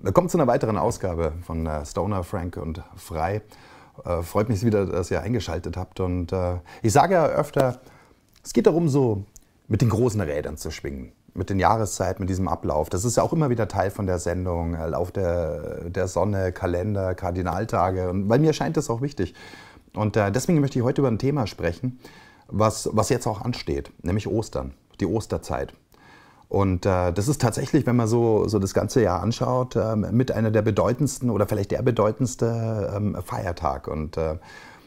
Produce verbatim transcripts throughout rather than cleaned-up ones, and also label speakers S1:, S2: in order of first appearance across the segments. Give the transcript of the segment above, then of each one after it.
S1: Willkommen zu einer weiteren Ausgabe von äh, Stoner, Frank und Frei. Äh, freut mich wieder, dass ihr eingeschaltet habt. Und äh, ich sage ja öfter, es geht darum, so mit den großen Rädern zu schwingen. Mit den Jahreszeiten, mit diesem Ablauf. Das ist ja auch immer wieder Teil von der Sendung. Äh, Lauf der, der Sonne, Kalender, Kardinaltage. Und bei mir scheint das auch wichtig. Und äh, deswegen möchte ich heute über ein Thema sprechen, was, was jetzt auch ansteht, nämlich Ostern, die Osterzeit. Und äh, das ist tatsächlich, wenn man so, so das ganze Jahr anschaut, äh, mit einer der bedeutendsten oder vielleicht der bedeutendste ähm, Feiertag. Und äh,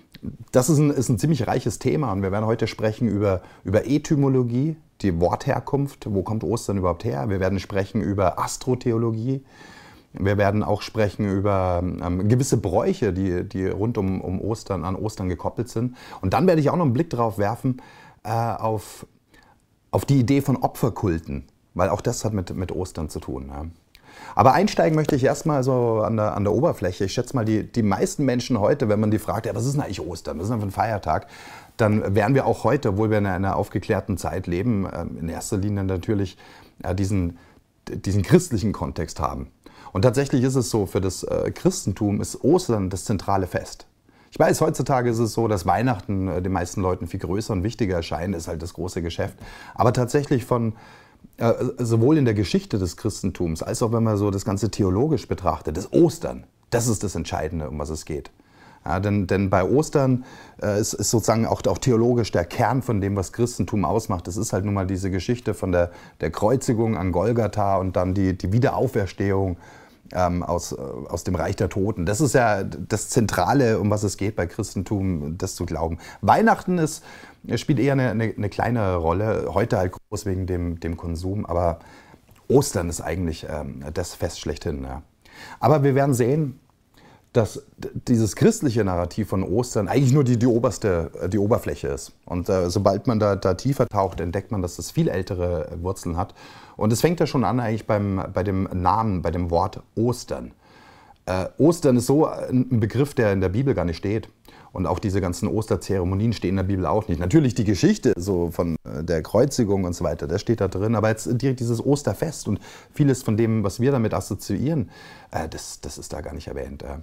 S1: das ist ein, ist ein ziemlich reiches Thema. Und wir werden heute sprechen über, über Etymologie, die Wortherkunft. Wo kommt Ostern überhaupt her? Wir werden sprechen über Astrotheologie. Wir werden auch sprechen über ähm, gewisse Bräuche, die, die rund um, um Ostern, an Ostern gekoppelt sind. Und dann werde ich auch noch einen Blick darauf werfen, äh, auf auf die Idee von Opferkulten, weil auch das hat mit, mit Ostern zu tun. Ja. Aber einsteigen möchte ich erstmal so an der, an der Oberfläche. Ich schätze mal, die, die meisten Menschen heute, wenn man die fragt, ja, was ist denn eigentlich Ostern, was ist denn für ein Feiertag, dann werden wir auch heute, obwohl wir in einer aufgeklärten Zeit leben, in erster Linie natürlich diesen, diesen christlichen Kontext haben. Und tatsächlich ist es so, für das Christentum ist Ostern das zentrale Fest. Ich weiß, heutzutage ist es so, dass Weihnachten äh, den meisten Leuten viel größer und wichtiger erscheint, ist halt das große Geschäft. Aber tatsächlich von, äh, sowohl in der Geschichte des Christentums, als auch wenn man so das Ganze theologisch betrachtet, das Ostern, das ist das Entscheidende, um was es geht. Ja, denn, denn bei Ostern äh, ist, ist sozusagen auch, auch theologisch der Kern von dem, was Christentum ausmacht. Das ist halt nun mal diese Geschichte von der, der Kreuzigung an Golgatha und dann die, die Wiederauferstehung Ähm, aus, aus dem Reich der Toten. Das ist ja das Zentrale, um was es geht bei Christentum, das zu glauben. Weihnachten ist, spielt eher eine, eine, eine kleine Rolle, heute halt groß wegen dem, dem Konsum, aber Ostern ist eigentlich ähm, das Fest schlechthin. Ja. Aber wir werden sehen, dass dieses christliche Narrativ von Ostern eigentlich nur die, die oberste, die Oberfläche ist. Und äh, sobald man da, da tiefer taucht, entdeckt man, dass das viel ältere Wurzeln hat. Und es fängt ja schon an eigentlich beim, bei dem Namen, bei dem Wort Ostern. Äh, Ostern ist so ein Begriff, der in der Bibel gar nicht steht. Und auch diese ganzen Osterzeremonien stehen in der Bibel auch nicht. Natürlich die Geschichte so von der Kreuzigung und so weiter, das steht da drin. Aber jetzt direkt dieses Osterfest und vieles von dem, was wir damit assoziieren, äh, das, das ist da gar nicht erwähnt. Äh.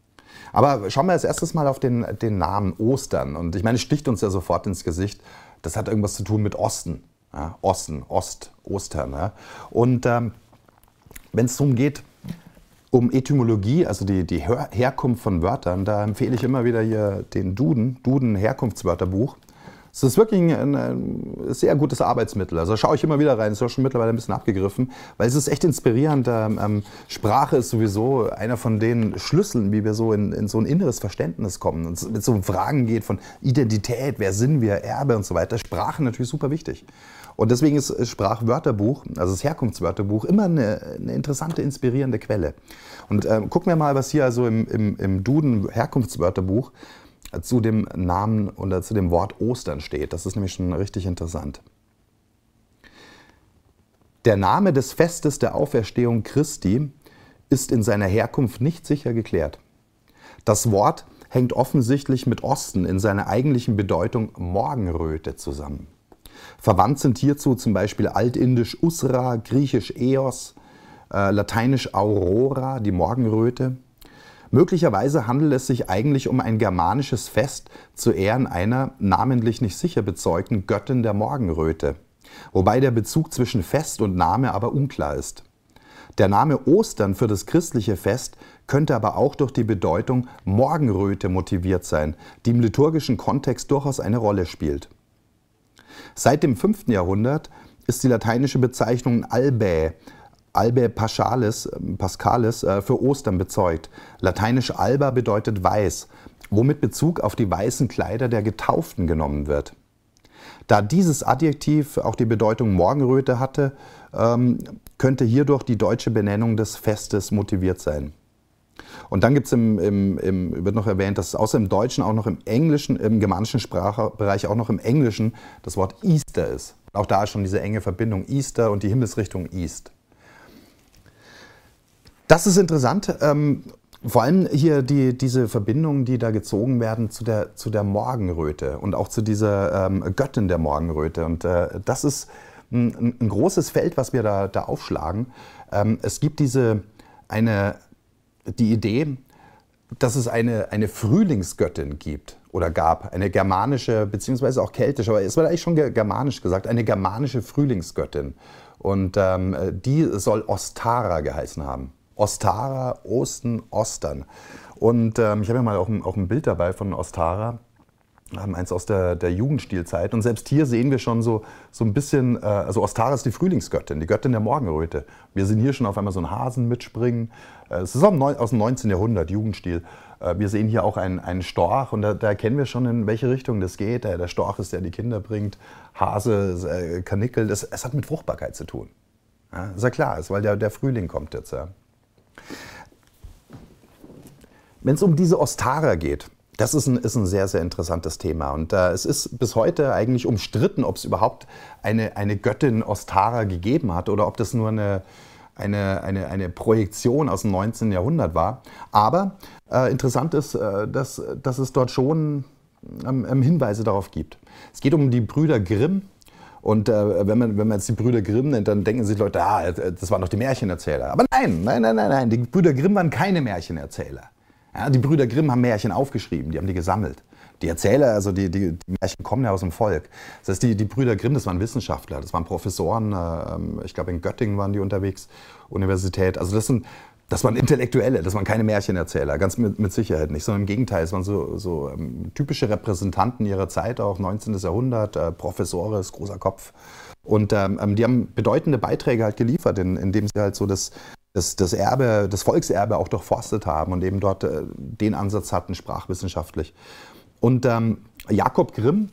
S1: Aber schauen wir als erstes mal auf den, den Namen Ostern. Und ich meine, es sticht uns ja sofort ins Gesicht. Das hat irgendwas zu tun mit Osten. Ja, Osten, Ost, Ostern. Ja. Und ähm, wenn es darum geht, um Etymologie, also die, die Her Herkunft von Wörtern, da empfehle ich immer wieder hier den Duden, Duden Herkunftswörterbuch. Es ist wirklich ein, ein sehr gutes Arbeitsmittel. Also schaue ich immer wieder rein. Es ist auch schon mittlerweile ein bisschen abgegriffen, weil es ist echt inspirierend. Ähm, Sprache ist sowieso einer von den Schlüsseln, wie wir so in, in so ein inneres Verständnis kommen. Und es mit so um Fragen geht von Identität, wer sind wir, Erbe und so weiter. Sprache natürlich super wichtig. Und deswegen ist das Sprachwörterbuch, also das Herkunftswörterbuch, immer eine, eine interessante, inspirierende Quelle. Und ähm, gucken wir mal, was hier also im, im, im Duden Herkunftswörterbuch zu dem Namen oder zu dem Wort Ostern steht. Das ist nämlich schon richtig interessant. Der Name des Festes der Auferstehung Christi ist in seiner Herkunft nicht sicher geklärt. Das Wort hängt offensichtlich mit Osten in seiner eigentlichen Bedeutung Morgenröte zusammen. Verwandt sind hierzu zum Beispiel altindisch Usra, griechisch Eos, äh, lateinisch Aurora, die Morgenröte. Möglicherweise handelt es sich eigentlich um ein germanisches Fest zu Ehren einer namentlich nicht sicher bezeugten Göttin der Morgenröte, wobei der Bezug zwischen Fest und Name aber unklar ist. Der Name Ostern für das christliche Fest könnte aber auch durch die Bedeutung Morgenröte motiviert sein, die im liturgischen Kontext durchaus eine Rolle spielt. Seit dem fünften Jahrhundert ist die lateinische Bezeichnung Albae, Albae Paschalis, Paschalis äh, für Ostern bezeugt. Lateinisch alba bedeutet weiß, womit Bezug auf die weißen Kleider der Getauften genommen wird. Da dieses Adjektiv auch die Bedeutung Morgenröte hatte, ähm, könnte hierdurch die deutsche Benennung des Festes motiviert sein. Und dann gibt es im, im, im, wird noch erwähnt, dass außer im Deutschen auch noch im Englischen, im germanischen Sprachbereich auch noch im Englischen das Wort Easter ist. Auch da ist schon diese enge Verbindung Easter und die Himmelsrichtung East. Das ist interessant, ähm, vor allem hier die, diese Verbindungen, die da gezogen werden zu der, zu der Morgenröte und auch zu dieser ähm, Göttin der Morgenröte. Und äh, das ist ein, ein großes Feld, was wir da, da aufschlagen. Ähm, es gibt diese eine, die Idee, dass es eine, eine Frühlingsgöttin gibt oder gab, eine germanische, beziehungsweise auch keltische, aber es wird eigentlich schon germanisch gesagt, eine germanische Frühlingsgöttin. Und ähm, die soll Ostara geheißen haben. Ostara, Osten, Ostern. Und ähm, ich habe ja mal auch ein, auch ein Bild dabei von Ostara, ähm, eins aus der, der Jugendstilzeit. Und selbst hier sehen wir schon so, so ein bisschen, äh, also Ostara ist die Frühlingsgöttin, die Göttin der Morgenröte. Wir sehen hier schon auf einmal so einen Hasen mitspringen. Äh, es ist aus dem neunzehnten Jahrhundert, Jugendstil. Äh, wir sehen hier auch einen, einen Storch und da, da erkennen wir schon, in welche Richtung das geht. Der, der Storch ist, der die Kinder bringt. Hase, äh, Karnickel, das, es hat mit Fruchtbarkeit zu tun. Ja, ist ja klar, ist, weil der, der Frühling kommt jetzt. Ja. Wenn es um diese Ostara geht, das ist ein, ist ein sehr, sehr interessantes Thema. Und äh, es ist bis heute eigentlich umstritten, ob es überhaupt eine, eine Göttin Ostara gegeben hat oder ob das nur eine, eine, eine, eine Projektion aus dem neunzehnten Jahrhundert war. Aber äh, interessant ist, äh, dass, dass es dort schon ähm, Hinweise darauf gibt. Es geht um die Brüder Grimm. Und äh, wenn, man, wenn man jetzt die Brüder Grimm nennt, dann denken sich Leute, ah, das waren doch die Märchenerzähler. Aber nein, nein, nein, nein, nein, die Brüder Grimm waren keine Märchenerzähler. Ja, die Brüder Grimm haben Märchen aufgeschrieben, die haben die gesammelt. Die Erzähler, also die, die, die Märchen kommen ja aus dem Volk. Das heißt, die, die Brüder Grimm, das waren Wissenschaftler, das waren Professoren, äh, ich glaube in Göttingen waren die unterwegs, Universität. Also das, sind, das waren Intellektuelle, das waren keine Märchenerzähler, ganz mit, mit Sicherheit nicht, sondern im Gegenteil, es waren so, so ähm, typische Repräsentanten ihrer Zeit, auch neunzehnten Jahrhundert, äh, Professore, großer Kopf. Und ähm, die haben bedeutende Beiträge halt geliefert, in, indem sie halt so das Das, das Erbe, das Volkserbe auch durchforstet haben und eben dort äh, den Ansatz hatten, sprachwissenschaftlich. Und ähm, Jakob Grimm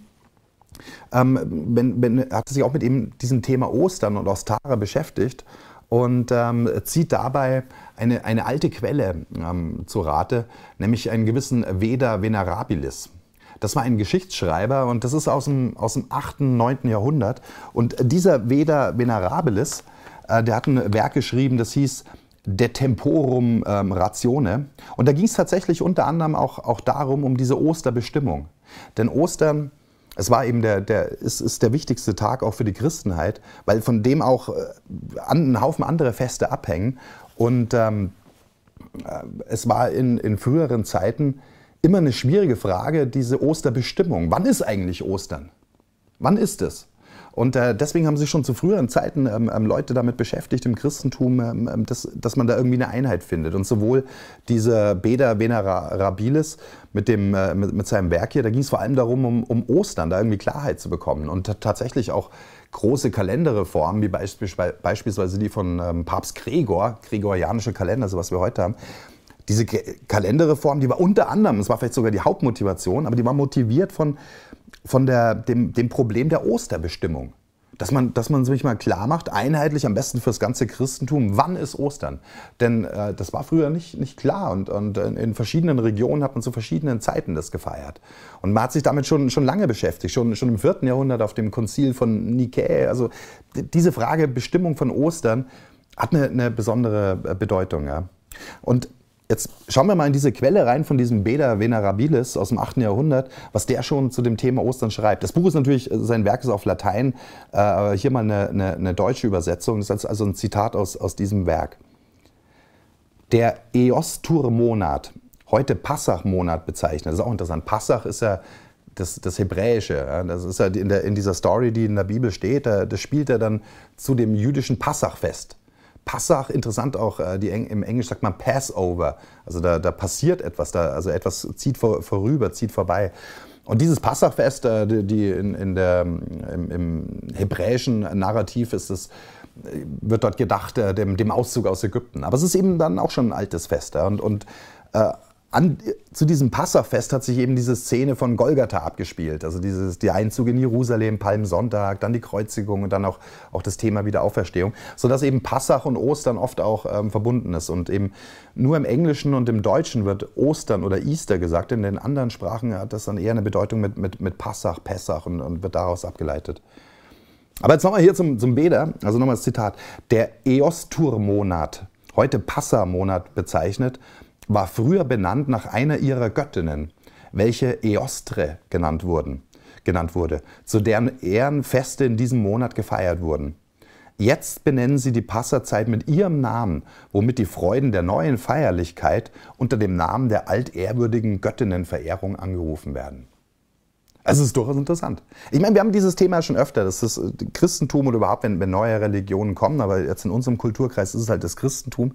S1: ähm, wenn, wenn, hat sich auch mit eben diesem Thema Ostern und Ostara beschäftigt und ähm, zieht dabei eine, eine alte Quelle ähm, zu Rate, nämlich einen gewissen Veda Venerabilis. Das war ein Geschichtsschreiber und das ist aus dem, aus dem achten, neunten Jahrhundert. Und dieser Veda Venerabilis, der hat ein Werk geschrieben, das hieß De Temporum ähm, Ratione. Und da ging es tatsächlich unter anderem auch, auch darum, um diese Osterbestimmung. Denn Ostern, es war eben der, der, ist, ist der wichtigste Tag auch für die Christenheit, weil von dem auch äh, ein Haufen andere Feste abhängen. Und ähm, äh, es war in, in früheren Zeiten immer eine schwierige Frage, diese Osterbestimmung. Wann ist eigentlich Ostern? Wann ist es? Und äh, deswegen haben sich schon zu früheren Zeiten ähm, ähm, Leute damit beschäftigt im Christentum, ähm, dass, dass man da irgendwie eine Einheit findet. Und sowohl dieser Veda Venerabilis mit, dem, äh, mit, mit seinem Werk hier, da ging es vor allem darum, um, um Ostern, da irgendwie Klarheit zu bekommen. Und tatsächlich auch große Kalenderreformen, wie beispielsweise, beispielsweise die von ähm, Papst Gregor, gregorianische Kalender, so was wir heute haben. Diese Kalenderreform, die war unter anderem, das war vielleicht sogar die Hauptmotivation, aber die war motiviert von von der, dem, dem Problem der Osterbestimmung. Dass man, dass man sich mal klar macht, einheitlich, am besten fürs ganze Christentum, wann ist Ostern? Denn äh, das war früher nicht, nicht klar und, und in verschiedenen Regionen hat man zu verschiedenen Zeiten das gefeiert. Und man hat sich damit schon, schon lange beschäftigt, schon, schon im vierten Jahrhundert auf dem Konzil von Nikäa. Also diese Frage Bestimmung von Ostern hat eine, eine besondere Bedeutung. Ja. Und jetzt schauen wir mal in diese Quelle rein von diesem Veda Venerabilis aus dem achten Jahrhundert, was der schon zu dem Thema Ostern schreibt. Das Buch ist natürlich, sein Werk ist auf Latein, aber hier mal eine, eine, eine deutsche Übersetzung. Das ist also ein Zitat aus, aus diesem Werk. Der Eostur-Monat, heute Passach-Monat bezeichnet, das ist auch interessant. Passach ist ja das, das Hebräische. Das ist ja in, der, in dieser Story, die in der Bibel steht, das spielt er dann zu dem jüdischen Passachfest. Passach, interessant auch, die, im Englisch sagt man Passover, also da, da passiert etwas, da, also etwas zieht vor, vorüber, zieht vorbei. Und dieses Passachfest, die, die in, in der, im, im hebräischen Narrativ ist es, wird dort gedacht, dem, dem Auszug aus Ägypten. Aber es ist eben dann auch schon ein altes Fest. Und, und äh, An, zu diesem Passachfest hat sich eben diese Szene von Golgatha abgespielt, also dieses, die Einzug in Jerusalem, Palmsonntag, dann die Kreuzigung und dann auch, auch das Thema Wiederauferstehung, sodass eben Passach und Ostern oft auch ähm, verbunden ist. Und eben nur im Englischen und im Deutschen wird Ostern oder Easter gesagt, in den anderen Sprachen hat das dann eher eine Bedeutung mit, mit, mit Passach, Pessach und, und wird daraus abgeleitet. Aber jetzt nochmal hier zum, zum Veda, also nochmal das Zitat. Der Eostur-Monat, heute Passa-Monat bezeichnet, war früher benannt nach einer ihrer Göttinnen, welche Eostre genannt, wurden, genannt wurde, zu deren Ehren Feste in diesem Monat gefeiert wurden. Jetzt benennen sie die Passahzeit mit ihrem Namen, womit die Freuden der neuen Feierlichkeit unter dem Namen der altehrwürdigen Göttinnenverehrung angerufen werden. Also es ist durchaus interessant. Ich meine, wir haben dieses Thema schon öfter, das ist das Christentum oder überhaupt, wenn, wenn neue Religionen kommen, aber jetzt in unserem Kulturkreis ist es halt das Christentum.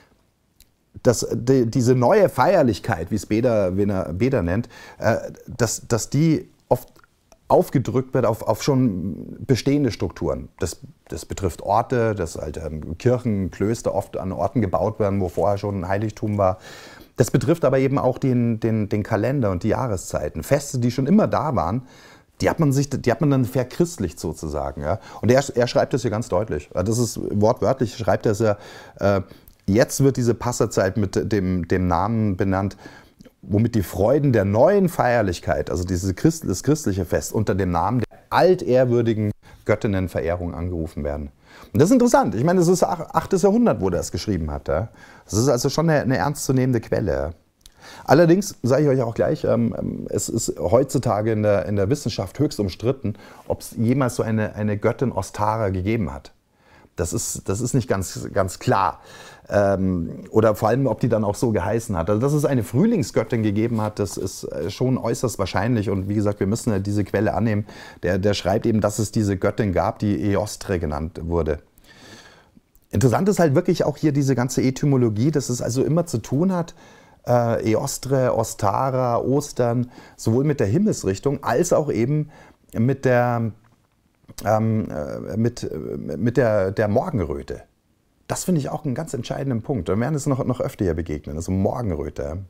S1: Dass die, diese neue Feierlichkeit, wie es Beda, Beda nennt, äh, dass, dass die oft aufgedrückt wird auf, auf schon bestehende Strukturen. Das, das betrifft Orte, dass halt ähm, Kirchen, Klöster oft an Orten gebaut werden, wo vorher schon ein Heiligtum war. Das betrifft aber eben auch den, den, den Kalender und die Jahreszeiten. Feste, die schon immer da waren, die hat man, sich, die hat man dann verchristlicht sozusagen. Ja? Und er, er schreibt das hier ganz deutlich. Das ist wortwörtlich, schreibt er es ja, äh, jetzt wird diese Passahzeit mit dem, dem Namen benannt, womit die Freuden der neuen Feierlichkeit, also dieses Christ, das christliche Fest, unter dem Namen der altehrwürdigen Göttinnenverehrung angerufen werden. Und das ist interessant. Ich meine, das ist achtes Jahrhundert, wo er das geschrieben hat. Ja. Das ist also schon eine, eine ernstzunehmende Quelle. Ja. Allerdings, sage ich euch auch gleich, ähm, es ist heutzutage in der, in der Wissenschaft höchst umstritten, ob es jemals so eine, eine Göttin Ostara gegeben hat. Das ist, das ist nicht ganz, ganz klar. Ähm, oder vor allem, ob die dann auch so geheißen hat. Also, dass es eine Frühlingsgöttin gegeben hat, das ist schon äußerst wahrscheinlich. Und wie gesagt, wir müssen ja diese Quelle annehmen. Der, der schreibt eben, dass es diese Göttin gab, die Eostre genannt wurde. Interessant ist halt wirklich auch hier diese ganze Etymologie, dass es also immer zu tun hat, äh, Eostre, Ostara, Ostern, sowohl mit der Himmelsrichtung als auch eben mit der Ähm, mit, mit der, der Morgenröte. Das finde ich auch einen ganz entscheidenden Punkt. Wir werden es noch, noch öfter hier begegnen, also Morgenröte.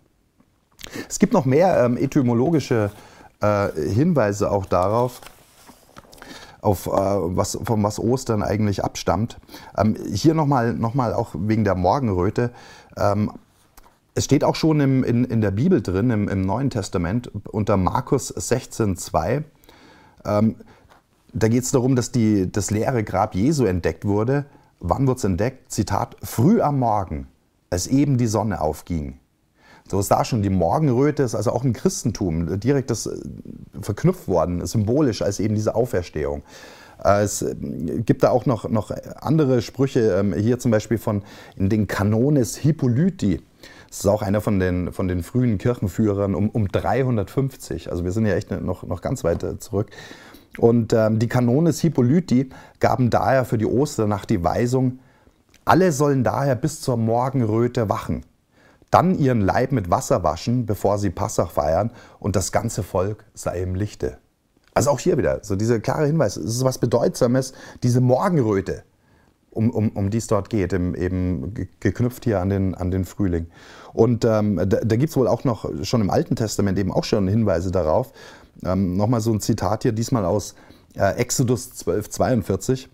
S1: Es gibt noch mehr ähm, etymologische äh, Hinweise auch darauf, auf, äh, was, von was Ostern eigentlich abstammt. Ähm, hier nochmal noch mal auch wegen der Morgenröte. Ähm, es steht auch schon im, in, in der Bibel drin, im, im Neuen Testament, unter Markus sechzehn zwei. Ähm, Da geht es darum, dass die, das leere Grab Jesu entdeckt wurde. Wann wurde es entdeckt? Zitat, früh am Morgen, als eben die Sonne aufging. So ist da schon die Morgenröte, ist also auch im Christentum direkt das verknüpft worden, symbolisch als eben diese Auferstehung. Es gibt da auch noch, noch andere Sprüche, hier zum Beispiel von in den Kanones Hippolyti. Das ist auch einer von den, von den frühen Kirchenführern um, um dreihundertfünfzig. Also wir sind ja echt noch, noch ganz weit zurück. Und ähm, die Kanones Hippolyti gaben daher für die Osternacht die Weisung, alle sollen daher bis zur Morgenröte wachen, dann ihren Leib mit Wasser waschen, bevor sie Passach feiern, und das ganze Volk sei im Lichte. Also auch hier wieder, so dieser klare Hinweis, es ist was Bedeutsames, diese Morgenröte, um, um, um die es dort geht, im, eben geknüpft hier an den, an den Frühling. Und ähm, da, da gibt es wohl auch noch schon im Alten Testament eben auch schon Hinweise darauf. Ähm, Nochmal so ein Zitat hier, diesmal aus äh, Exodus zwölf zweiundvierzig.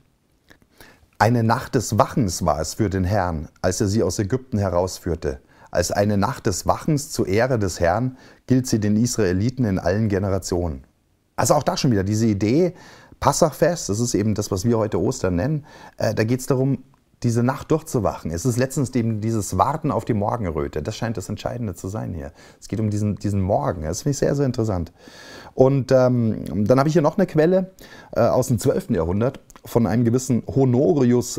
S1: Eine Nacht des Wachens war es für den Herrn, als er sie aus Ägypten herausführte. Als eine Nacht des Wachens zur Ehre des Herrn gilt sie den Israeliten in allen Generationen. Also auch da schon wieder diese Idee, Passachfest, das ist eben das, was wir heute Ostern nennen, äh, da geht es darum, diese Nacht durchzuwachen. Es ist letztens eben dieses Warten auf die Morgenröte. Das scheint das Entscheidende zu sein hier. Es geht um diesen, diesen Morgen. Das finde ich sehr, sehr interessant. Und ähm, dann habe ich hier noch eine Quelle äh, aus dem zwölften Jahrhundert von einem gewissen Honorius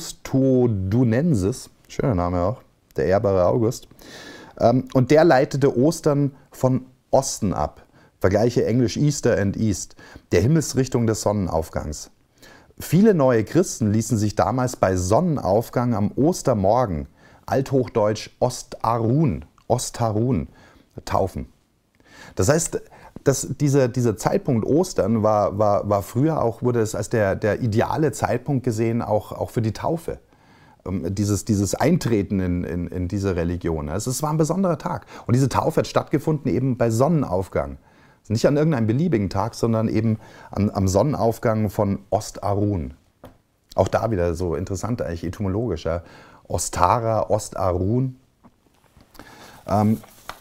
S1: Augustodunensis. Schöner Name auch, der ehrbare August. Ähm, und der leitete Ostern von Osten ab. Vergleiche Englisch Easter and East, der Himmelsrichtung des Sonnenaufgangs. Viele neue Christen ließen sich damals bei Sonnenaufgang am Ostermorgen, althochdeutsch Ostarun, Ostarun, taufen. Das heißt, dass dieser, dieser Zeitpunkt Ostern war, war, war früher auch, wurde es als der, der ideale Zeitpunkt gesehen, auch, auch für die Taufe. Dieses, dieses Eintreten in, in, in diese Religion. Also es war ein besonderer Tag. Und diese Taufe hat stattgefunden eben bei Sonnenaufgang. Nicht an irgendeinem beliebigen Tag, sondern eben an, am Sonnenaufgang von Ostarun. Auch da wieder so interessant, eigentlich etymologisch. Ja. Ostara, Ostarun. Ähm,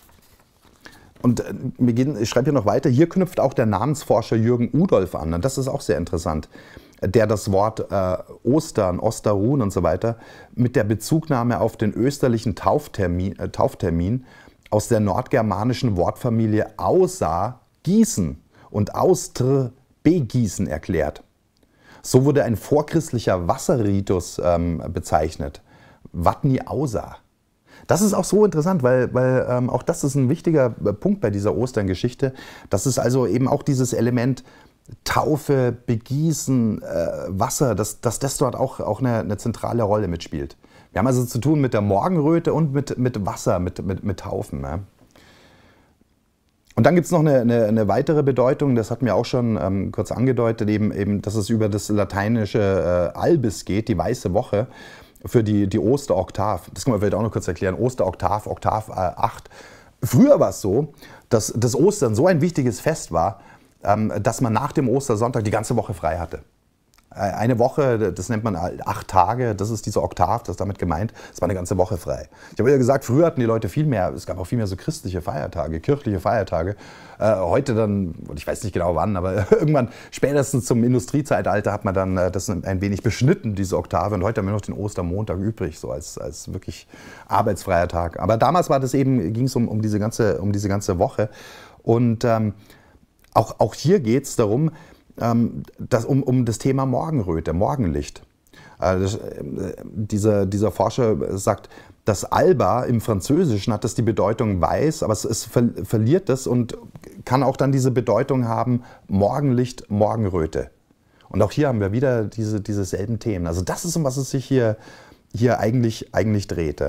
S1: und wir gehen, ich schreibe hier noch weiter, hier knüpft auch der Namensforscher Jürgen Udolf an. Und das ist auch sehr interessant, der das Wort äh, Ostern, Ostarun und so weiter mit der Bezugnahme auf den österlichen Tauftermin, äh, Tauftermin aus der nordgermanischen Wortfamilie außer Gießen und Austr begießen erklärt. So wurde ein vorchristlicher Wasserritus ähm, bezeichnet. Vatni Ausa. Das ist auch so interessant, weil, weil ähm, auch das ist ein wichtiger Punkt bei dieser Osterngeschichte. Das ist also eben auch dieses Element Taufe, Begießen, äh, Wasser, dass, dass das dort auch, auch eine, eine zentrale Rolle mitspielt. Wir haben also zu tun mit der Morgenröte und mit, mit Wasser, mit, mit, mit Taufen. Ja. Und dann gibt es noch eine, eine, eine weitere Bedeutung, das hatten wir auch schon ähm, kurz angedeutet, eben, eben, dass es über das lateinische äh, Albis geht, die weiße Woche, für die, die Osteroktav. Das kann man vielleicht auch noch kurz erklären. Osteroktav, Oktav äh, acht. Früher war es so, dass das Ostern so ein wichtiges Fest war, ähm, dass man nach dem Ostersonntag die ganze Woche frei hatte. Eine Woche, das nennt man acht Tage, das ist diese Oktav, das ist damit gemeint, es war eine ganze Woche frei. Ich habe ja gesagt, früher hatten die Leute viel mehr, es gab auch viel mehr so christliche Feiertage, kirchliche Feiertage. Äh, heute dann, ich weiß nicht genau wann, aber irgendwann spätestens zum Industriezeitalter hat man dann äh, das ein wenig beschnitten, diese Oktave. Und heute haben wir noch den Ostermontag übrig, so als, als wirklich arbeitsfreier Tag. Aber damals war das eben, ging es um, um, diese ganze, um diese ganze Woche. Und ähm, auch, auch hier geht es darum, Das, um, um das Thema Morgenröte, Morgenlicht. Äh, das, äh, dieser, dieser Forscher sagt, das Alba im Französischen hat das die Bedeutung weiß, aber es, es ver, verliert das und kann auch dann diese Bedeutung haben, Morgenlicht, Morgenröte. Und auch hier haben wir wieder diese, diese selben Themen. Also das ist, um was es sich hier, hier eigentlich, eigentlich dreht.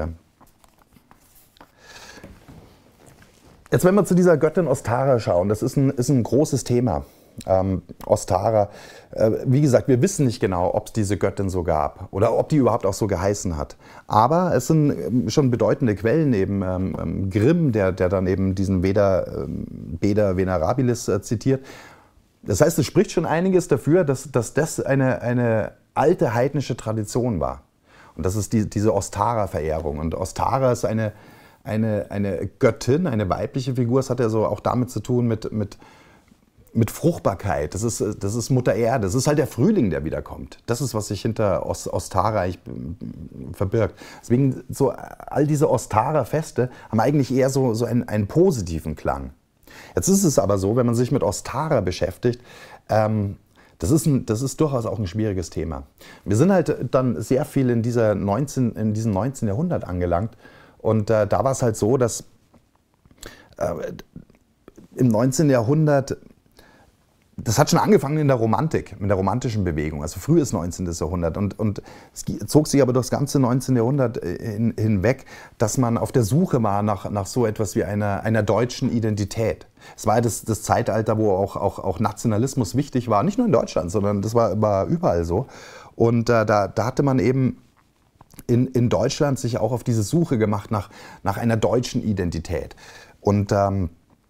S1: Jetzt, wenn wir zu dieser Göttin Ostara schauen, das ist ein, ist ein großes Thema. Ähm, Ostara. Äh, wie gesagt, wir wissen nicht genau, ob es diese Göttin so gab oder ob die überhaupt auch so geheißen hat. Aber es sind ähm, schon bedeutende Quellen, eben ähm, Grimm, der, der dann eben diesen Veda, ähm, Beda Venerabilis äh, zitiert. Das heißt, es spricht schon einiges dafür, dass, dass das eine, eine alte heidnische Tradition war. Und das ist die, diese Ostara-Verehrung. Und Ostara ist eine, eine, eine Göttin, eine weibliche Figur. Es hat ja so auch damit zu tun mit, mit mit Fruchtbarkeit, das ist, das ist Mutter Erde, das ist halt der Frühling, der wiederkommt. Das ist, was sich hinter Ostara verbirgt. Deswegen so all diese Ostara-Feste haben eigentlich eher so, so einen, einen positiven Klang. Jetzt ist es aber so, wenn man sich mit Ostara beschäftigt, ähm, das ist, ein, das ist durchaus auch ein schwieriges Thema. Wir sind halt dann sehr viel in, dieser neunzehn, in diesem neunzehnten Jahrhundert angelangt und äh, da war es halt so, dass äh, im neunzehnten Jahrhundert, das hat schon angefangen in der Romantik, mit der romantischen Bewegung, also frühes neunzehnten Jahrhundert. Und, und es zog sich aber durch das ganze neunzehnten Jahrhundert hin, hinweg, dass man auf der Suche war nach, nach so etwas wie einer, einer deutschen Identität. Es war das, das Zeitalter, wo auch, auch, auch Nationalismus wichtig war, nicht nur in Deutschland, sondern das war, war überall so. Und äh, da, da hatte man eben in, in Deutschland sich auch auf diese Suche gemacht nach, nach einer deutschen Identität. Und ähm,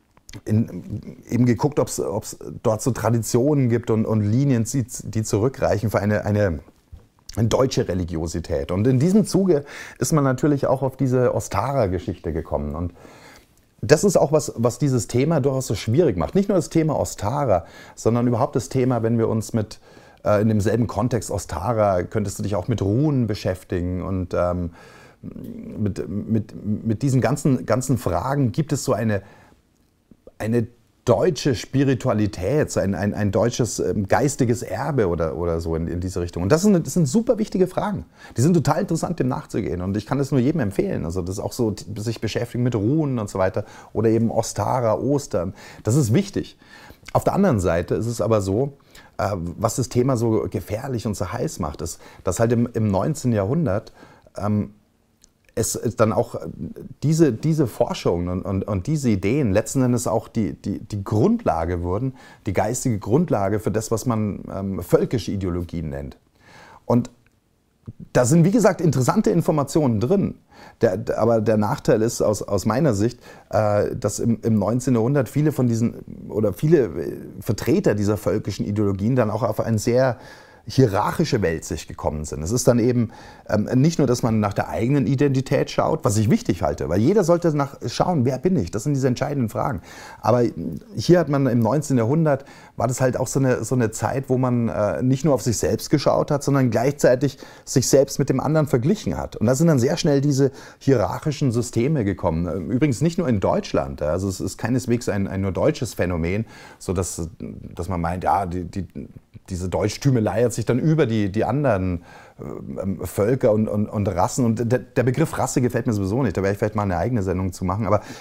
S1: In, eben geguckt, ob es dort so Traditionen gibt und, und Linien, die, die zurückreichen für eine, eine, eine deutsche Religiosität. Und in diesem Zuge ist man natürlich auch auf diese Ostara-Geschichte gekommen. Und das ist auch was, was dieses Thema durchaus so schwierig macht. Nicht nur das Thema Ostara, sondern überhaupt das Thema, wenn wir uns mit äh, in demselben Kontext Ostara, könntest du dich auch mit Runen beschäftigen und ähm, mit, mit, mit diesen ganzen, ganzen Fragen gibt es so eine eine deutsche Spiritualität, ein, ein, ein deutsches ähm, geistiges Erbe oder, oder so in, in diese Richtung. Und das sind, das sind super wichtige Fragen. Die sind total interessant, dem nachzugehen. Und ich kann das nur jedem empfehlen. Also das auch so, sich beschäftigen mit Runen und so weiter. Oder eben Ostara, Ostern. Das ist wichtig. Auf der anderen Seite ist es aber so, äh, was das Thema so gefährlich und so heiß macht, ist, dass halt im, im neunzehnten Jahrhundert ähm, es dann auch diese, diese Forschungen und, und, und diese Ideen letzten Endes auch die, die, die Grundlage wurden, die geistige Grundlage für das, was man ähm, völkische Ideologien nennt. Und da sind, wie gesagt, interessante Informationen drin. Der, der, aber der Nachteil ist aus, aus meiner Sicht, äh, dass im, im neunzehnten Jahrhundert viele von diesen oder viele Vertreter dieser völkischen Ideologien dann auch auf ein sehr hierarchische Weltsicht gekommen sind. Es ist dann eben ähm, nicht nur, dass man nach der eigenen Identität schaut, was ich wichtig halte, weil jeder sollte nach schauen, wer bin ich? Das sind diese entscheidenden Fragen. Aber hier hat man im neunzehnten Jahrhundert, war das halt auch so eine, so eine Zeit, wo man äh, nicht nur auf sich selbst geschaut hat, sondern gleichzeitig sich selbst mit dem anderen verglichen hat. Und da sind dann sehr schnell diese hierarchischen Systeme gekommen. Übrigens nicht nur in Deutschland. Also es ist keineswegs ein, ein nur deutsches Phänomen, sodass dass man meint, ja, die, die, diese Deutschtümelei hat sich sich dann über die, die anderen äh, Völker und, und, und Rassen, und der, der Begriff Rasse gefällt mir sowieso nicht, da werde ich vielleicht mal eine eigene Sendung zu machen, aber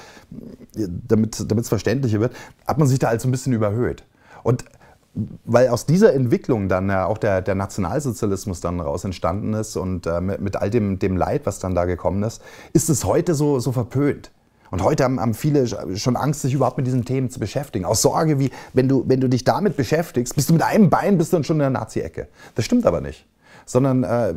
S1: damit es verständlicher wird, hat man sich da halt so ein bisschen überhöht. Und weil aus dieser Entwicklung dann ja auch der, der Nationalsozialismus dann raus entstanden ist und äh, mit, mit all dem, dem Leid, was dann da gekommen ist, ist es heute so, so verpönt. Und heute haben, haben viele schon Angst, sich überhaupt mit diesen Themen zu beschäftigen. Aus Sorge, wie wenn du, wenn du dich damit beschäftigst, bist du mit einem Bein bist du dann schon in der Nazi-Ecke. Das stimmt aber nicht. Sondern äh,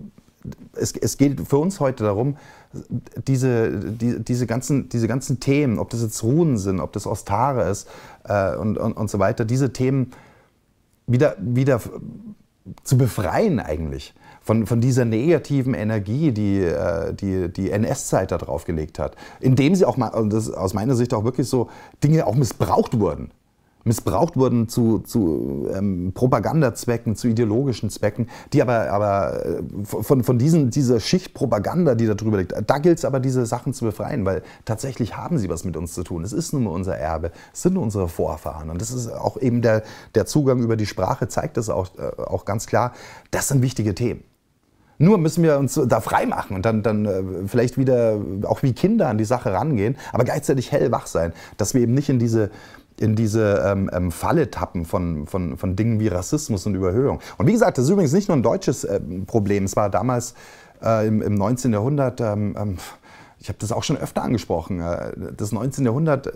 S1: es, es geht für uns heute darum, diese, die, diese, ganzen, diese ganzen Themen, ob das jetzt Runen sind, ob das Ostare ist äh, und, und, und so weiter, diese Themen wieder, wieder zu befreien eigentlich. Von, von dieser negativen Energie, die die, die N S-Zeit da drauf gelegt hat. Indem sie auch mal, und das ist aus meiner Sicht auch wirklich so, Dinge auch missbraucht wurden. Missbraucht wurden zu, zu ähm, Propagandazwecken, zu ideologischen Zwecken, die aber, aber von, von diesen, dieser Schicht Propaganda, die da drüber liegt, da gilt es aber, diese Sachen zu befreien, weil tatsächlich haben sie was mit uns zu tun. Es ist nun mal unser Erbe, es sind unsere Vorfahren. Und das ist auch eben der, der Zugang über die Sprache, zeigt das auch, äh, auch ganz klar, das sind wichtige Themen. Nur müssen wir uns da frei machen und dann, dann äh, vielleicht wieder auch wie Kinder an die Sache rangehen, aber gleichzeitig hellwach sein, dass wir eben nicht in diese, in diese ähm, ähm, Falle tappen von, von, von Dingen wie Rassismus und Überhöhung. Und wie gesagt, das ist übrigens nicht nur ein deutsches äh, Problem. Es war damals äh, im, im neunzehnten Jahrhundert, ähm, ähm, ich habe das auch schon öfter angesprochen, äh, das neunzehnte Jahrhundert,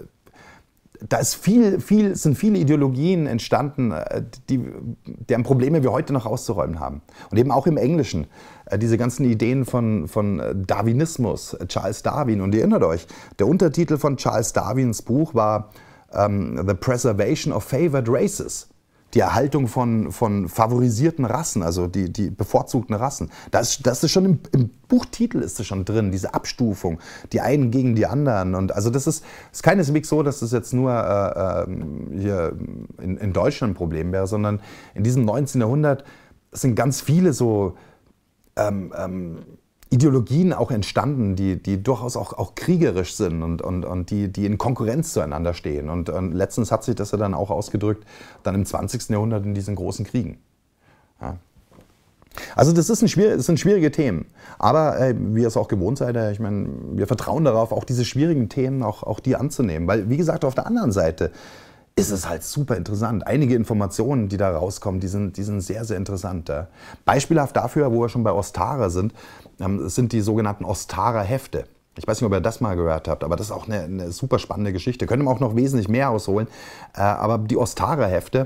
S1: da ist viel, viel, sind viele Ideologien entstanden, die, deren Probleme wir heute noch auszuräumen haben. Und eben auch im Englischen. Diese ganzen Ideen von, von Darwinismus, Charles Darwin. Und ihr erinnert euch, der Untertitel von Charles Darwins Buch war um, The Preservation of Favored Races. Die Erhaltung von, von favorisierten Rassen, also die, die bevorzugten Rassen. Das, das ist schon im, im Buchtitel ist das schon drin, diese Abstufung, die einen gegen die anderen. Und also das ist, ist keineswegs so, dass das jetzt nur äh, hier in, in Deutschland ein Problem wäre, sondern in diesem neunzehnten Jahrhundert sind ganz viele so ähm, ähm, Ideologien auch entstanden, die, die durchaus auch, auch kriegerisch sind und, und, und die, die in Konkurrenz zueinander stehen. Und, und letztens hat sich das ja dann auch ausgedrückt, dann im zwanzigsten Jahrhundert in diesen großen Kriegen. Ja. Also das, ist ein schwierig, das sind schwierige Themen. Aber äh, wie ihr es auch gewohnt seid, ich meine, wir vertrauen darauf, auch diese schwierigen Themen, auch, auch die anzunehmen. Weil, wie gesagt, auf der anderen Seite ist es halt super interessant. Einige Informationen, die da rauskommen, die sind, die sind sehr, sehr interessant. Ja. Beispielhaft dafür, wo wir schon bei Ostara sind, ähm, sind die sogenannten Ostara-Hefte. Ich weiß nicht, ob ihr das mal gehört habt, aber das ist auch eine, eine super spannende Geschichte. Können wir auch noch wesentlich mehr ausholen. Äh, aber die Ostara-Hefte,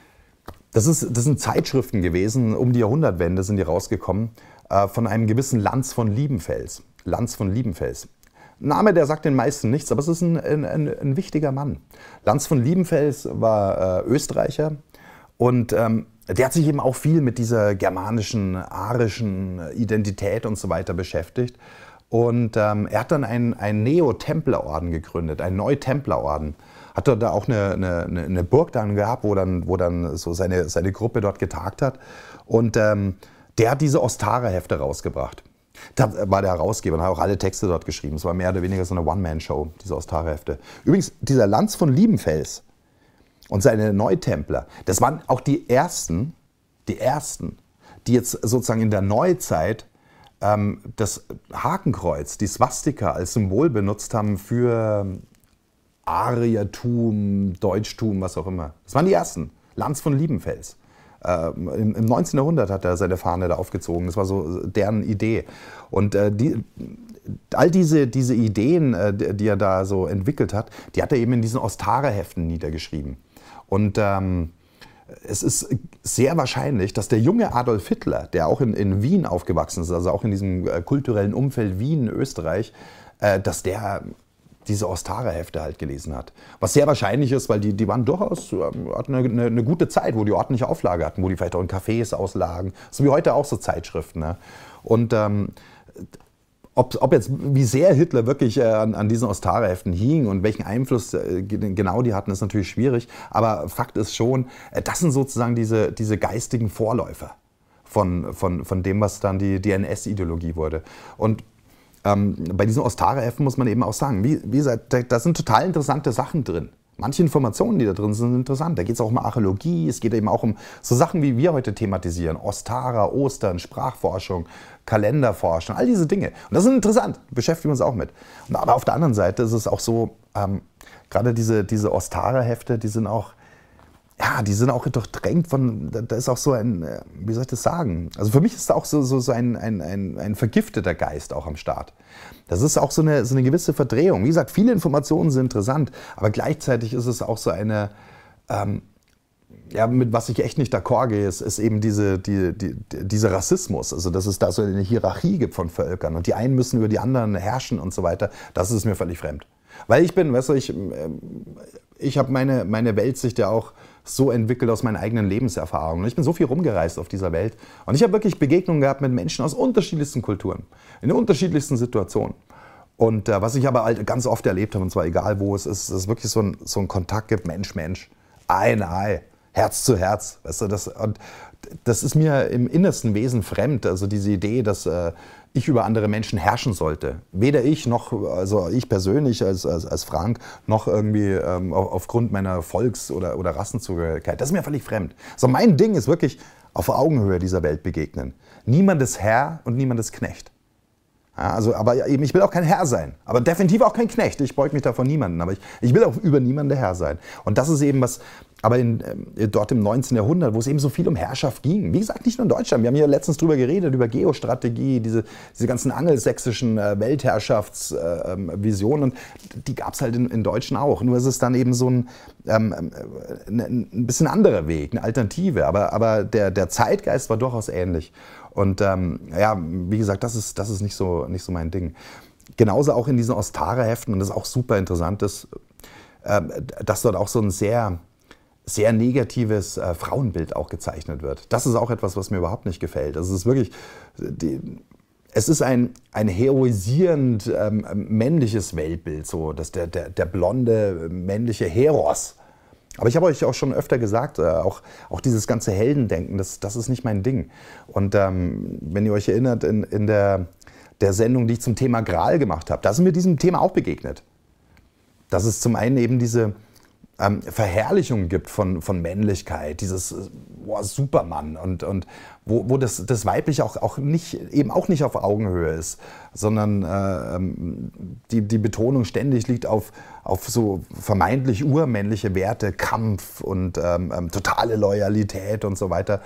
S1: das, ist, das sind Zeitschriften gewesen, um die Jahrhundertwende sind die rausgekommen, äh, von einem gewissen Lanz von Liebenfels. Lanz von Liebenfels. Name, der sagt den meisten nichts, aber es ist ein, ein, ein wichtiger Mann. Lanz von Liebenfels war äh, Österreicher und ähm, der hat sich eben auch viel mit dieser germanischen, arischen Identität und so weiter beschäftigt. Und ähm, er hat dann einen, einen Neo-Templerorden gegründet, einen Neutemplerorden. Hat er da auch eine, eine, eine Burg dann gehabt, wo dann, wo dann so seine, seine Gruppe dort getagt hat. Und ähm, der hat diese Ostara-Hefte rausgebracht. Da war der Herausgeber und hat auch alle Texte dort geschrieben. Es war mehr oder weniger so eine One-Man-Show, diese Ostara-Hefte. Übrigens, dieser Lanz von Liebenfels und seine Neutempler, das waren auch die ersten, die ersten, die jetzt sozusagen in der Neuzeit ähm, das Hakenkreuz, die Swastika als Symbol benutzt haben für Ariertum, Deutschtum, was auch immer. Das waren die ersten. Lanz von Liebenfels. Äh, im, Im neunzehnten Jahrhundert hat er seine Fahne da aufgezogen. Das war so deren Idee. Und äh, die, all diese, diese Ideen, äh, die er da so entwickelt hat, die hat er eben in diesen Ostara-Heften niedergeschrieben. Und ähm, es ist sehr wahrscheinlich, dass der junge Adolf Hitler, der auch in, in Wien aufgewachsen ist, also auch in diesem äh, kulturellen Umfeld Wien, Österreich, äh, dass der diese Ostara-Hefte halt gelesen hat. Was sehr wahrscheinlich ist, weil die, die waren durchaus, hatten eine, eine, eine gute Zeit, wo die ordentliche Auflage hatten, wo die vielleicht auch in Cafés auslagen, so wie heute auch so Zeitschriften. Ne? Und ähm, ob, ob jetzt, wie sehr Hitler wirklich äh, an, an diesen Ostara-Heften hing und welchen Einfluss äh, genau die hatten, ist natürlich schwierig. Aber Fakt ist schon, äh, das sind sozusagen diese, diese geistigen Vorläufer von, von, von dem, was dann die, die N S-Ideologie wurde. Und Ähm, bei diesen Ostara-Heften muss man eben auch sagen, wie, wie gesagt, da, da sind total interessante Sachen drin. Manche Informationen, die da drin sind, sind interessant. Da geht es auch um Archäologie, es geht eben auch um so Sachen, wie wir heute thematisieren. Ostara, Ostern, Sprachforschung, Kalenderforschung, all diese Dinge. Und das ist interessant, beschäftigen wir uns auch mit. Und aber auf der anderen Seite ist es auch so, ähm, gerade diese, diese Ostara-Hefte, die sind auch, ja, die sind auch durchdrängt von, da ist auch so ein, wie soll ich das sagen? Also für mich ist da auch so, so, so ein, ein, ein, ein vergifteter Geist auch am Start. Das ist auch so eine, so eine gewisse Verdrehung. Wie gesagt, viele Informationen sind interessant, aber gleichzeitig ist es auch so eine, ähm, ja, mit was ich echt nicht d'accord gehe, ist, ist eben diese, die, die, dieser Rassismus. Also dass es da so eine Hierarchie gibt von Völkern und die einen müssen über die anderen herrschen und so weiter. Das ist mir völlig fremd. Weil ich bin, weißt du, ich, ich habe meine, meine Weltsicht ja auch so entwickelt aus meinen eigenen Lebenserfahrungen. Ich bin so viel rumgereist auf dieser Welt und ich habe wirklich Begegnungen gehabt mit Menschen aus unterschiedlichsten Kulturen, in den unterschiedlichsten Situationen. Und äh, was ich aber halt ganz oft erlebt habe, und zwar egal wo es ist, ist wirklich so ein, so ein Kontakt gibt, Mensch, Mensch, Eye in Eye, Herz zu Herz. Weißt du, das, und das ist mir im innersten Wesen fremd, also diese Idee, dass äh, ich über andere Menschen herrschen sollte. Weder ich noch, also ich persönlich als, als, als Frank, noch irgendwie ähm, aufgrund meiner Volks- oder, oder Rassenzugehörigkeit. Das ist mir völlig fremd. So mein Ding ist wirklich auf Augenhöhe dieser Welt begegnen. Niemand ist Herr und niemand ist Knecht. Ja, also, aber eben, ich will auch kein Herr sein, aber definitiv auch kein Knecht. Ich beug mich da von niemandem, aber ich, ich will auch über niemanden der Herr sein. Und das ist eben was, aber in, äh, dort im neunzehnten Jahrhundert, wo es eben so viel um Herrschaft ging. Wie gesagt, nicht nur in Deutschland. Wir haben hier letztens drüber geredet, über Geostrategie, diese, diese ganzen angelsächsischen äh, Weltherrschaftsvisionen. Äh, die gab es halt in, in Deutschen auch. Nur ist es dann eben so ein, ähm, ein, ein bisschen anderer Weg, eine Alternative. Aber, aber der, der Zeitgeist war durchaus ähnlich. Und ähm, ja, wie gesagt, das ist, das ist nicht so, nicht so mein Ding. Genauso auch in diesen Ostara-Heften, und das ist auch super interessant, ist, äh, dass dort auch so ein sehr, sehr negatives äh, Frauenbild auch gezeichnet wird. Das ist auch etwas, was mir überhaupt nicht gefällt. Also es ist wirklich, die, es ist ein, ein heroisierend ähm, männliches Weltbild, so, dass der, der, der blonde männliche Heros. Aber ich habe euch auch schon öfter gesagt, äh, auch, auch dieses ganze Heldendenken, das, das ist nicht mein Ding. Und ähm, wenn ihr euch erinnert, in, in der, der Sendung, die ich zum Thema Gral gemacht habe, da sind wir diesem Thema auch begegnet. Dass es zum einen eben diese ähm, Verherrlichung gibt von, von Männlichkeit, dieses boah, Supermann und, und wo, wo das, das Weibliche auch, auch nicht, eben auch nicht auf Augenhöhe ist, sondern äh, die, die Betonung ständig liegt auf, auf so vermeintlich urmännliche Werte, Kampf und ähm, ähm, totale Loyalität und so weiter.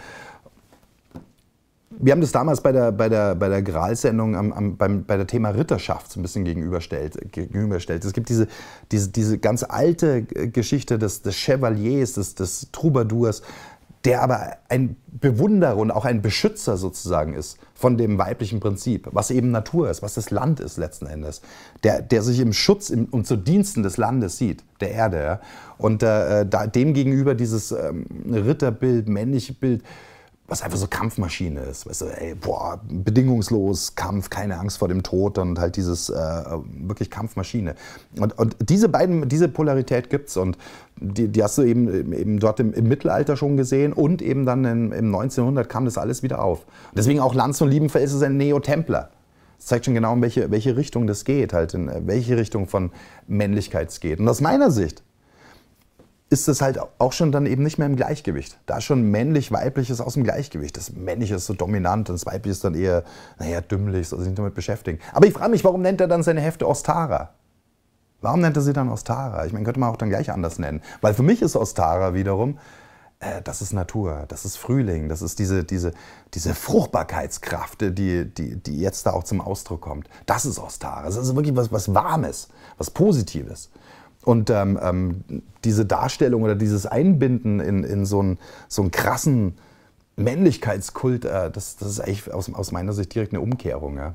S1: Wir haben das damals bei der, bei der, bei der Gral-Sendung am, am, beim, bei der Thema Ritterschaft so ein bisschen gegenüberstellt. gegenüberstellt. Es gibt diese, diese, diese ganz alte Geschichte des, des Chevaliers, des, des Troubadours, der aber ein Bewunderer und auch ein Beschützer sozusagen ist von dem weiblichen Prinzip, was eben Natur ist, was das Land ist letzten Endes. Der, der sich im Schutz im, und zu Diensten des Landes sieht, der Erde. Ja. Und äh, da, dem gegenüber dieses ähm, Ritterbild, männliche Bild, was einfach so Kampfmaschine ist, weißt du, ey, boah, bedingungslos Kampf, keine Angst vor dem Tod und halt dieses äh, wirklich Kampfmaschine. Und, und diese beiden, diese Polarität gibt's und die, die hast du eben, eben dort im, im Mittelalter schon gesehen und eben dann in, im neunzehnten. kam das alles wieder auf. Und deswegen auch Lanz und Liebenfeld ist ein Neotempler. Das zeigt schon genau, in welche, welche Richtung das geht, halt in welche Richtung von Männlichkeit es geht. Und aus meiner Sicht ist es halt auch schon dann eben nicht mehr im Gleichgewicht. Da ist schon männlich-weibliches aus dem Gleichgewicht. Das Männliche ist so dominant und das Weibliche ist dann eher, naja, dümmlich, soll sich nicht damit beschäftigen. Aber ich frage mich, warum nennt er dann seine Hefte Ostara? Warum nennt er sie dann Ostara? Ich meine, könnte man auch dann gleich anders nennen. Weil für mich ist Ostara wiederum, äh, das ist Natur, das ist Frühling, das ist diese, diese, diese Fruchtbarkeitskraft, die, die, die jetzt da auch zum Ausdruck kommt. Das ist Ostara. Das ist wirklich was, was Warmes, was Positives. Und ähm, ähm, diese Darstellung oder dieses Einbinden in, in so, einen, so einen krassen Männlichkeitskult, äh, das, das ist eigentlich aus, aus meiner Sicht direkt eine Umkehrung. Ja.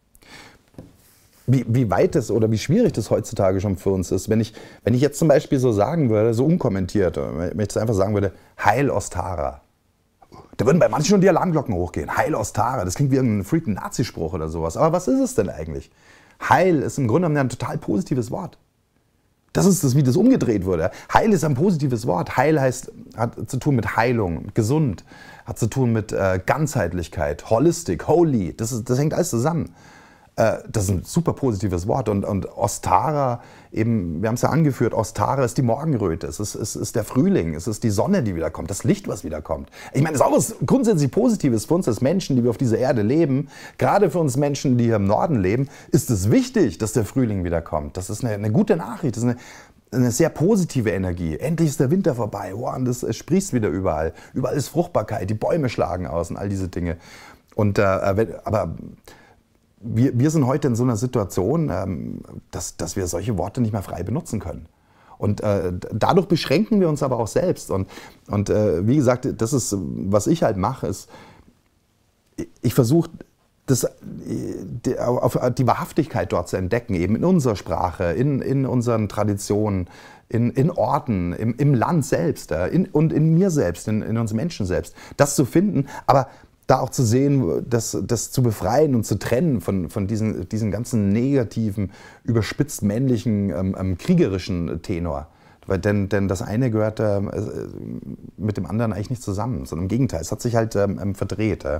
S1: Wie, wie weit es oder wie schwierig das heutzutage schon für uns ist, wenn ich, wenn ich jetzt zum Beispiel so sagen würde, so unkommentiert, wenn ich jetzt einfach sagen würde, Heil Ostara. Da würden bei manchen schon die Alarmglocken hochgehen. Heil Ostara, das klingt wie irgendein freaking Nazispruch oder sowas. Aber was ist es denn eigentlich? Heil ist im Grunde genommen ein total positives Wort. Das ist das, wie das umgedreht wurde. Heil ist ein positives Wort. Heil heißt, hat zu tun mit Heilung, gesund, hat zu tun mit äh, Ganzheitlichkeit, Holistic, Holy. Das, ist, das hängt alles zusammen. Äh, das ist ein super positives Wort. Und, und Ostara, eben, wir haben es ja angeführt, Ostara ist die Morgenröte, es ist, es ist der Frühling, es ist die Sonne, die wiederkommt, das Licht, was wiederkommt. Ich meine, es ist auch was grundsätzlich Positives für uns als Menschen, die wir auf dieser Erde leben. Gerade für uns Menschen, die hier im Norden leben, ist es wichtig, dass der Frühling wiederkommt. Das ist eine, eine gute Nachricht, das ist eine, eine sehr positive Energie. Endlich ist der Winter vorbei, wow, und das, es sprießt wieder überall. Überall ist Fruchtbarkeit, die Bäume schlagen aus und all diese Dinge. Und, äh, aber wir, wir sind heute in so einer Situation, ähm, dass, dass wir solche Worte nicht mehr frei benutzen können. Und äh, dadurch beschränken wir uns aber auch selbst. Und, und äh, wie gesagt, das ist, was ich halt mache, ist, ich versuche, das, die, auf die Wahrhaftigkeit dort zu entdecken, eben in unserer Sprache, in, in unseren Traditionen, in, in Orten, im, im Land selbst in, und in mir selbst, in, in uns Menschen selbst, das zu finden, aber da auch zu sehen, das, das zu befreien und zu trennen von, von diesen, diesen ganzen negativen, überspitzt männlichen, ähm, ähm, kriegerischen Tenor. Weil denn, denn das eine gehört äh, mit dem anderen eigentlich nicht zusammen, sondern im Gegenteil, es hat sich halt ähm, verdreht. Äh.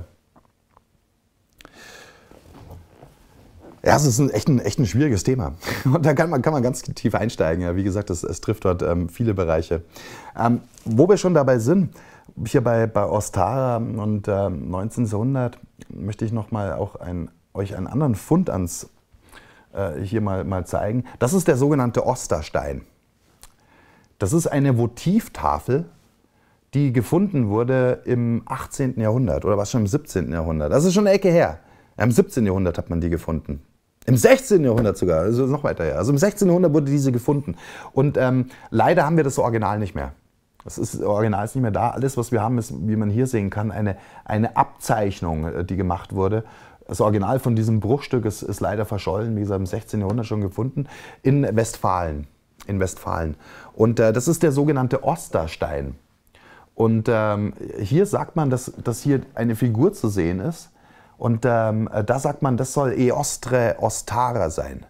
S1: Ja, es ist ein, echt, ein, echt ein schwieriges Thema. Und da kann man, kann man ganz tief einsteigen. Ja. Wie gesagt, es, es trifft dort ähm, viele Bereiche. Ähm, wo wir schon dabei sind, hier bei, bei Ostara und äh, neunzehnhundert möchte ich noch mal auch ein, euch einen anderen Fund ans, äh, hier mal, mal zeigen. Das ist der sogenannte Osterstein. Das ist eine Votivtafel, die gefunden wurde im achtzehnten Jahrhundert oder was schon im siebzehnten Jahrhundert. Das ist schon eine Ecke her. Im siebzehnten Jahrhundert hat man die gefunden. Im sechzehnten Jahrhundert sogar, also noch weiter her. Also im sechzehnten Jahrhundert wurde diese gefunden. Und ähm, leider haben wir das Original nicht mehr. Das, ist, das Original ist nicht mehr da. Alles, was wir haben, ist, wie man hier sehen kann, eine, eine Abzeichnung, die gemacht wurde. Das Original von diesem Bruchstück ist, ist leider verschollen, wie gesagt, im sechzehnten Jahrhundert schon gefunden, in Westfalen. In Westfalen. Und äh, das ist der sogenannte Osterstein. Und ähm, hier sagt man, dass, dass hier eine Figur zu sehen ist. Und ähm, da sagt man, das soll Eostre Ostara sein.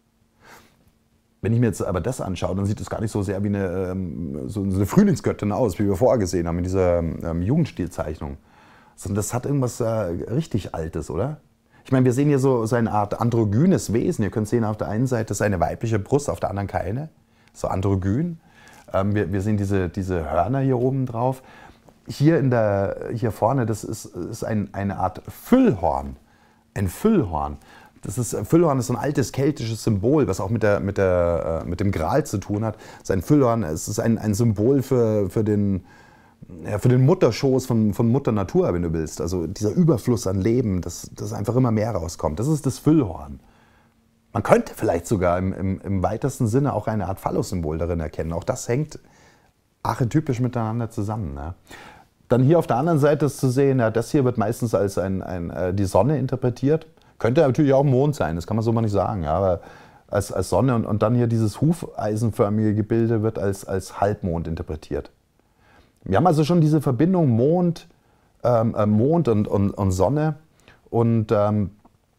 S1: Wenn ich mir jetzt aber das anschaue, dann sieht es gar nicht so sehr wie eine, ähm, so eine Frühlingsgöttin aus, wie wir vorher gesehen haben in dieser ähm, Jugendstilzeichnung. Sondern das hat irgendwas äh, richtig Altes, oder? Ich meine, wir sehen hier so, so eine Art androgynes Wesen. Ihr könnt sehen, auf der einen Seite ist eine weibliche Brust, auf der anderen keine. So androgyn. Ähm, wir, wir sehen diese, diese Hörner hier oben drauf. Hier, in der, hier vorne, das ist, ist ein, eine Art Füllhorn. Ein Füllhorn. Das ist, Füllhorn ist so ein altes keltisches Symbol, was auch mit, der, mit, der, mit dem Gral zu tun hat. Sein Füllhorn es ist ein, ein Symbol für, für, den, ja, für den Mutterschoß von, von Mutter Natur, wenn du willst. Also dieser Überfluss an Leben, dass, dass einfach immer mehr rauskommt. Das ist das Füllhorn. Man könnte vielleicht sogar im, im, im weitesten Sinne auch eine Art Phallus-Symbol darin erkennen. Auch das hängt archetypisch miteinander zusammen. Ne? Dann hier auf der anderen Seite ist zu sehen, ja, das hier wird meistens als ein, ein, äh, die Sonne interpretiert. Könnte natürlich auch Mond sein, das kann man so mal nicht sagen, ja, aber als, als Sonne. Und, und dann hier dieses hufeisenförmige Gebilde wird als, als Halbmond interpretiert. Wir haben also schon diese Verbindung Mond, ähm, äh, Mond und, und, und Sonne und ähm,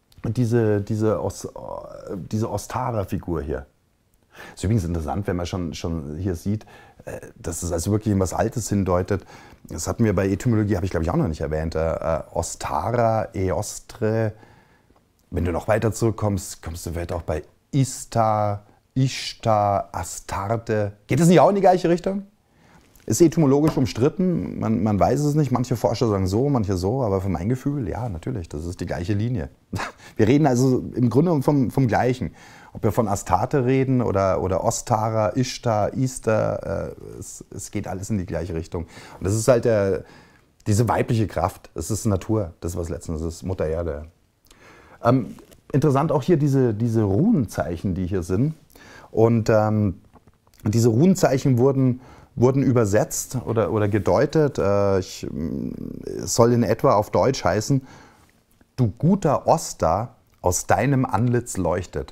S1: diese, diese, Os, äh, diese Ostara-Figur hier. Ist übrigens interessant, wenn man schon, schon hier sieht, äh, dass es also wirklich etwas Altes hindeutet. Das hatten wir bei Etymologie, habe ich glaube ich auch noch nicht erwähnt. Äh, Ostara, Eostre. Wenn du noch weiter zurückkommst, kommst du vielleicht auch bei Istar, Ishtar, Astarte. Geht es nicht auch in die gleiche Richtung? Ist etymologisch umstritten, man, man weiß es nicht. Manche Forscher sagen so, manche so, aber für mein Gefühl, ja, natürlich, das ist die gleiche Linie. Wir reden also im Grunde vom, vom Gleichen. Ob wir von Astarte reden oder, oder Ostara, Ishtar, Istar, äh, es, es geht alles in die gleiche Richtung. Und das ist halt der, diese weibliche Kraft, es ist Natur, das ist was letztens, das ist Mutter Erde. Ähm, interessant auch hier diese, diese Runenzeichen, die hier sind. Und ähm, diese Runenzeichen wurden, wurden übersetzt oder, oder gedeutet. Äh, ich, es soll in etwa auf Deutsch heißen, du guter Oster, aus deinem Antlitz leuchtet.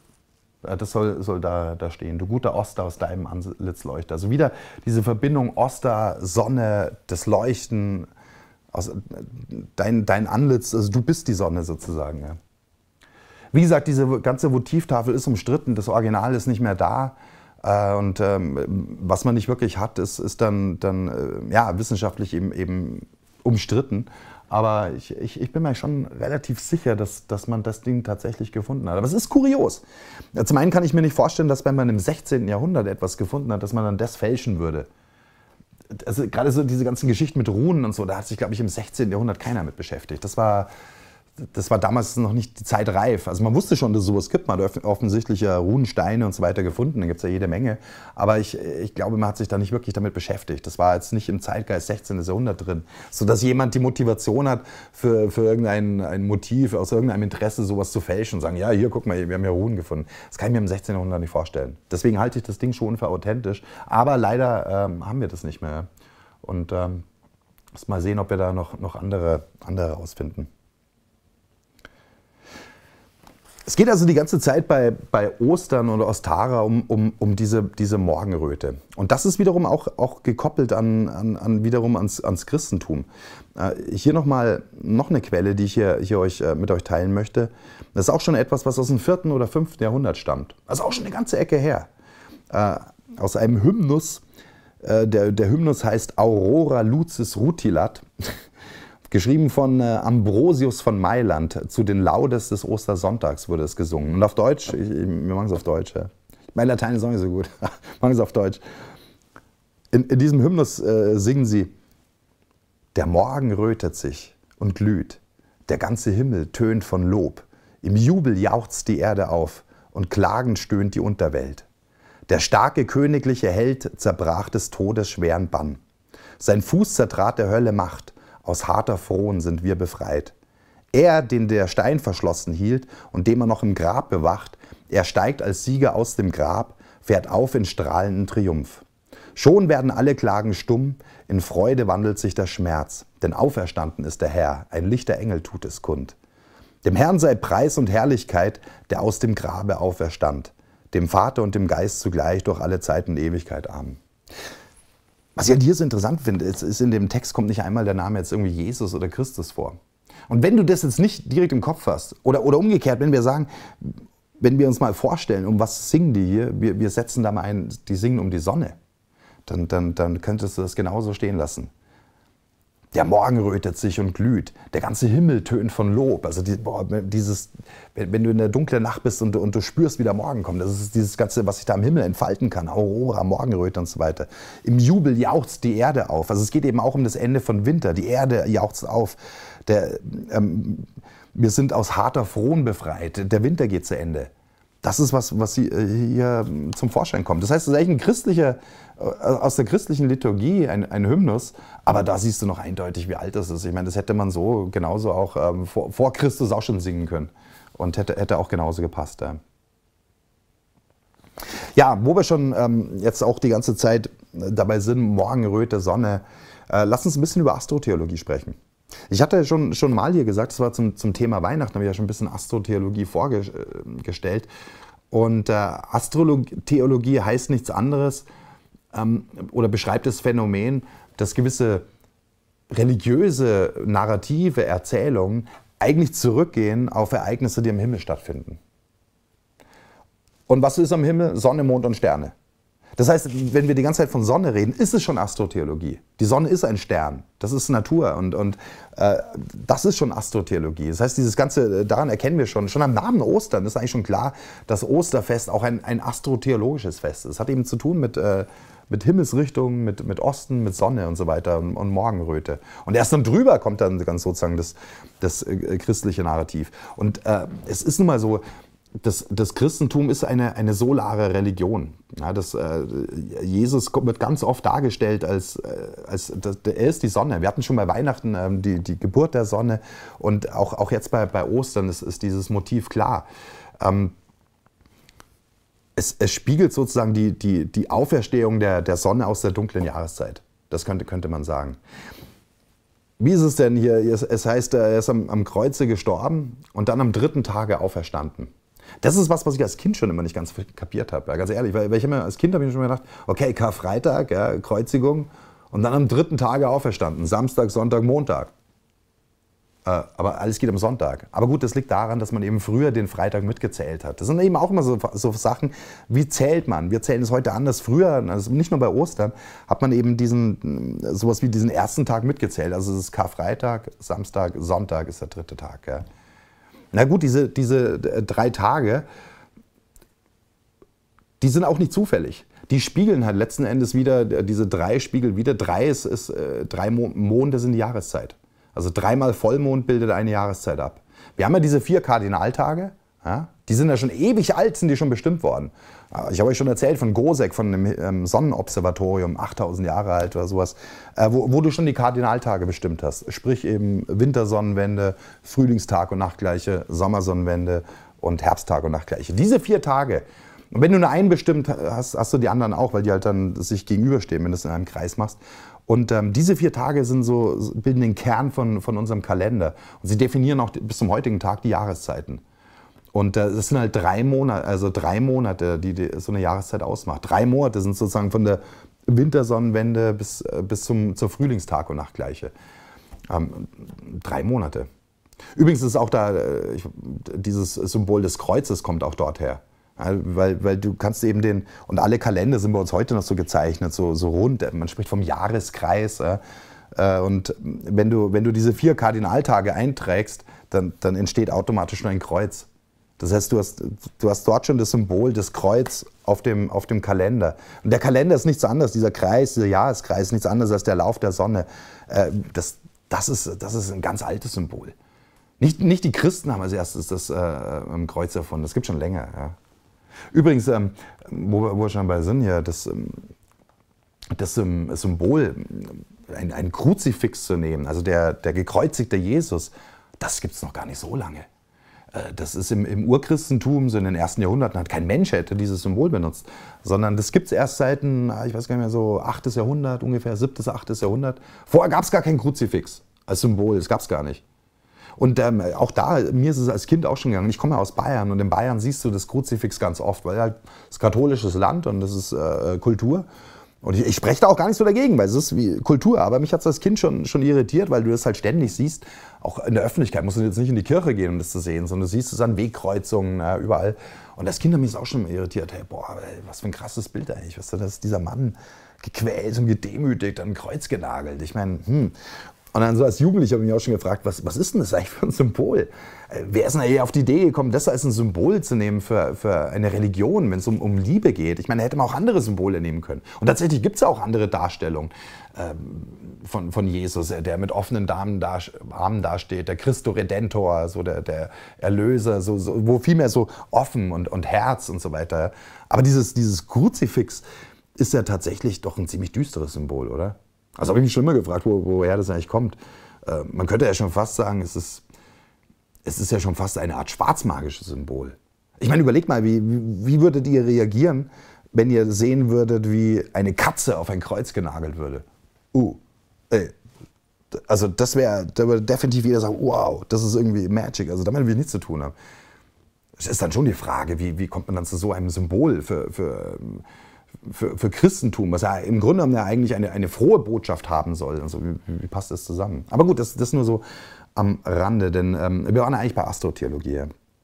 S1: Das soll, soll da, da stehen. Du guter Oster, aus deinem Antlitz leuchtet. Also wieder diese Verbindung Oster, Sonne, das Leuchten, aus, dein, dein Antlitz, also du bist die Sonne sozusagen. Ja. Wie gesagt, diese ganze Votivtafel ist umstritten, das Original ist nicht mehr da. Äh, und ähm, was man nicht wirklich hat, ist, ist dann, dann äh, ja, wissenschaftlich eben, eben umstritten. Aber ich, ich, ich bin mir schon relativ sicher, dass, dass man das Ding tatsächlich gefunden hat. Aber es ist kurios. Zum einen kann ich mir nicht vorstellen, dass wenn man im sechzehnten Jahrhundert etwas gefunden hat, dass man dann das fälschen würde. Also gerade so diese ganzen Geschichten mit Runen und so, da hat sich, glaube ich, im sechzehnten Jahrhundert keiner mit beschäftigt. Das war... Das war damals noch nicht die Zeit reif. Also man wusste schon, dass es sowas gibt. Man hat offensichtlich ja Runensteine und so weiter gefunden. Da gibt es ja jede Menge. Aber ich, ich glaube, man hat sich da nicht wirklich damit beschäftigt. Das war jetzt nicht im Zeitgeist sechzehnten Jahrhundert drin. Sodass jemand die Motivation hat, für, für irgendein ein Motiv, aus irgendeinem Interesse sowas zu fälschen und sagen, ja, hier, guck mal, wir haben ja Runen gefunden. Das kann ich mir im sechzehnten Jahrhundert nicht vorstellen. Deswegen halte ich das Ding schon für authentisch. Aber leider ähm, haben wir das nicht mehr. Und ähm, muss mal sehen, ob wir da noch, noch andere, andere rausfinden. Es geht also die ganze Zeit bei, bei Ostern oder Ostara um, um, um diese, diese Morgenröte. Und das ist wiederum auch, auch gekoppelt an, an, an wiederum ans, ans Christentum. Äh, hier nochmal noch eine Quelle, die ich hier, hier euch, äh, mit euch teilen möchte. Das ist auch schon etwas, was aus dem vierten oder fünften Jahrhundert stammt. Also auch schon eine ganze Ecke her. Äh, aus einem Hymnus. Äh, der, der Hymnus heißt Aurora Lucis Rutilat. Geschrieben von äh, Ambrosius von Mailand, zu den Laudes des Ostersonntags wurde es gesungen. Und auf Deutsch, ich, ich, wir machen es auf Deutsch. Ja. Mein Latein ist auch nicht so gut, machen es auf Deutsch. In, in diesem Hymnus äh, singen sie: Der Morgen rötet sich und glüht, der ganze Himmel tönt von Lob, im Jubel jauchzt die Erde auf und klagend stöhnt die Unterwelt. Der starke königliche Held zerbrach des Todes schweren Bann. Sein Fuß zertrat der Hölle Macht, aus harter Frohen sind wir befreit. Er, den der Stein verschlossen hielt und den man noch im Grab bewacht, er steigt als Sieger aus dem Grab, fährt auf in strahlenden Triumph. Schon werden alle Klagen stumm, in Freude wandelt sich der Schmerz, denn auferstanden ist der Herr, ein lichter Engel tut es kund. Dem Herrn sei Preis und Herrlichkeit, der aus dem Grabe auferstand, dem Vater und dem Geist zugleich durch alle Zeit und Ewigkeit. Amen. Was ich an hier so interessant finde, ist, ist, in dem Text kommt nicht einmal der Name jetzt irgendwie Jesus oder Christus vor. Und wenn du das jetzt nicht direkt im Kopf hast, oder, oder umgekehrt, wenn wir sagen, wenn wir uns mal vorstellen, um was singen die hier, wir, wir setzen da mal ein, die singen um die Sonne, dann, dann, dann könntest du das genauso stehen lassen. Der Morgen rötet sich und glüht, der ganze Himmel tönt von Lob. Also die, boah, dieses, wenn, wenn du in der dunklen Nacht bist und, und du spürst, wie der Morgen kommt, das ist dieses Ganze, was sich da am Himmel entfalten kann, Aurora, Morgenröte und so weiter. Im Jubel jauchzt die Erde auf. Also es geht eben auch um das Ende von Winter. Die Erde jauchzt auf. Der, ähm, wir sind aus harter Frohen befreit. Der Winter geht zu Ende. Das ist was, was hier zum Vorschein kommt. Das heißt, es ist eigentlich ein christlicher, aus der christlichen Liturgie ein, ein Hymnus, aber da siehst du noch eindeutig, wie alt das ist. Ich meine, das hätte man so genauso auch ähm, vor, vor Christus auch schon singen können und hätte, hätte auch genauso gepasst. Ja, ja wo wir schon ähm, jetzt auch die ganze Zeit dabei sind, Morgenröte, Sonne, äh, lass uns ein bisschen über Astrotheologie sprechen. Ich hatte schon, schon mal hier gesagt, das war zum, zum Thema Weihnachten, habe ich ja schon ein bisschen Astrotheologie vorgestellt. Und äh, Astrotheologie heißt nichts anderes ähm, oder beschreibt das Phänomen, dass gewisse religiöse Narrative, Erzählungen eigentlich zurückgehen auf Ereignisse, die am Himmel stattfinden. Und was ist am Himmel? Sonne, Mond und Sterne. Das heißt, wenn wir die ganze Zeit von Sonne reden, ist es schon Astrotheologie. Die Sonne ist ein Stern, das ist Natur und, und äh, das ist schon Astrotheologie. Das heißt, dieses Ganze, daran erkennen wir schon, schon am Namen Ostern ist eigentlich schon klar, dass Osterfest auch ein, ein astrotheologisches Fest ist. Es hat eben zu tun mit, äh, mit Himmelsrichtungen, mit, mit Osten, mit Sonne und so weiter und, und Morgenröte. Und erst dann drüber kommt dann ganz sozusagen das, das äh, christliche Narrativ. Und äh, es ist nun mal so, Das, das Christentum ist eine, eine solare Religion. Ja, das, äh, Jesus wird ganz oft dargestellt als, äh, als das, er ist die Sonne. Wir hatten schon bei Weihnachten ähm, die, die Geburt der Sonne und auch, auch jetzt bei, bei Ostern ist, ist dieses Motiv klar. Ähm, es, es spiegelt sozusagen die, die, die Auferstehung der, der Sonne aus der dunklen Jahreszeit. Das könnte, könnte man sagen. Wie ist es denn hier? Es heißt, er ist am, am Kreuze gestorben und dann am dritten Tage auferstanden. Das ist was, was ich als Kind schon immer nicht ganz kapiert habe, ja, ganz ehrlich. Weil, weil ich immer, als Kind habe ich mir schon gedacht, okay, Karfreitag, ja, Kreuzigung und dann am dritten Tage auferstanden, Samstag, Sonntag, Montag. Äh, aber alles geht am Sonntag. Aber gut, das liegt daran, dass man eben früher den Freitag mitgezählt hat. Das sind eben auch immer so, so Sachen, wie zählt man? Wir zählen es heute anders. Früher, also nicht nur bei Ostern, hat man eben diesen, sowas wie diesen ersten Tag mitgezählt. Also es ist Karfreitag, Samstag, Sonntag ist der dritte Tag. Ja. Na gut, diese, diese drei Tage, die sind auch nicht zufällig. Die spiegeln halt letzten Endes wieder, diese drei spiegeln wieder, drei ist, ist äh, drei Mo Monde sind die Jahreszeit. Also dreimal Vollmond bildet eine Jahreszeit ab. Wir haben ja diese vier Kardinaltage, ja, die sind ja schon ewig alt, sind die schon bestimmt worden. Ich habe euch schon erzählt von Gosek, von dem ähm, Sonnenobservatorium, achttausend Jahre alt oder sowas, äh, wo, wo du schon die Kardinaltage bestimmt hast. Sprich eben Wintersonnenwende, Frühlingstag und Nachtgleiche, Sommersonnenwende und Herbsttag und Nachtgleiche. Diese vier Tage. Und wenn du nur einen bestimmt hast, hast du die anderen auch, weil die halt dann sich gegenüberstehen, wenn du es in einem Kreis machst. Und ähm, diese vier Tage sind so, bilden den Kern von, von unserem Kalender. Und sie definieren auch bis zum heutigen Tag die Jahreszeiten. Und äh, das sind halt drei Monate, also drei Monate, die, die so eine Jahreszeit ausmacht. Drei Monate sind sozusagen von der Wintersonnenwende bis, äh, bis zum zur Frühlingstag und Nachtgleiche. Ähm, drei Monate. Übrigens ist auch da, äh, ich, dieses Symbol des Kreuzes kommt auch dort her. Weil, weil du kannst eben den, und alle Kalender sind bei uns heute noch so gezeichnet, so, so rund, man spricht vom Jahreskreis. Äh, und wenn du, wenn du diese vier Kardinaltage einträgst, dann, dann entsteht automatisch nur ein Kreuz. Das heißt, du hast, du hast dort schon das Symbol des Kreuz auf dem, auf dem Kalender. Und der Kalender ist nichts anderes, dieser Kreis, dieser Jahreskreis ist nichts anderes als der Lauf der Sonne. Äh, das, das, ist, das ist ein ganz altes Symbol. Nicht, nicht die Christen haben als erstes das äh, Kreuz erfunden, das gibt schon länger. Ja. Übrigens, ähm, wo, wir, wo wir schon dabei sind, ja, das, das Symbol, ein, ein Kruzifix zu nehmen, also der, der gekreuzigte Jesus, das gibt es noch gar nicht so lange. Äh, das ist im, im Urchristentum, so in den ersten Jahrhunderten, hat kein Mensch hätte dieses Symbol benutzt, sondern das gibt es erst seit, ich weiß gar nicht mehr, so achtes Jahrhundert, ungefähr siebtes, achtes Jahrhundert. Vorher gab es gar kein Kruzifix als Symbol, das gab es gar nicht. Und ähm, auch da, mir ist es als Kind auch schon gegangen. Ich komme ja aus Bayern und in Bayern siehst du das Kruzifix ganz oft, weil halt das ist katholisches Land und das ist äh, Kultur. Und ich, ich spreche da auch gar nicht so dagegen, weil es ist wie Kultur. Aber mich hat es als Kind schon, schon irritiert, weil du das halt ständig siehst. Auch in der Öffentlichkeit musst du jetzt nicht in die Kirche gehen, um das zu sehen, sondern du siehst es an Wegkreuzungen, ja, überall. Und als Kind hat mich das auch schon irritiert. Hey, boah, ey, was für ein krasses Bild eigentlich. Weißt du, das ist dieser Mann gequält und gedemütigt, an ein Kreuz genagelt. Ich meine, hm. Und dann so als Jugendlicher habe ich mich auch schon gefragt, was, was ist denn das eigentlich für ein Symbol? Äh, wer ist denn hier auf die Idee gekommen, das als ein Symbol zu nehmen für, für eine Religion, wenn es um, um Liebe geht? Ich meine, da hätte man auch andere Symbole nehmen können. Und tatsächlich gibt es ja auch andere Darstellungen ähm, von, von Jesus, der mit offenen Armen dasteht, der Christo Redentor, so der, der Erlöser, so, so, wo vielmehr so offen und, und Herz und so weiter. Aber dieses, dieses Kruzifix ist ja tatsächlich doch ein ziemlich düsteres Symbol, oder? Also habe ich mich schon immer gefragt, wo, woher das eigentlich kommt. Äh, man könnte ja schon fast sagen, es ist, es ist ja schon fast eine Art schwarzmagisches Symbol. Ich meine, überlegt mal, wie, wie würdet ihr reagieren, wenn ihr sehen würdet, wie eine Katze auf ein Kreuz genagelt würde? Uh, ey. Also das wäre, da würde definitiv jeder sagen, wow, das ist irgendwie Magic. Also damit will ich nichts zu tun haben. Es ist dann schon die Frage, wie, wie kommt man dann zu so einem Symbol für... für Für, für Christentum, was ja im Grunde genommen ja eigentlich eine, eine frohe Botschaft haben soll. Also wie, wie passt das zusammen? Aber gut, das, das nur so am Rande, denn ähm, wir waren ja eigentlich bei Astrotheologie.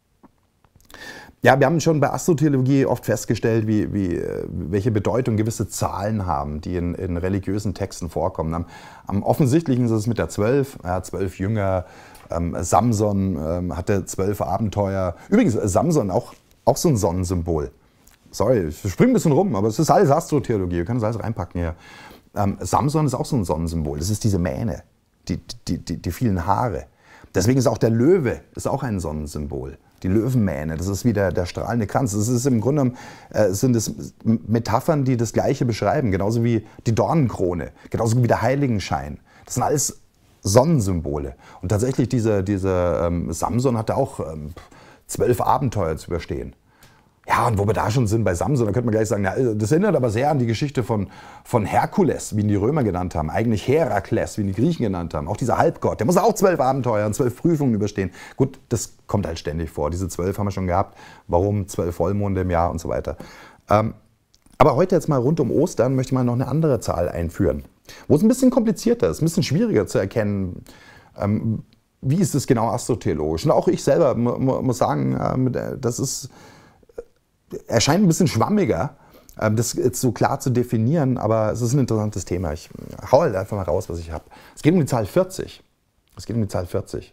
S1: Ja, wir haben schon bei Astrotheologie oft festgestellt, wie, wie, welche Bedeutung gewisse Zahlen haben, die in, in religiösen Texten vorkommen. Am, am offensichtlichsten ist es mit der zwölf, ja, zwölf Jünger, ähm, Samson ähm, hatte zwölf Abenteuer. Übrigens, Samson auch, auch so ein Sonnensymbol. Sorry, ich springe ein bisschen rum, aber es ist alles Astrotheologie, wir können das alles reinpacken hier. Ähm, Samson ist auch so ein Sonnensymbol, das ist diese Mähne, die, die, die, die vielen Haare. Deswegen ist auch der Löwe ist auch ein Sonnensymbol. Die Löwenmähne, das ist wie der, der strahlende Kranz. Das ist im Grunde genommen, äh, sind es Metaphern, die das Gleiche beschreiben, genauso wie die Dornenkrone, genauso wie der Heiligenschein. Das sind alles Sonnensymbole. Und tatsächlich, dieser, dieser ähm, Samson hatte auch ähm, zwölf Abenteuer zu überstehen. Ja, und wo wir da schon sind bei Samson, da könnte man gleich sagen, na, das erinnert aber sehr an die Geschichte von, von Herkules, wie ihn die Römer genannt haben. Eigentlich Herakles, wie ihn die Griechen genannt haben. Auch dieser Halbgott, der muss auch zwölf Abenteuer und zwölf Prüfungen überstehen. Gut, das kommt halt ständig vor. Diese zwölf haben wir schon gehabt. Warum zwölf Vollmonde im Jahr und so weiter. Ähm, aber heute jetzt mal rund um Ostern möchte ich mal noch eine andere Zahl einführen. Wo es ein bisschen komplizierter ist, ein bisschen schwieriger zu erkennen, ähm, wie ist es genau astrotheologisch? Und auch ich selber muss sagen, das ist, erscheint ein bisschen schwammiger, das jetzt so klar zu definieren, aber es ist ein interessantes Thema. Ich hau halt einfach mal raus, was ich habe. Es geht um die Zahl vierzig. Es geht um die Zahl vierzig.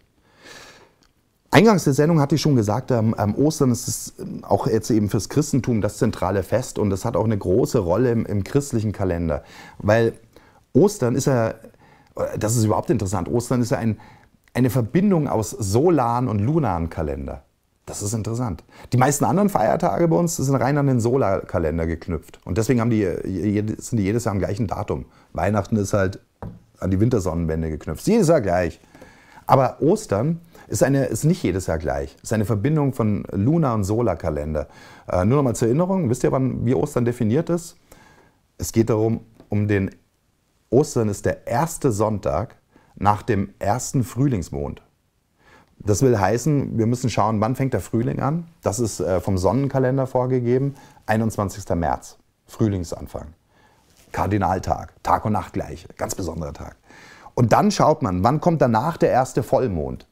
S1: Eingangs der Sendung hatte ich schon gesagt, ähm, Ostern ist es auch jetzt eben fürs Christentum das zentrale Fest und das hat auch eine große Rolle im, im christlichen Kalender. Weil Ostern ist ja, das ist überhaupt interessant, Ostern ist ja ein, eine Verbindung aus solaren und lunaren Kalender. Das ist interessant. Die meisten anderen Feiertage bei uns sind rein an den Solarkalender geknüpft. Und deswegen haben die, sind die jedes Jahr am gleichen Datum. Weihnachten ist halt an die Wintersonnenwende geknüpft. Jedes Jahr gleich. Aber Ostern ist, eine, ist nicht jedes Jahr gleich. Es ist eine Verbindung von Lunar- und Solarkalender. Äh, nur noch mal zur Erinnerung, wisst ihr, wann, wie Ostern definiert ist? Es geht darum, um den Ostern ist der erste Sonntag nach dem ersten Frühlingsmond. Das will heißen, wir müssen schauen, wann fängt der Frühling an. Das ist äh, vom Sonnenkalender vorgegeben, einundzwanzigster März, Frühlingsanfang. Kardinaltag, Tag und Nacht gleich, ganz besonderer Tag. Und dann schaut man, wann kommt danach der erste Vollmond.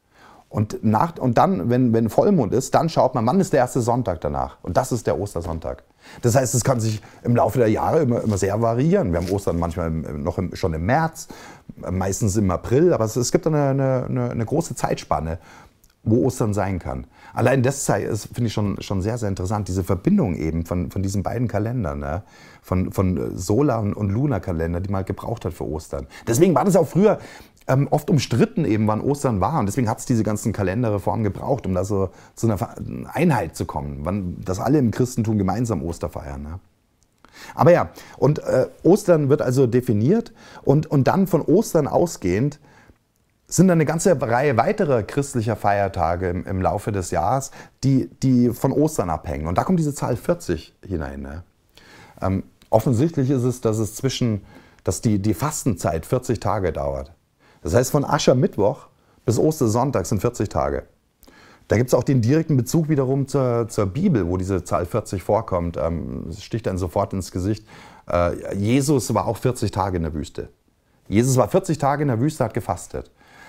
S1: Und, nach, und dann, wenn, wenn Vollmond ist, dann schaut man, wann ist der erste Sonntag danach. Und das ist der Ostersonntag. Das heißt, es kann sich im Laufe der Jahre immer, immer sehr variieren. Wir haben Ostern manchmal noch im, schon im März, meistens im April, aber es, es gibt eine, eine, eine große Zeitspanne, wo Ostern sein kann. Allein das finde ich schon, schon sehr, sehr interessant, diese Verbindung eben von, von diesen beiden Kalendern, ne? von, von Solar- und Lunar-Kalender, die man halt gebraucht hat für Ostern. Deswegen war das auch früher ähm, oft umstritten, eben, wann Ostern war. Und deswegen hat es diese ganzen Kalenderreformen gebraucht, um da so zu einer Einheit zu kommen, wann, dass alle im Christentum gemeinsam Oster feiern. Ne? Aber ja, und äh, Ostern wird also definiert und, und dann von Ostern ausgehend sind dann eine ganze Reihe weiterer christlicher Feiertage im, im Laufe des Jahres, die, die von Ostern abhängen. Und da kommt diese Zahl vierzig hinein. Ne? Ähm, offensichtlich ist es, dass es zwischen, dass die, die Fastenzeit vierzig Tage dauert. Das heißt, von Aschermittwoch bis Ostersonntag sind vierzig Tage. Da gibt es auch den direkten Bezug wiederum zur, zur Bibel, wo diese Zahl vierzig vorkommt. Ähm, das sticht dann sofort ins Gesicht. Äh, Jesus war auch vierzig Tage in der Wüste. Jesus war vierzig Tage in der Wüste, hat gefastet.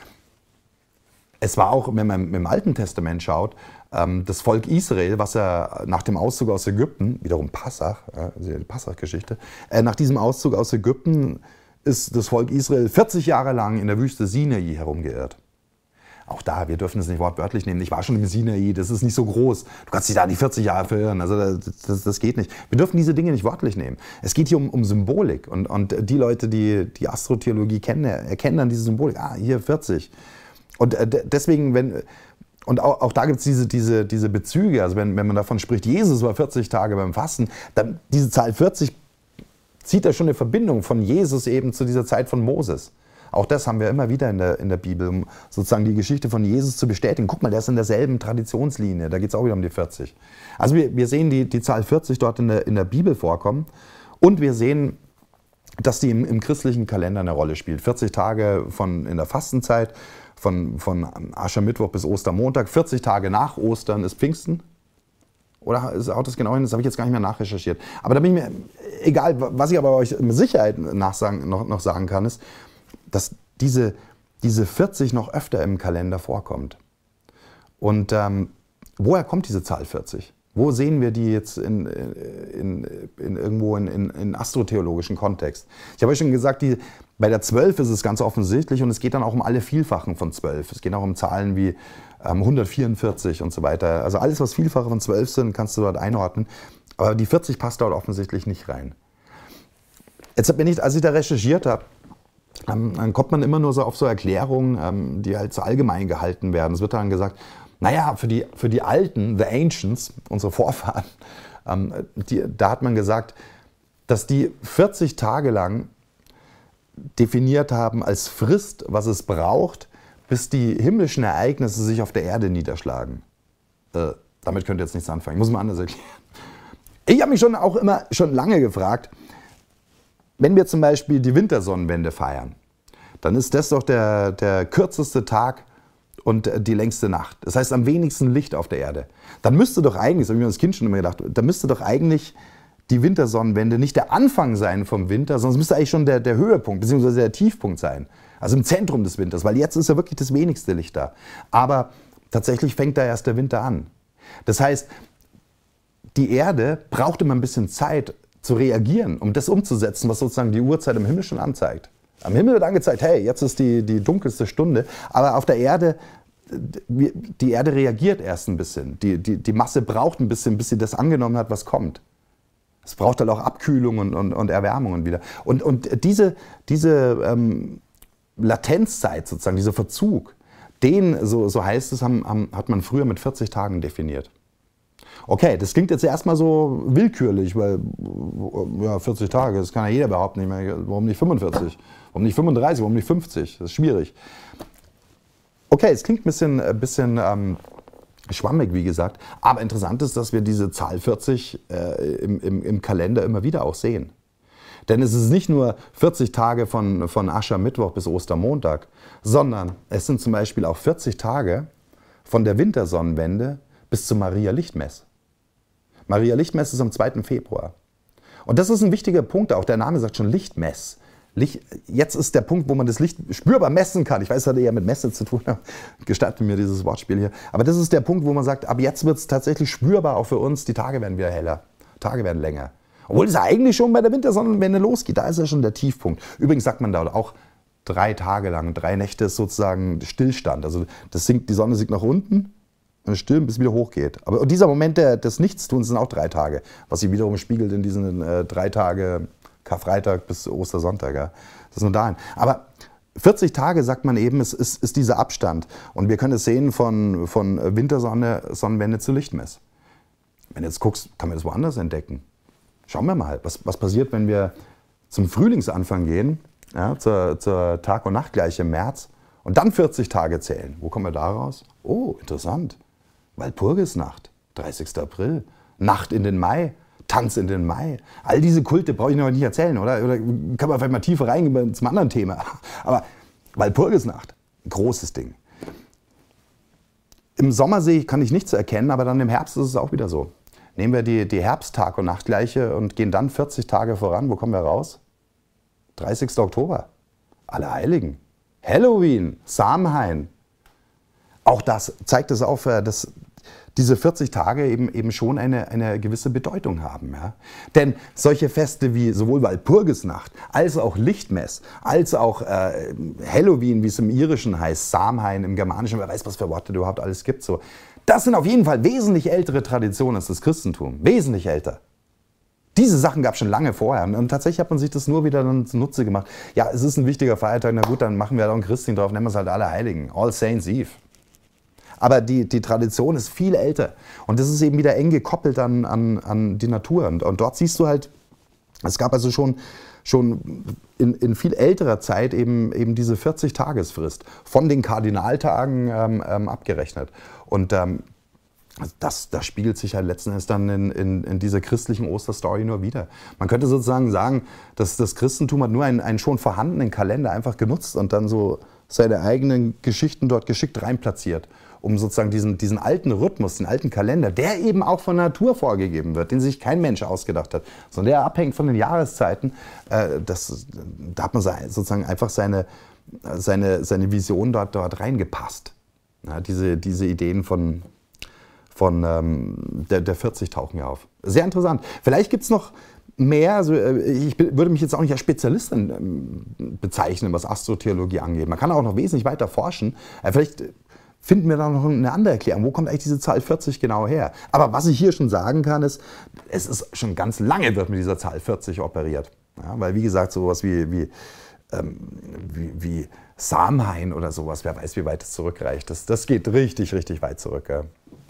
S1: Es war auch, wenn man im Alten Testament schaut, das Volk Israel, was er nach dem Auszug aus Ägypten, wiederum Passach, die Passach-Geschichte, nach diesem Auszug aus Ägypten ist das Volk Israel vierzig Jahre lang in der Wüste Sinai herumgeirrt. Auch da, wir dürfen es nicht wortwörtlich nehmen. Ich war schon im Sinai, das ist nicht so groß. Du kannst dich da nicht vierzig Jahre verirren, also das, das, das geht nicht. Wir dürfen diese Dinge nicht wörtlich nehmen. Es geht hier um, um Symbolik und, und die Leute, die die Astrotheologie kennen, erkennen dann diese Symbolik. Ah, hier vierzig. Und deswegen, wenn, und auch, auch da gibt es diese, diese, diese Bezüge, also wenn, wenn man davon spricht, Jesus war vierzig Tage beim Fasten, dann diese Zahl vierzig zieht da schon eine Verbindung von Jesus eben zu dieser Zeit von Moses. Auch das haben wir immer wieder in der, in der Bibel, um sozusagen die Geschichte von Jesus zu bestätigen. Guck mal, der ist in derselben Traditionslinie, da geht es auch wieder um die vierzig. Also wir, wir sehen die, die Zahl vierzig dort in der, in der Bibel vorkommen und wir sehen, dass die im, im christlichen Kalender eine Rolle spielt. vierzig Tage von, in der Fastenzeit, von, von Aschermittwoch bis Ostermontag, vierzig Tage nach Ostern ist Pfingsten. Oder haut das genau hin? Das habe ich jetzt gar nicht mehr nachrecherchiert. Aber da bin ich mir, egal, was ich aber euch mit Sicherheit nachsagen, noch, noch sagen kann, ist, dass diese, diese vierzig noch öfter im Kalender vorkommt. Und ähm, woher kommt diese Zahl vierzig? Wo sehen wir die jetzt in, in, in, irgendwo in, in, in astrotheologischen Kontext? Ich habe euch schon gesagt, die, bei der zwölf ist es ganz offensichtlich und es geht dann auch um alle Vielfachen von zwölf. Es geht auch um Zahlen wie ähm, hundertvierundvierzig und so weiter. Also alles, was Vielfache von zwölf sind, kannst du dort einordnen. Aber die vierzig passt dort offensichtlich nicht rein. Jetzt bin ich, als ich da recherchiert habe, ähm, dann kommt man immer nur so auf so Erklärungen, ähm, die halt so allgemein gehalten werden. Es wird dann gesagt, naja, für die, für die Alten, the Ancients, unsere Vorfahren, ähm, die, da hat man gesagt, dass die vierzig Tage lang definiert haben als Frist, was es braucht, bis die himmlischen Ereignisse sich auf der Erde niederschlagen. Äh, damit könnt ihr jetzt nichts anfangen, ich muss mal anders erklären. Ich habe mich schon auch immer schon lange gefragt, wenn wir zum Beispiel die Wintersonnenwende feiern, dann ist das doch der, der kürzeste Tag und die längste Nacht. Das heißt, am wenigsten Licht auf der Erde. Dann müsste doch eigentlich, das habe ich mir als Kind schon immer gedacht, dann müsste doch eigentlich die Wintersonnenwende nicht der Anfang sein vom Winter, sondern es müsste eigentlich schon der, der Höhepunkt bzw. der Tiefpunkt sein. Also im Zentrum des Winters, weil jetzt ist ja wirklich das wenigste Licht da. Aber tatsächlich fängt da erst der Winter an. Das heißt, die Erde braucht immer ein bisschen Zeit zu reagieren, um das umzusetzen, was sozusagen die Uhrzeit am Himmel schon anzeigt. Am Himmel wird angezeigt, hey, jetzt ist die, die dunkelste Stunde, aber auf der Erde, die Erde reagiert erst ein bisschen. Die, die, die Masse braucht ein bisschen, bis sie das angenommen hat, was kommt. Es braucht halt auch Abkühlung und, und, und Erwärmungen wieder. Und, und diese, diese ähm, Latenzzeit sozusagen, dieser Verzug, den, so, so heißt es, haben, haben, hat man früher mit vierzig Tagen definiert. Okay, das klingt jetzt erstmal so willkürlich, weil ja, vierzig Tage, das kann ja jeder behaupten. Nicht mehr. Warum nicht fünfundvierzig? Warum nicht fünfunddreißig? Warum nicht fünfzig? Das ist schwierig. Okay, es klingt ein bisschen, ein bisschen ähm, schwammig, wie gesagt, aber interessant ist, dass wir diese Zahl vierzig äh, im, im, im Kalender immer wieder auch sehen. Denn es ist nicht nur vierzig Tage von, von Aschermittwoch bis Ostermontag, sondern es sind zum Beispiel auch vierzig Tage von der Wintersonnenwende bis zur Maria-Lichtmess. Maria-Lichtmess ist am zweiten Februar. Und das ist ein wichtiger Punkt, auch der Name sagt schon Lichtmess. Licht, jetzt ist der Punkt, wo man das Licht spürbar messen kann. Ich weiß, das hat eher mit Messe zu tun, gestatte mir dieses Wortspiel hier. Aber das ist der Punkt, wo man sagt, ab jetzt wird es tatsächlich spürbar auch für uns, die Tage werden wieder heller, Tage werden länger. Obwohl es eigentlich schon bei der Wintersonnenwende losgeht, da ist ja schon der Tiefpunkt. Übrigens sagt man da auch drei Tage lang, drei Nächte ist sozusagen Stillstand. Also das sinkt, die Sonne sinkt nach unten und still, bis es wieder hochgeht. Aber dieser Moment der, des Nichtstuns sind auch drei Tage, was sich wiederum spiegelt in diesen äh, drei Tage Karfreitag bis Ostersonntag. Ja. Das ist nur dahin. Aber vierzig Tage, sagt man eben, ist, ist, ist dieser Abstand. Und wir können es sehen von, von Wintersonne, Sonnenwende zu Lichtmess. Wenn du jetzt guckst, kann man das woanders entdecken. Schauen wir mal, was, was passiert, wenn wir zum Frühlingsanfang gehen, ja, zur, zur Tag- und Nachtgleiche im März und dann vierzig Tage zählen. Wo kommen wir da raus? Oh, interessant. Walpurgisnacht, dreißigster April, Nacht in den Mai, Tanz in den Mai. All diese Kulte brauche ich noch nicht erzählen, oder? Oder kann man vielleicht mal tiefer reingehen zum anderen Thema. Aber Walpurgisnacht, großes Ding. Im Sommersee kann ich nichts erkennen, aber dann im Herbst ist es auch wieder so. Nehmen wir die, die Herbsttag- und Nachtgleiche und gehen dann vierzig Tage voran. Wo kommen wir raus? dreißigster Oktober. Allerheiligen. Halloween. Samhain. Auch das zeigt es auf, dass diese vierzig Tage eben, eben schon eine, eine gewisse Bedeutung haben. Ja? Denn solche Feste wie sowohl Walpurgisnacht, als auch Lichtmess, als auch äh, Halloween, wie es im Irischen heißt, Samhain im Germanischen, wer weiß, was für Worte überhaupt alles gibt, so. Das sind auf jeden Fall wesentlich ältere Traditionen als das Christentum. Wesentlich älter. Diese Sachen gab es schon lange vorher. Und tatsächlich hat man sich das nur wieder dann zunutze gemacht. Ja, es ist ein wichtiger Feiertag, na gut, dann machen wir da ein Christding drauf, nennen wir es halt Allerheiligen. All Saints Eve. Aber die, die Tradition ist viel älter. Und das ist eben wieder eng gekoppelt an, an, an die Natur. Und, und dort siehst du halt, es gab also schon, schon in, in viel älterer Zeit eben, eben diese vierzig-Tagesfrist von den Kardinaltagen ähm, ähm, abgerechnet. Und ähm, das, das spiegelt sich halt letzten Endes dann in, in, in dieser christlichen Osterstory nur wieder. Man könnte sozusagen sagen, dass das Christentum hat nur einen, einen schon vorhandenen Kalender einfach genutzt und dann so seine eigenen Geschichten dort geschickt reinplatziert, um sozusagen diesen, diesen alten Rhythmus, den alten Kalender, der eben auch von der Natur vorgegeben wird, den sich kein Mensch ausgedacht hat, sondern der abhängt von den Jahreszeiten, äh, das, da hat man sozusagen einfach seine, seine, seine Vision dort, dort reingepasst. Ja, diese, diese Ideen von, von ähm, der, der vierzig tauchen ja auf. Sehr interessant. Vielleicht gibt es noch mehr, also ich würde mich jetzt auch nicht als Spezialistin bezeichnen, was Astrotheologie angeht. Man kann auch noch wesentlich weiter forschen. Vielleicht finden wir da noch eine andere Erklärung. Wo kommt eigentlich diese Zahl vierzig genau her? Aber was ich hier schon sagen kann, ist, es ist schon ganz lange wird mit dieser Zahl vierzig operiert. Ja, weil wie gesagt, sowas wie, wie, ähm, wie, wie Samhain oder sowas, wer weiß, wie weit es zurückreicht. Das, das geht richtig, richtig weit zurück. Ja.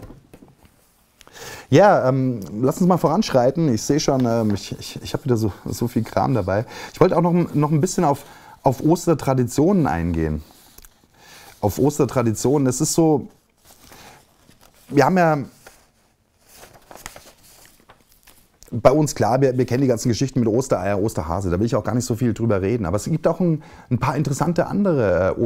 S1: Ja, ähm, lass uns mal voranschreiten. Ich sehe schon, ähm, ich, ich, ich habe wieder so, so viel Kram dabei. Ich wollte auch noch, noch ein bisschen auf, auf Ostertraditionen eingehen. Auf Ostertraditionen. Es ist so, wir haben ja bei uns, klar, wir, wir kennen die ganzen Geschichten mit Ostereier, Osterhase, da will ich auch gar nicht so viel drüber reden. Aber es gibt auch ein, ein paar interessante andere äh,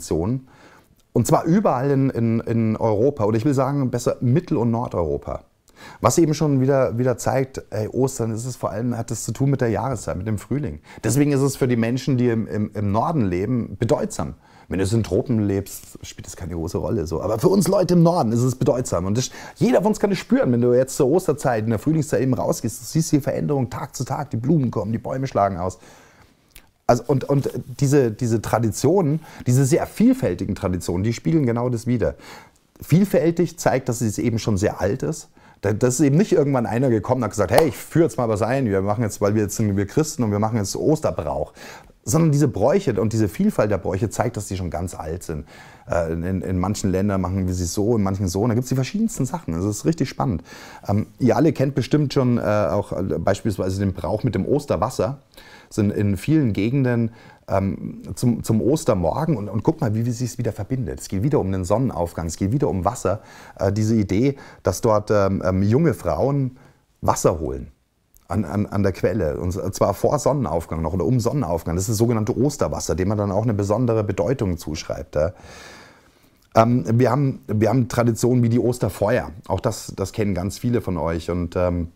S1: Ostertraditionen. Und zwar überall in, in, in Europa, oder ich will sagen besser Mittel- und Nordeuropa. Was eben schon wieder, wieder zeigt, ey, Ostern ist es vor allem, hat es zu tun mit der Jahreszeit, mit dem Frühling. Deswegen ist es für die Menschen, die im, im, im Norden leben, bedeutsam. Wenn du in den Tropen lebst, spielt das keine große Rolle. So. Aber für uns Leute im Norden ist es bedeutsam. Und das, jeder von uns kann es spüren, wenn du jetzt zur Osterzeit, in der Frühlingszeit eben rausgehst. Du siehst die Veränderung Tag zu Tag, die Blumen kommen, die Bäume schlagen aus. Also und und diese, diese Traditionen, diese sehr vielfältigen Traditionen, die spiegeln genau das wider. Vielfältig zeigt, dass es eben schon sehr alt ist. Das ist eben nicht irgendwann einer gekommen und hat gesagt, hey, ich führe jetzt mal was ein, wir machen jetzt, weil wir jetzt sind wir Christen und wir machen jetzt Osterbrauch. Sondern diese Bräuche und diese Vielfalt der Bräuche zeigt, dass die schon ganz alt sind. In, in manchen Ländern machen wir sie so, in manchen so. Und da gibt es die verschiedensten Sachen. Also das ist richtig spannend. Ähm, ihr alle kennt bestimmt schon äh, auch beispielsweise den Brauch mit dem Osterwasser. Sind in vielen Gegenden ähm, zum, zum Ostermorgen. Und, und guck mal, wie, wie sich es wieder verbindet. Es geht wieder um den Sonnenaufgang, es geht wieder um Wasser. Äh, diese Idee, dass dort ähm, junge Frauen Wasser holen. An, an, an der Quelle, und zwar vor Sonnenaufgang noch oder um Sonnenaufgang. Das ist das sogenannte Osterwasser, dem man dann auch eine besondere Bedeutung zuschreibt. Ja. Ähm, wir, haben, wir haben Traditionen wie die Osterfeuer, auch das, das kennen ganz viele von euch. Und ähm,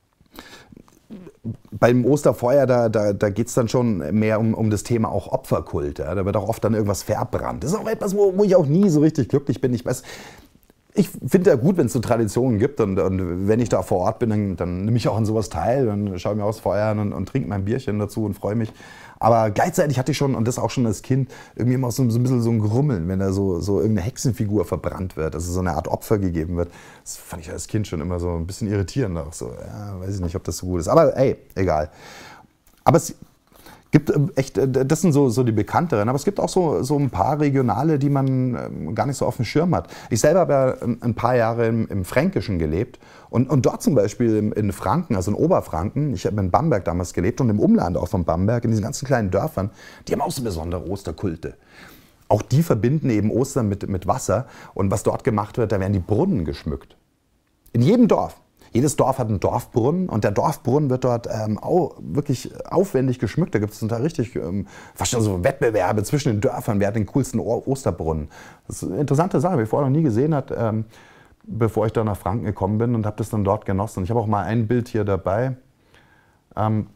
S1: beim Osterfeuer, da, da, da geht es dann schon mehr um, um das Thema auch Opferkult. Ja. Da wird auch oft dann irgendwas verbrannt. Das ist auch etwas, wo, wo ich auch nie so richtig glücklich bin. Ich weiß, Ich finde ja gut, wenn es so Traditionen gibt und, und wenn ich da vor Ort bin, dann, dann nehme ich auch an sowas teil, dann schaue ich mir aufs Feuer an und, und trinke mein Bierchen dazu und freue mich. Aber gleichzeitig hatte ich schon, und das auch schon als Kind, irgendwie immer so, so ein bisschen so ein Grummeln, wenn da so, so irgendeine Hexenfigur verbrannt wird, also so eine Art Opfer gegeben wird. Das fand ich als Kind schon immer so ein bisschen irritierend. Auch so, ja, weiß ich nicht, ob das so gut ist. Aber ey, egal. Aber es gibt echt, das sind so, so die bekannteren, aber es gibt auch so, so ein paar regionale, die man gar nicht so auf dem Schirm hat. Ich selber habe ja ein paar Jahre im, im Fränkischen gelebt und, und dort zum Beispiel in Franken, also in Oberfranken, ich habe in Bamberg damals gelebt und im Umland auch von Bamberg, in diesen ganzen kleinen Dörfern, die haben auch so besondere Osterkulte. Auch die verbinden eben Ostern mit, mit Wasser und was dort gemacht wird, da werden die Brunnen geschmückt. In jedem Dorf. Jedes Dorf hat einen Dorfbrunnen und der Dorfbrunnen wird dort ähm, auch wirklich aufwendig geschmückt. Da gibt es da richtig ähm, fast schon so Wettbewerbe zwischen den Dörfern, wer hat den coolsten o Osterbrunnen. Das ist eine interessante Sache, die ich vorher noch nie gesehen habe, ähm, bevor ich da nach Franken gekommen bin und habe das dann dort genossen. Und ich habe auch mal ein Bild hier dabei. Ähm,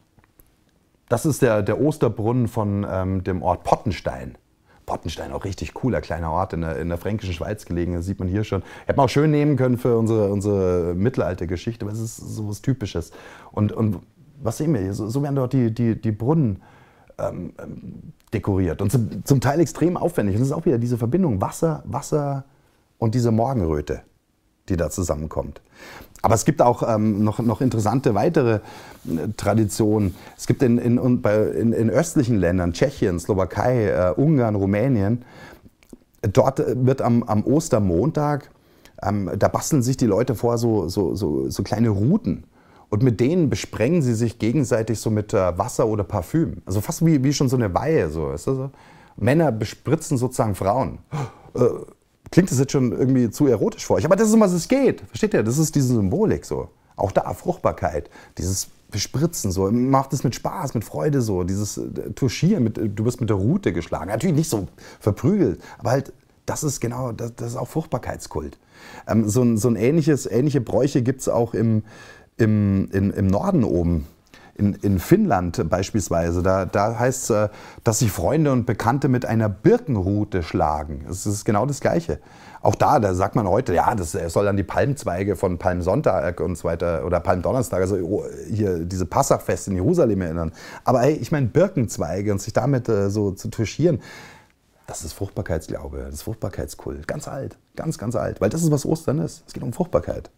S1: das ist der, der Osterbrunnen von ähm, dem Ort Pottenstein. Pottenstein, auch richtig cooler kleiner Ort in der, in der fränkischen Schweiz gelegen, das sieht man hier schon. Hätten wir auch schön nehmen können für unsere, unsere Mittelaltergeschichte, aber es ist so was Typisches. Und, und was sehen wir hier? So, so werden dort die, die, die Brunnen ähm, dekoriert und zum, zum Teil extrem aufwendig. Und das ist auch wieder diese Verbindung Wasser, Wasser und diese Morgenröte, die da zusammenkommt. Aber es gibt auch ähm, noch, noch interessante weitere äh, Traditionen. Es gibt in, in, in, in östlichen Ländern, Tschechien, Slowakei, äh, Ungarn, Rumänien, dort wird am, am Ostermontag, ähm, da basteln sich die Leute vor so, so, so, so kleine Ruten. Und mit denen besprengen sie sich gegenseitig so mit äh, Wasser oder Parfüm. Also fast wie, wie schon so eine Weihe. So, ist das so? Männer bespritzen sozusagen Frauen. Äh, Klingt das jetzt schon irgendwie zu erotisch für euch? Aber das ist, um was es geht. Versteht ihr? Das ist diese Symbolik so. Auch da Fruchtbarkeit, dieses Bespritzen so. Macht es mit Spaß, mit Freude so. Dieses Touchieren, mit, du wirst mit der Rute geschlagen. Natürlich nicht so verprügelt, aber halt, das ist genau, das, das ist auch Fruchtbarkeitskult. Ähm, so ein, so ein ähnliches, ähnliche Bräuche gibt es auch im, im, in, im Norden oben. In, in Finnland beispielsweise, da, da heißt es, dass sich Freunde und Bekannte mit einer Birkenrute schlagen. Das ist genau das Gleiche. Auch da, da sagt man heute, ja, das soll an die Palmzweige von Palmsonntag und so weiter oder Palmdonnerstag, also hier diese Passachfest in Jerusalem erinnern. Aber hey, ich meine Birkenzweige und sich damit äh, so zu touchieren, das ist Fruchtbarkeitsglaube, das ist Fruchtbarkeitskult. Ganz alt, ganz, ganz alt, weil das ist, was Ostern ist. Es geht um Fruchtbarkeit.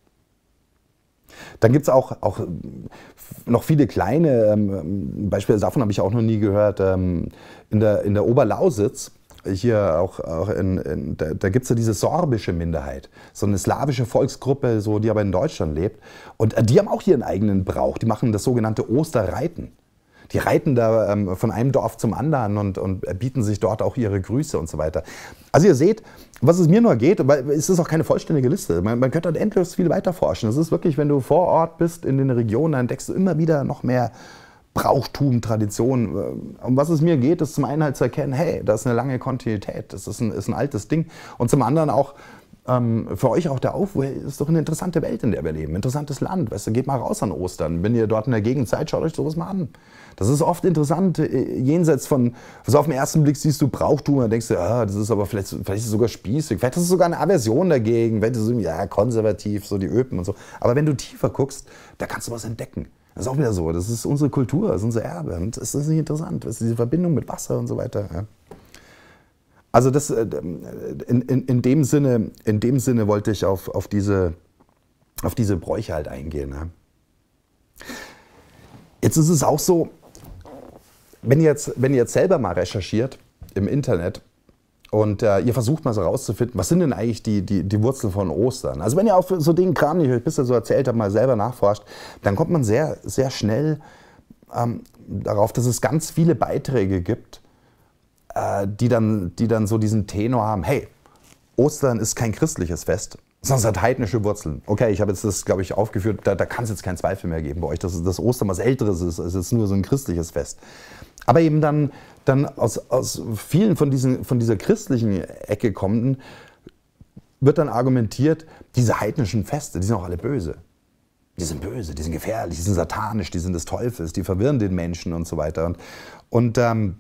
S1: Dann gibt es auch, auch noch viele kleine, ähm, Beispiele davon habe ich auch noch nie gehört, ähm, in, der, in der Oberlausitz, hier auch, auch in, in, da, da gibt es ja diese sorbische Minderheit, so eine slawische Volksgruppe, so, die aber in Deutschland lebt. Und äh, die haben auch hier einen eigenen Brauch, die machen das sogenannte Osterreiten. Die reiten da ähm, von einem Dorf zum anderen und, und bieten sich dort auch ihre Grüße und so weiter. Also ihr seht, was es mir nur geht, weil es ist auch keine vollständige Liste. Man, man könnte halt endlos viel weiter forschen. Es ist wirklich, wenn du vor Ort bist in den Regionen, dann entdeckst du immer wieder noch mehr Brauchtum, Tradition. Um was es mir geht, ist zum einen halt zu erkennen, hey, da ist eine lange Kontinuität, das ist ein, ist ein altes Ding. Und zum anderen auch, ähm, für euch auch der Aufruf, ist doch eine interessante Welt, in der wir leben, interessantes Land, weißt du, geht mal raus an Ostern, wenn ihr dort in der Gegend seid, schaut euch sowas mal an. Das ist oft interessant, jenseits von, also auf den ersten Blick siehst du Brauchtum, dann denkst du, ah, das ist aber vielleicht, vielleicht ist es sogar spießig, vielleicht ist es sogar eine Aversion dagegen, vielleicht ist es ja, konservativ, so die Öpen und so. Aber wenn du tiefer guckst, da kannst du was entdecken. Das ist auch wieder so, das ist unsere Kultur, das ist unser Erbe und das ist nicht interessant, das ist diese Verbindung mit Wasser und so weiter. Ja. Also das, in, in, in, dem Sinne, in dem Sinne wollte ich auf, auf, diese, auf diese Bräuche halt eingehen. Ja. Jetzt ist es auch so, wenn ihr jetzt, wenn ihr jetzt selber mal recherchiert im Internet und äh, ihr versucht mal so rauszufinden, was sind denn eigentlich die, die, die Wurzeln von Ostern? Also wenn ihr auf so den Kram, den ich euch bisher so erzählt habe, mal selber nachforscht, dann kommt man sehr, sehr schnell ähm, darauf, dass es ganz viele Beiträge gibt, äh, die, dann, die dann so diesen Tenor haben, hey, Ostern ist kein christliches Fest, sondern es hat heidnische Wurzeln. Okay, ich habe jetzt das, glaube ich, aufgeführt, da, da kann es jetzt keinen Zweifel mehr geben bei euch, dass das Ostern was Älteres ist, es ist nur so ein christliches Fest. Aber eben dann, dann aus, aus vielen von, diesen, von dieser christlichen Ecke kommenden wird dann argumentiert, diese heidnischen Feste, die sind auch alle böse. Die sind böse, die sind gefährlich, die sind satanisch, die sind des Teufels, die verwirren den Menschen und so weiter. Und, und ähm,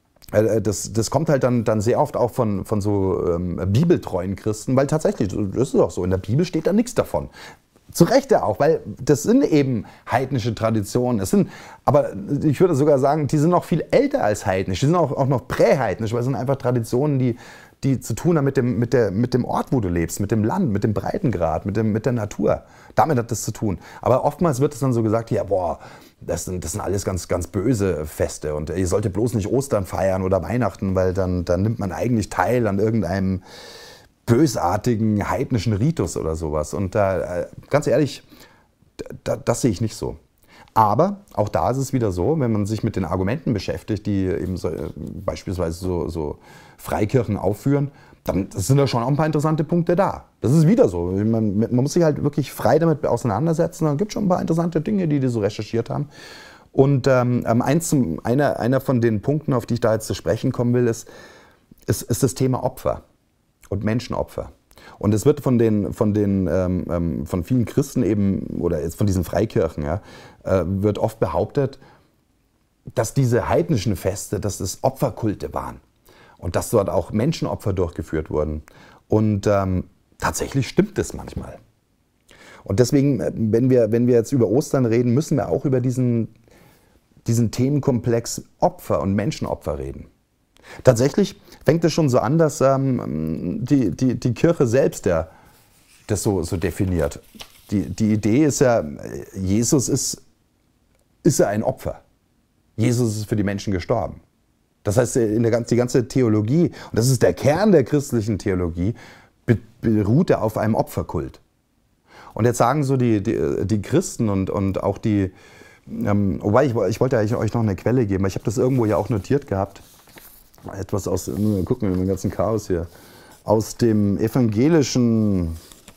S1: Das, das kommt halt dann, dann sehr oft auch von, von so ähm, bibeltreuen Christen, weil tatsächlich, das ist auch so, in der Bibel steht da nichts davon. Zu Recht ja auch, weil das sind eben heidnische Traditionen. Es sind, aber ich würde sogar sagen, die sind noch viel älter als heidnisch, die sind auch, auch noch präheidnisch, weil es sind einfach Traditionen, die, die zu tun haben mit dem, mit, der, mit dem Ort, wo du lebst, mit dem Land, mit dem Breitengrad, mit, dem, mit der Natur. Damit hat das zu tun. Aber oftmals wird es dann so gesagt, ja boah, Das sind, das sind alles ganz, ganz böse Feste und ihr solltet bloß nicht Ostern feiern oder Weihnachten, weil dann, dann nimmt man eigentlich teil an irgendeinem bösartigen heidnischen Ritus oder sowas. Und da, ganz ehrlich, da, das sehe ich nicht so. Aber auch da ist es wieder so, wenn man sich mit den Argumenten beschäftigt, die eben so, beispielsweise so, so Freikirchen aufführen, dann sind da schon auch ein paar interessante Punkte da. Das ist wieder so. Man, man muss sich halt wirklich frei damit auseinandersetzen. Dann gibt es schon ein paar interessante Dinge, die die so recherchiert haben. Und ähm, eins zum, einer, einer von den Punkten, auf die ich da jetzt zu sprechen kommen will, ist, ist, ist das Thema Opfer und Menschenopfer. Und es wird von, den, von, den, ähm, von vielen Christen eben, oder jetzt von diesen Freikirchen, ja, äh, wird oft behauptet, dass diese heidnischen Feste, dass es Opferkulte waren. Und dass dort auch Menschenopfer durchgeführt wurden. Und ähm, tatsächlich stimmt das manchmal. Und deswegen, wenn wir, wenn wir jetzt über Ostern reden, müssen wir auch über diesen, diesen Themenkomplex Opfer und Menschenopfer reden. Tatsächlich fängt es schon so an, dass ähm, die, die, die Kirche selbst ja das so, so definiert. Die, die Idee ist ja, Jesus ist, ist ja ein Opfer. Jesus ist für die Menschen gestorben. Das heißt, in der, die ganze Theologie, und das ist der Kern der christlichen Theologie, beruht er auf einem Opferkult. Und jetzt sagen so die, die, die Christen und, und auch die, ähm, wobei ich, ich wollte eigentlich euch noch eine Quelle geben, weil ich habe das irgendwo ja auch notiert gehabt. Etwas aus, gucken wir mal, den ganzen Chaos hier, aus dem evangelischen,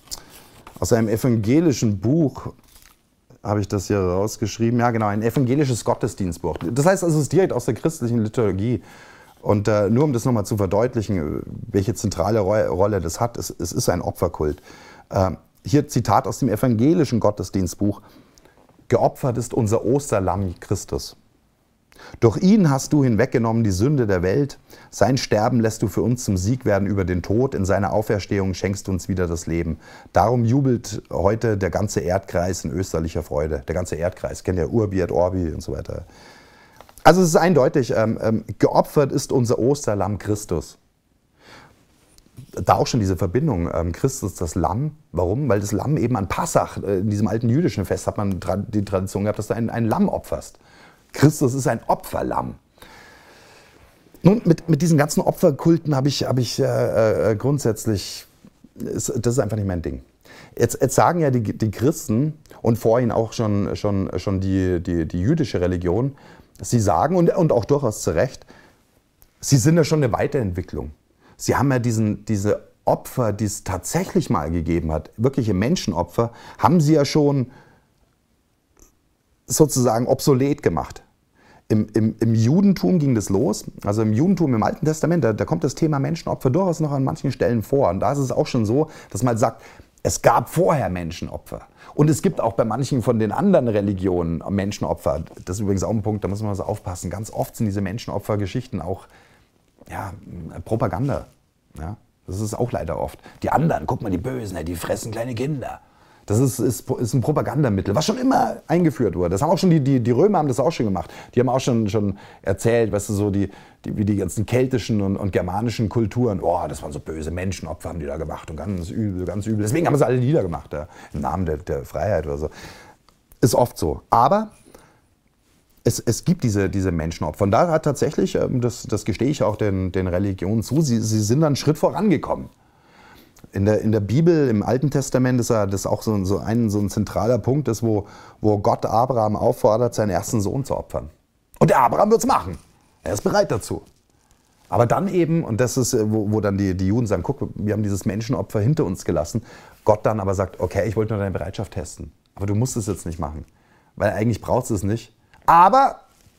S1: aus einem evangelischen Buch, habe ich das hier rausgeschrieben. Ja, genau, ein evangelisches Gottesdienstbuch. Das heißt also, es ist direkt aus der christlichen Liturgie. Und äh, nur um das nochmal zu verdeutlichen, welche zentrale Ro Rolle das hat, es, es ist ein Opferkult. Äh, hier Zitat aus dem evangelischen Gottesdienstbuch. Geopfert ist unser Osterlamm Christus. Durch ihn hast du hinweggenommen die Sünde der Welt. Sein Sterben lässt du für uns zum Sieg werden über den Tod. In seiner Auferstehung schenkst du uns wieder das Leben. Darum jubelt heute der ganze Erdkreis in österlicher Freude. Der ganze Erdkreis, kennt ihr Urbi et Orbi und so weiter. Also es ist eindeutig, ähm, ähm, geopfert ist unser Osterlamm Christus. Da auch schon diese Verbindung, ähm, Christus das Lamm. Warum? Weil das Lamm eben an Passach, äh, in diesem alten jüdischen Fest, hat man tra die Tradition gehabt, dass du ein, ein Lamm opferst. Christus ist ein Opferlamm. Nun, mit, mit diesen ganzen Opferkulten habe ich, hab ich äh, äh, grundsätzlich, ist, das ist einfach nicht mein Ding. Jetzt, jetzt sagen ja die, die Christen und vorhin auch schon, schon, schon die, die, die jüdische Religion, sie sagen, und, und auch durchaus zu Recht, sie sind ja schon eine Weiterentwicklung. Sie haben ja diesen, diese Opfer, die es tatsächlich mal gegeben hat, wirkliche Menschenopfer, haben sie ja schon sozusagen obsolet gemacht. im, im, im Judentum ging das los, also im Judentum im Alten Testament, da, da kommt das Thema Menschenopfer durchaus noch an manchen Stellen vor. Und da ist es auch schon so, dass man sagt, es gab vorher Menschenopfer. Und es gibt auch bei manchen von den anderen Religionen Menschenopfer. Das ist übrigens auch ein Punkt, da muss man so aufpassen. Ganz oft sind diese Menschenopfergeschichten auch ja, Propaganda. Ja? Das ist auch leider oft. Die anderen, guck mal, die Bösen, die fressen kleine Kinder. Das ist, ist, ist ein Propagandamittel, was schon immer eingeführt wurde. Das haben auch schon die, die, die Römer haben das auch schon gemacht. Die haben auch schon, schon erzählt, weißt du, so die, die, wie die ganzen keltischen und, und germanischen Kulturen, oh, das waren so böse Menschenopfer, haben die da gemacht und ganz übel, ganz übel. Deswegen haben sie alle niedergemacht, ja, im Namen der, der Freiheit oder so. Ist oft so. Aber es, es gibt diese, diese Menschenopfer. Und da hat tatsächlich, das, das gestehe ich auch den, den Religionen zu, sie, sie sind dann einen Schritt vorangekommen. In der, in der Bibel, im Alten Testament ist ja das auch so, so, ein, so ein zentraler Punkt, ist, wo, wo Gott Abraham auffordert, seinen ersten Sohn zu opfern. Und der Abraham wird es machen. Er ist bereit dazu. Aber dann eben, und das ist, wo, wo dann die, die Juden sagen, guck, wir haben dieses Menschenopfer hinter uns gelassen. Gott dann aber sagt, okay, ich wollte nur deine Bereitschaft testen. Aber du musst es jetzt nicht machen. Weil eigentlich brauchst du es nicht. Aber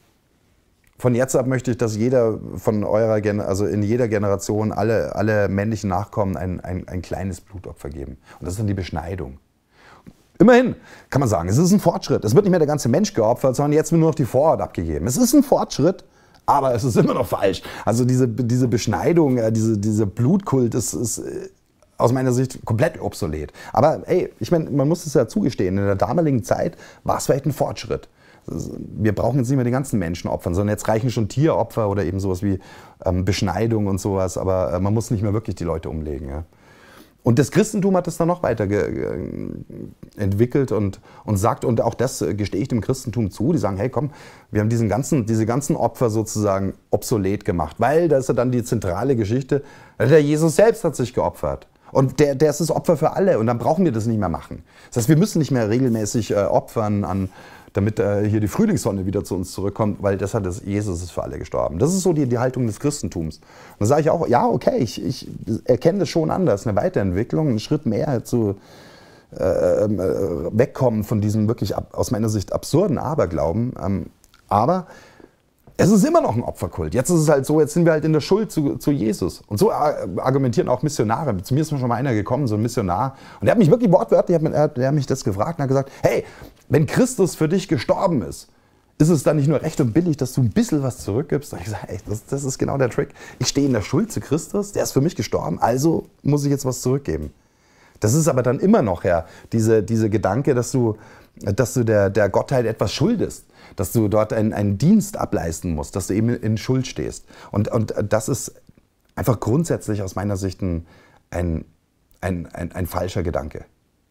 S1: von jetzt ab möchte ich, dass jeder von eurer, Gen also in jeder Generation, alle, alle männlichen Nachkommen ein, ein, ein kleines Blutopfer geben. Und das ist dann die Beschneidung. Immerhin kann man sagen, es ist ein Fortschritt. Es wird nicht mehr der ganze Mensch geopfert, sondern jetzt wird nur noch die Vorhaut abgegeben. Es ist ein Fortschritt, aber es ist immer noch falsch. Also diese, diese Beschneidung, diese, dieser Blutkult ist, ist aus meiner Sicht komplett obsolet. Aber ey, ich meine, man muss es ja zugestehen, in der damaligen Zeit war es vielleicht ein Fortschritt. Wir brauchen jetzt nicht mehr die ganzen Menschen opfern, sondern jetzt reichen schon Tieropfer oder eben sowas wie ähm, Beschneidung und sowas, aber äh, man muss nicht mehr wirklich die Leute umlegen. Ja. Und das Christentum hat das dann noch weiter entwickelt und, und sagt, und auch das gestehe ich dem Christentum zu, die sagen, hey komm, wir haben diesen ganzen, diese ganzen Opfer sozusagen obsolet gemacht, weil da ist ja dann die zentrale Geschichte, der Jesus selbst hat sich geopfert. Und der, der ist das Opfer für alle und dann brauchen wir das nicht mehr machen. Das heißt, wir müssen nicht mehr regelmäßig äh, opfern, an, damit äh, hier die Frühlingssonne wieder zu uns zurückkommt, weil das hat das, Jesus ist für alle gestorben. Das ist so die, die Haltung des Christentums. Und dann sage ich auch, ja okay, ich, ich erkenne das schon anders, eine Weiterentwicklung, einen Schritt mehr zu äh, äh, wegkommen von diesem wirklich ab, aus meiner Sicht absurden Aberglauben. Ähm, aber es ist immer noch ein Opferkult. Jetzt ist es halt so, jetzt sind wir halt in der Schuld zu, zu Jesus. Und so argumentieren auch Missionare. Zu mir ist schon mal einer gekommen, so ein Missionar. Und der hat mich wirklich wortwörtlich, der hat, der hat mich das gefragt und hat gesagt, hey, wenn Christus für dich gestorben ist, ist es dann nicht nur recht und billig, dass du ein bisschen was zurückgibst? Und ich sage, ey, das, das ist genau der Trick. Ich stehe in der Schuld zu Christus, der ist für mich gestorben, also muss ich jetzt was zurückgeben. Das ist aber dann immer noch ja, diese, diese Gedanke, dass du, dass du der, der Gottheit etwas schuldest. Dass du dort einen, einen Dienst ableisten musst, dass du eben in Schuld stehst. Und, und das ist einfach grundsätzlich aus meiner Sicht ein, ein, ein, ein, ein falscher Gedanke.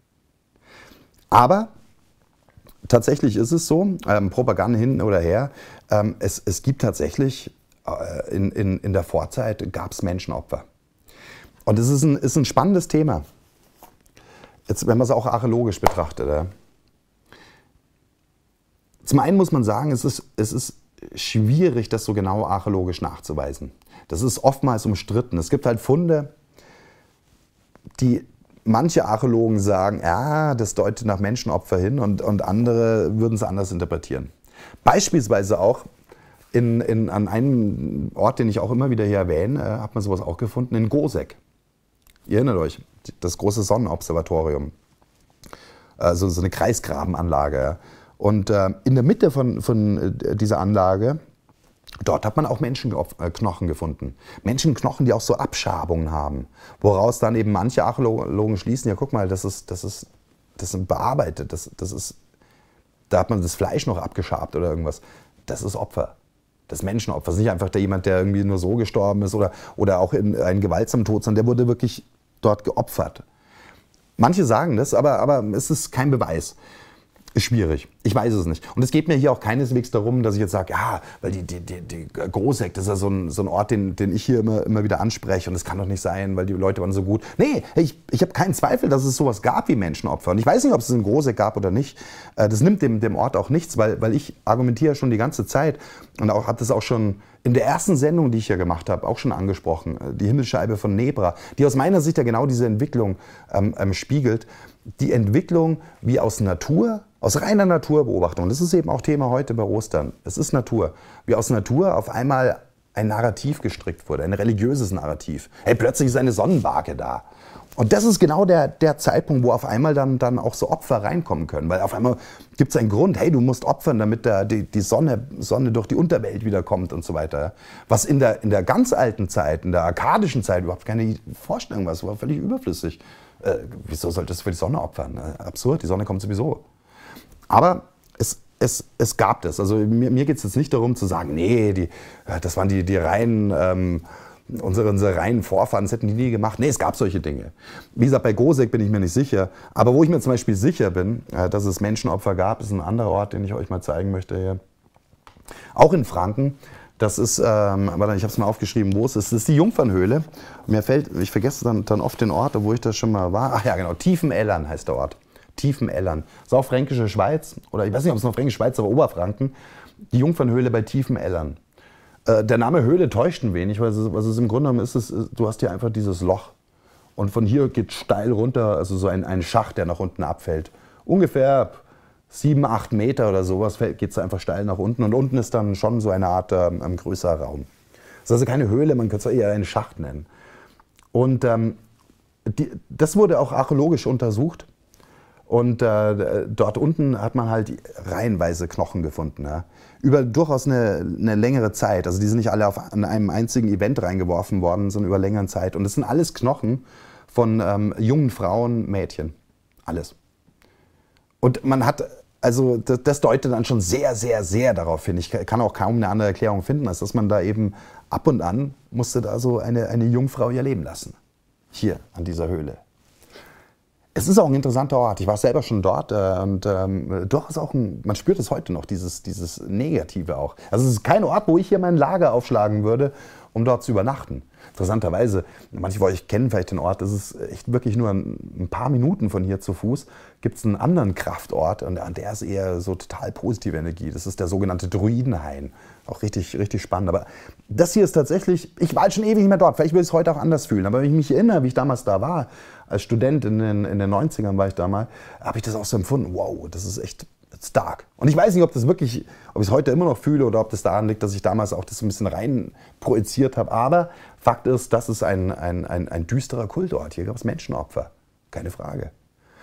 S1: Aber tatsächlich ist es so, ähm, Propaganda hin oder her, ähm, es, es gibt tatsächlich, äh, in, in, in der Vorzeit gab es Menschenopfer. Und es ist ein, ist ein spannendes Thema. Jetzt, wenn man es auch archäologisch betrachtet. Ja. Zum einen muss man sagen, es ist, es ist schwierig, das so genau archäologisch nachzuweisen. Das ist oftmals umstritten. Es gibt halt Funde, die manche Archäologen sagen, ja, das deutet nach Menschenopfer hin und, und andere würden es anders interpretieren. Beispielsweise auch in, in, an einem Ort, den ich auch immer wieder hier erwähne, äh, hat man sowas auch gefunden, in Goseck. Ihr erinnert euch, das große Sonnenobservatorium. Also so eine Kreisgrabenanlage. Ja. Und äh, in der Mitte von, von dieser Anlage, dort hat man auch Menschenknochen gefunden. Menschenknochen, die auch so Abschabungen haben. Woraus dann eben manche Archäologen schließen, ja guck mal, das ist, das ist, das ist bearbeitet, das, das ist, da hat man das Fleisch noch abgeschabt oder irgendwas. Das ist Opfer. Das Menschenopfer. Das ist nicht einfach der jemand, der irgendwie nur so gestorben ist oder, oder auch in einen gewaltsamen Tod, sondern der wurde wirklich dort geopfert. Manche sagen das, aber, aber es ist kein Beweis. Ist schwierig. Ich weiß es nicht. Und es geht mir hier auch keineswegs darum, dass ich jetzt sage, ja, weil die, die, die, die Goseck, das ist ja so ein, so ein Ort, den, den ich hier immer, immer wieder anspreche und das kann doch nicht sein, weil die Leute waren so gut. Nee, ich, ich habe keinen Zweifel, dass es sowas gab wie Menschenopfer. Und ich weiß nicht, ob es in Goseck gab oder nicht. Das nimmt dem, dem Ort auch nichts, weil, weil ich argumentiere schon die ganze Zeit und auch habe das auch schon in der ersten Sendung, die ich hier gemacht habe, auch schon angesprochen, die Himmelsscheibe von Nebra, die aus meiner Sicht ja genau diese Entwicklung ähm, ähm, spiegelt. Die Entwicklung, wie aus Natur, aus reiner Naturbeobachtung, das ist eben auch Thema heute bei Ostern, es ist Natur, wie aus Natur auf einmal ein Narrativ gestrickt wurde, ein religiöses Narrativ. Hey, plötzlich ist eine Sonnenbarke da. Und das ist genau der, der Zeitpunkt, wo auf einmal dann, dann auch so Opfer reinkommen können. Weil auf einmal gibt es einen Grund, hey, du musst opfern, damit der, die, die Sonne, Sonne durch die Unterwelt wiederkommt und so weiter. Was in der, in der ganz alten Zeit, in der arkadischen Zeit überhaupt keine Vorstellung war. Es war völlig überflüssig. Äh, wieso solltest du für die Sonne opfern? Äh, absurd, die Sonne kommt sowieso. Aber es, es, es gab das. Also mir, mir geht es jetzt nicht darum zu sagen, nee, die, das waren die, die reinen... Ähm, Unsere, unsere reinen Vorfahren, das hätten die nie gemacht. Nee, es gab solche Dinge. Wie gesagt, bei Goseck bin ich mir nicht sicher. Aber wo ich mir zum Beispiel sicher bin, dass es Menschenopfer gab, ist ein anderer Ort, den ich euch mal zeigen möchte hier. Auch in Franken. Das ist, ähm, warte, ich habe es mal aufgeschrieben, wo es ist. Das ist die Jungfernhöhle. Mir fällt, ich vergesse dann, dann oft den Ort, wo ich da schon mal war. Ach ja, genau, Tiefenellern heißt der Ort. Tiefenellern. Das ist auch Fränkische Schweiz, oder ich weiß nicht, ob es noch Fränkische Schweiz, aber Oberfranken. Die Jungfernhöhle bei Tiefenellern. Der Name Höhle täuscht ein wenig, weil es, was es im Grunde genommen ist, ist, du hast hier einfach dieses Loch. Und von hier geht steil runter, also so ein, ein Schacht, der nach unten abfällt. Ungefähr sieben, acht Meter oder sowas geht es einfach steil nach unten. Und unten ist dann schon so eine Art ähm, größerer Raum. Das ist also keine Höhle, man könnte es eher einen Schacht nennen. Und ähm, die, das wurde auch archäologisch untersucht. Und äh, dort unten hat man halt reihenweise Knochen gefunden. Ja. Über durchaus eine, eine längere Zeit. Also die sind nicht alle auf, an einem einzigen Event reingeworfen worden, sondern über längere Zeit. Und das sind alles Knochen von ähm, jungen Frauen, Mädchen. Alles. Und man hat, also das, das deutet dann schon sehr, sehr, sehr darauf hin. Ich kann auch kaum eine andere Erklärung finden, als dass man da eben ab und an musste da so eine, eine Jungfrau ihr Leben lassen. Hier an dieser Höhle. Es ist auch ein interessanter Ort. Ich war selber schon dort äh, und ähm, durchaus auch ein, man spürt es heute noch, dieses, dieses Negative auch. Also es ist kein Ort, wo ich hier mein Lager aufschlagen würde, um dort zu übernachten. Interessanterweise, manche von euch kennen vielleicht den Ort, das ist echt wirklich nur ein, ein paar Minuten von hier zu Fuß, gibt es einen anderen Kraftort und der ist eher so total positive Energie. Das ist der sogenannte Druidenhain. Auch richtig, richtig spannend. Aber das hier ist tatsächlich, ich war halt schon ewig nicht mehr dort, vielleicht will ich es heute auch anders fühlen, aber wenn ich mich erinnere, wie ich damals da war, als Student in den, in den neunzigern war ich da mal, habe ich das auch so empfunden, wow, das ist echt stark. Und ich weiß nicht, ob das wirklich, ob ich es heute immer noch fühle oder ob das daran liegt, dass ich damals auch das so ein bisschen rein projiziert habe. Aber Fakt ist, das ist ein, ein, ein, ein düsterer Kultort. Hier gab es Menschenopfer. Keine Frage.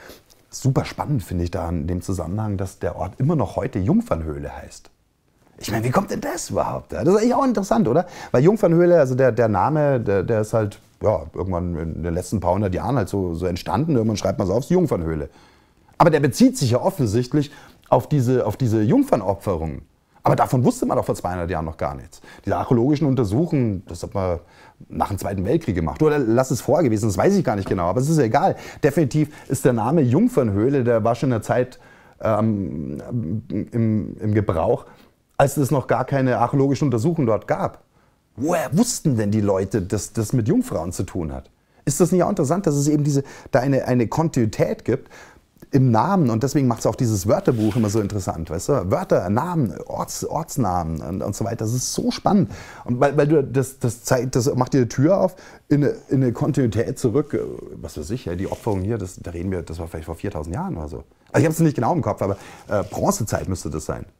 S1: Super spannend finde ich da in dem Zusammenhang, dass der Ort immer noch heute Jungfernhöhle heißt. Ich meine, wie kommt denn das überhaupt? Das ist eigentlich auch interessant, oder? Weil Jungfernhöhle, also der, der Name, der, der ist halt ja, irgendwann in den letzten paar hundert Jahren halt so, so entstanden. Irgendwann schreibt man so auf, die Jungfernhöhle. Aber der bezieht sich ja offensichtlich auf diese, auf diese Jungfernopferungen. Aber davon wusste man doch vor zweihundert Jahren noch gar nichts. Diese archäologischen Untersuchungen, das hat man nach dem Zweiten Weltkrieg gemacht. Oder lass es vorher gewesen, das weiß ich gar nicht genau. Aber es ist ja egal. Definitiv ist der Name Jungfernhöhle, der war schon in der Zeit ähm, im, im Gebrauch, als es noch gar keine archäologischen Untersuchungen dort gab. Woher wussten denn die Leute, dass das mit Jungfrauen zu tun hat? Ist das nicht auch interessant, dass es eben diese, da eine, eine Kontinuität gibt im Namen? Und deswegen macht es auch dieses Wörterbuch immer so interessant. Weißt du? Wörter, Namen, Orts, Ortsnamen und, und so weiter. Das ist so spannend. Und weil, weil du das, das, zeigt, das macht dir die Tür auf in eine, in eine Kontinuität zurück. Was weiß ich, die Opferung hier, das, da reden wir, das war vielleicht vor viertausend Jahren oder so. Also ich habe es nicht genau im Kopf, aber äh, Bronzezeit müsste das sein.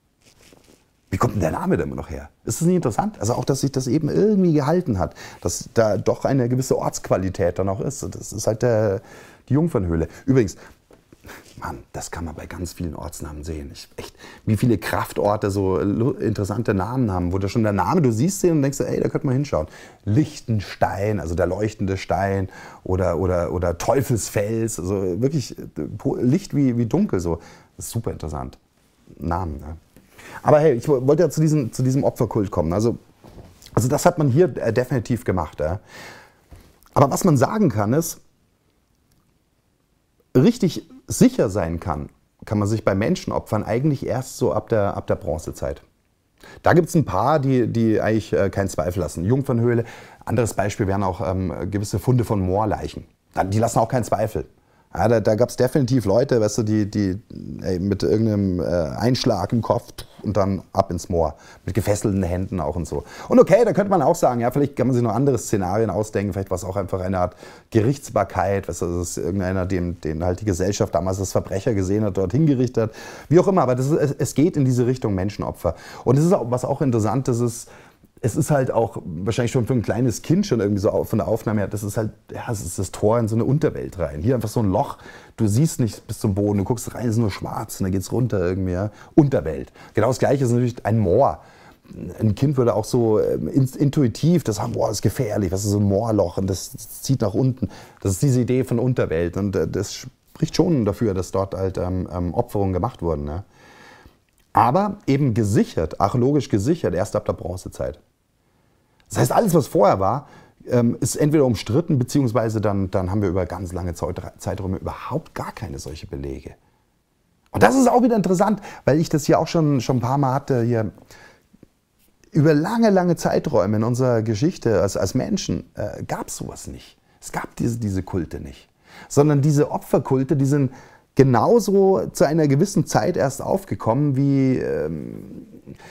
S1: Wie kommt denn der Name denn immer noch her? Ist das nicht interessant? Also auch, dass sich das eben irgendwie gehalten hat, dass da doch eine gewisse Ortsqualität dann auch ist. Das ist halt der, die Jungfernhöhle. Übrigens, Mann, das kann man bei ganz vielen Ortsnamen sehen. Ich, echt, wie viele Kraftorte so interessante Namen haben, wo da schon der Name, du siehst den und denkst, ey, da könnte man hinschauen. Lichtenstein, also der leuchtende Stein, oder, oder, oder Teufelsfels, also wirklich Licht wie, wie dunkel, so. Das ist super interessant. Namen, ne? Aber hey, ich wollte ja zu diesem, zu diesem Opferkult kommen. Also, also das hat man hier definitiv gemacht. Ja. Aber was man sagen kann ist, richtig sicher sein kann, kann man sich bei Menschenopfern eigentlich erst so ab der, ab der Bronzezeit. Da gibt es ein paar, die, die eigentlich äh, keinen Zweifel lassen. Jungfernhöhle, anderes Beispiel wären auch ähm, gewisse Funde von Moorleichen. Die lassen auch keinen Zweifel. Ja, da da gab es definitiv Leute, weißt du, die, die ey, mit irgendeinem äh, Einschlag im Kopf und dann ab ins Moor. Mit gefesselten Händen auch und so. Und okay, da könnte man auch sagen, ja, vielleicht kann man sich noch andere Szenarien ausdenken, vielleicht war es auch einfach eine Art Gerichtsbarkeit, weißt du, das ist irgendeiner, den, den halt die Gesellschaft damals als Verbrecher gesehen hat, dort hingerichtet hat, wie auch immer, aber das ist, es geht in diese Richtung Menschenopfer. Und das ist auch, was auch interessant ist, ist, es ist halt auch wahrscheinlich schon für ein kleines Kind schon irgendwie so von der Aufnahme her, das ist halt, ja, es ist das Tor in so eine Unterwelt rein. Hier einfach so ein Loch, du siehst nicht bis zum Boden, du guckst rein, es ist nur schwarz und dann geht's runter irgendwie, ja. Unterwelt. Genau das Gleiche ist natürlich ein Moor. Ein Kind würde auch so intuitiv das haben, boah, das ist gefährlich, was ist so ein Moorloch und das zieht nach unten. Das ist diese Idee von Unterwelt und das spricht schon dafür, dass dort halt ähm, Opferungen gemacht wurden. Ne? Aber eben gesichert, archäologisch gesichert, erst ab der Bronzezeit. Das heißt, alles, was vorher war, ist entweder umstritten, beziehungsweise dann, dann haben wir über ganz lange Zeiträume überhaupt gar keine solche Belege. Und das ist auch wieder interessant, weil ich das hier auch schon, schon ein paar Mal hatte. Hier. Über lange, lange Zeiträume in unserer Geschichte als, als Menschen äh, gab es sowas nicht. Es gab diese, diese Kulte nicht. Sondern diese Opferkulte, die sind genauso zu einer gewissen Zeit erst aufgekommen wie... Ähm,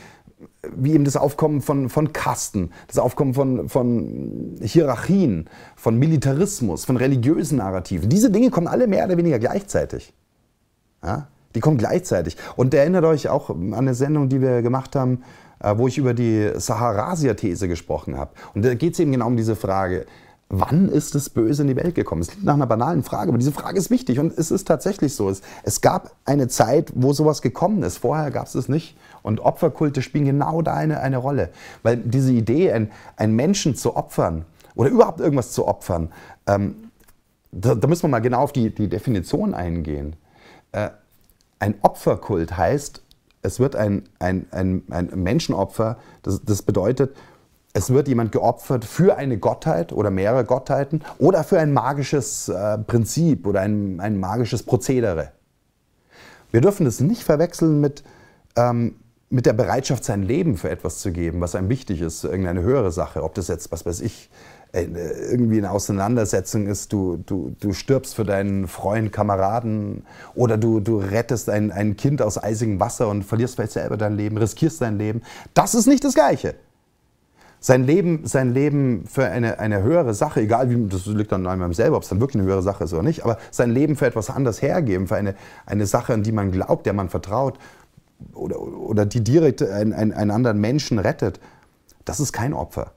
S1: wie eben das Aufkommen von, von Kasten, das Aufkommen von, von Hierarchien, von Militarismus, von religiösen Narrativen. Diese Dinge kommen alle mehr oder weniger gleichzeitig. Ja? Die kommen gleichzeitig. Und erinnert euch auch an eine Sendung, die wir gemacht haben, wo ich über die Saharasia-These gesprochen habe. Und da geht es eben genau um diese Frage, wann ist das Böse in die Welt gekommen? Es klingt nach einer banalen Frage, aber diese Frage ist wichtig und es ist tatsächlich so. Es, es gab eine Zeit, wo sowas gekommen ist. Vorher gab es es nicht. Und Opferkulte spielen genau da eine, eine Rolle. Weil diese Idee, ein, einen Menschen zu opfern oder überhaupt irgendwas zu opfern, ähm, da, da müssen wir mal genau auf die, die Definition eingehen. Äh, ein Opferkult heißt, es wird ein, ein, ein, ein Menschenopfer, das, das bedeutet, es wird jemand geopfert für eine Gottheit oder mehrere Gottheiten oder für ein magisches äh, Prinzip oder ein, ein magisches Prozedere. Wir dürfen das nicht verwechseln mit, ähm, mit der Bereitschaft, sein Leben für etwas zu geben, was einem wichtig ist, irgendeine höhere Sache. Ob das jetzt, was weiß ich, irgendwie eine Auseinandersetzung ist, du, du, du stirbst für deinen Freund, Kameraden oder du, du rettest ein, ein Kind aus eisigem Wasser und verlierst vielleicht selber dein Leben, riskierst dein Leben. Das ist nicht das Gleiche. Sein Leben, sein Leben für eine, eine höhere Sache, egal wie, das liegt dann an einem selber, ob es dann wirklich eine höhere Sache ist oder nicht, aber sein Leben für etwas anderes hergeben, für eine, eine Sache, an die man glaubt, der man vertraut oder, oder die direkt einen, einen, einen anderen Menschen rettet, das ist kein Opfer.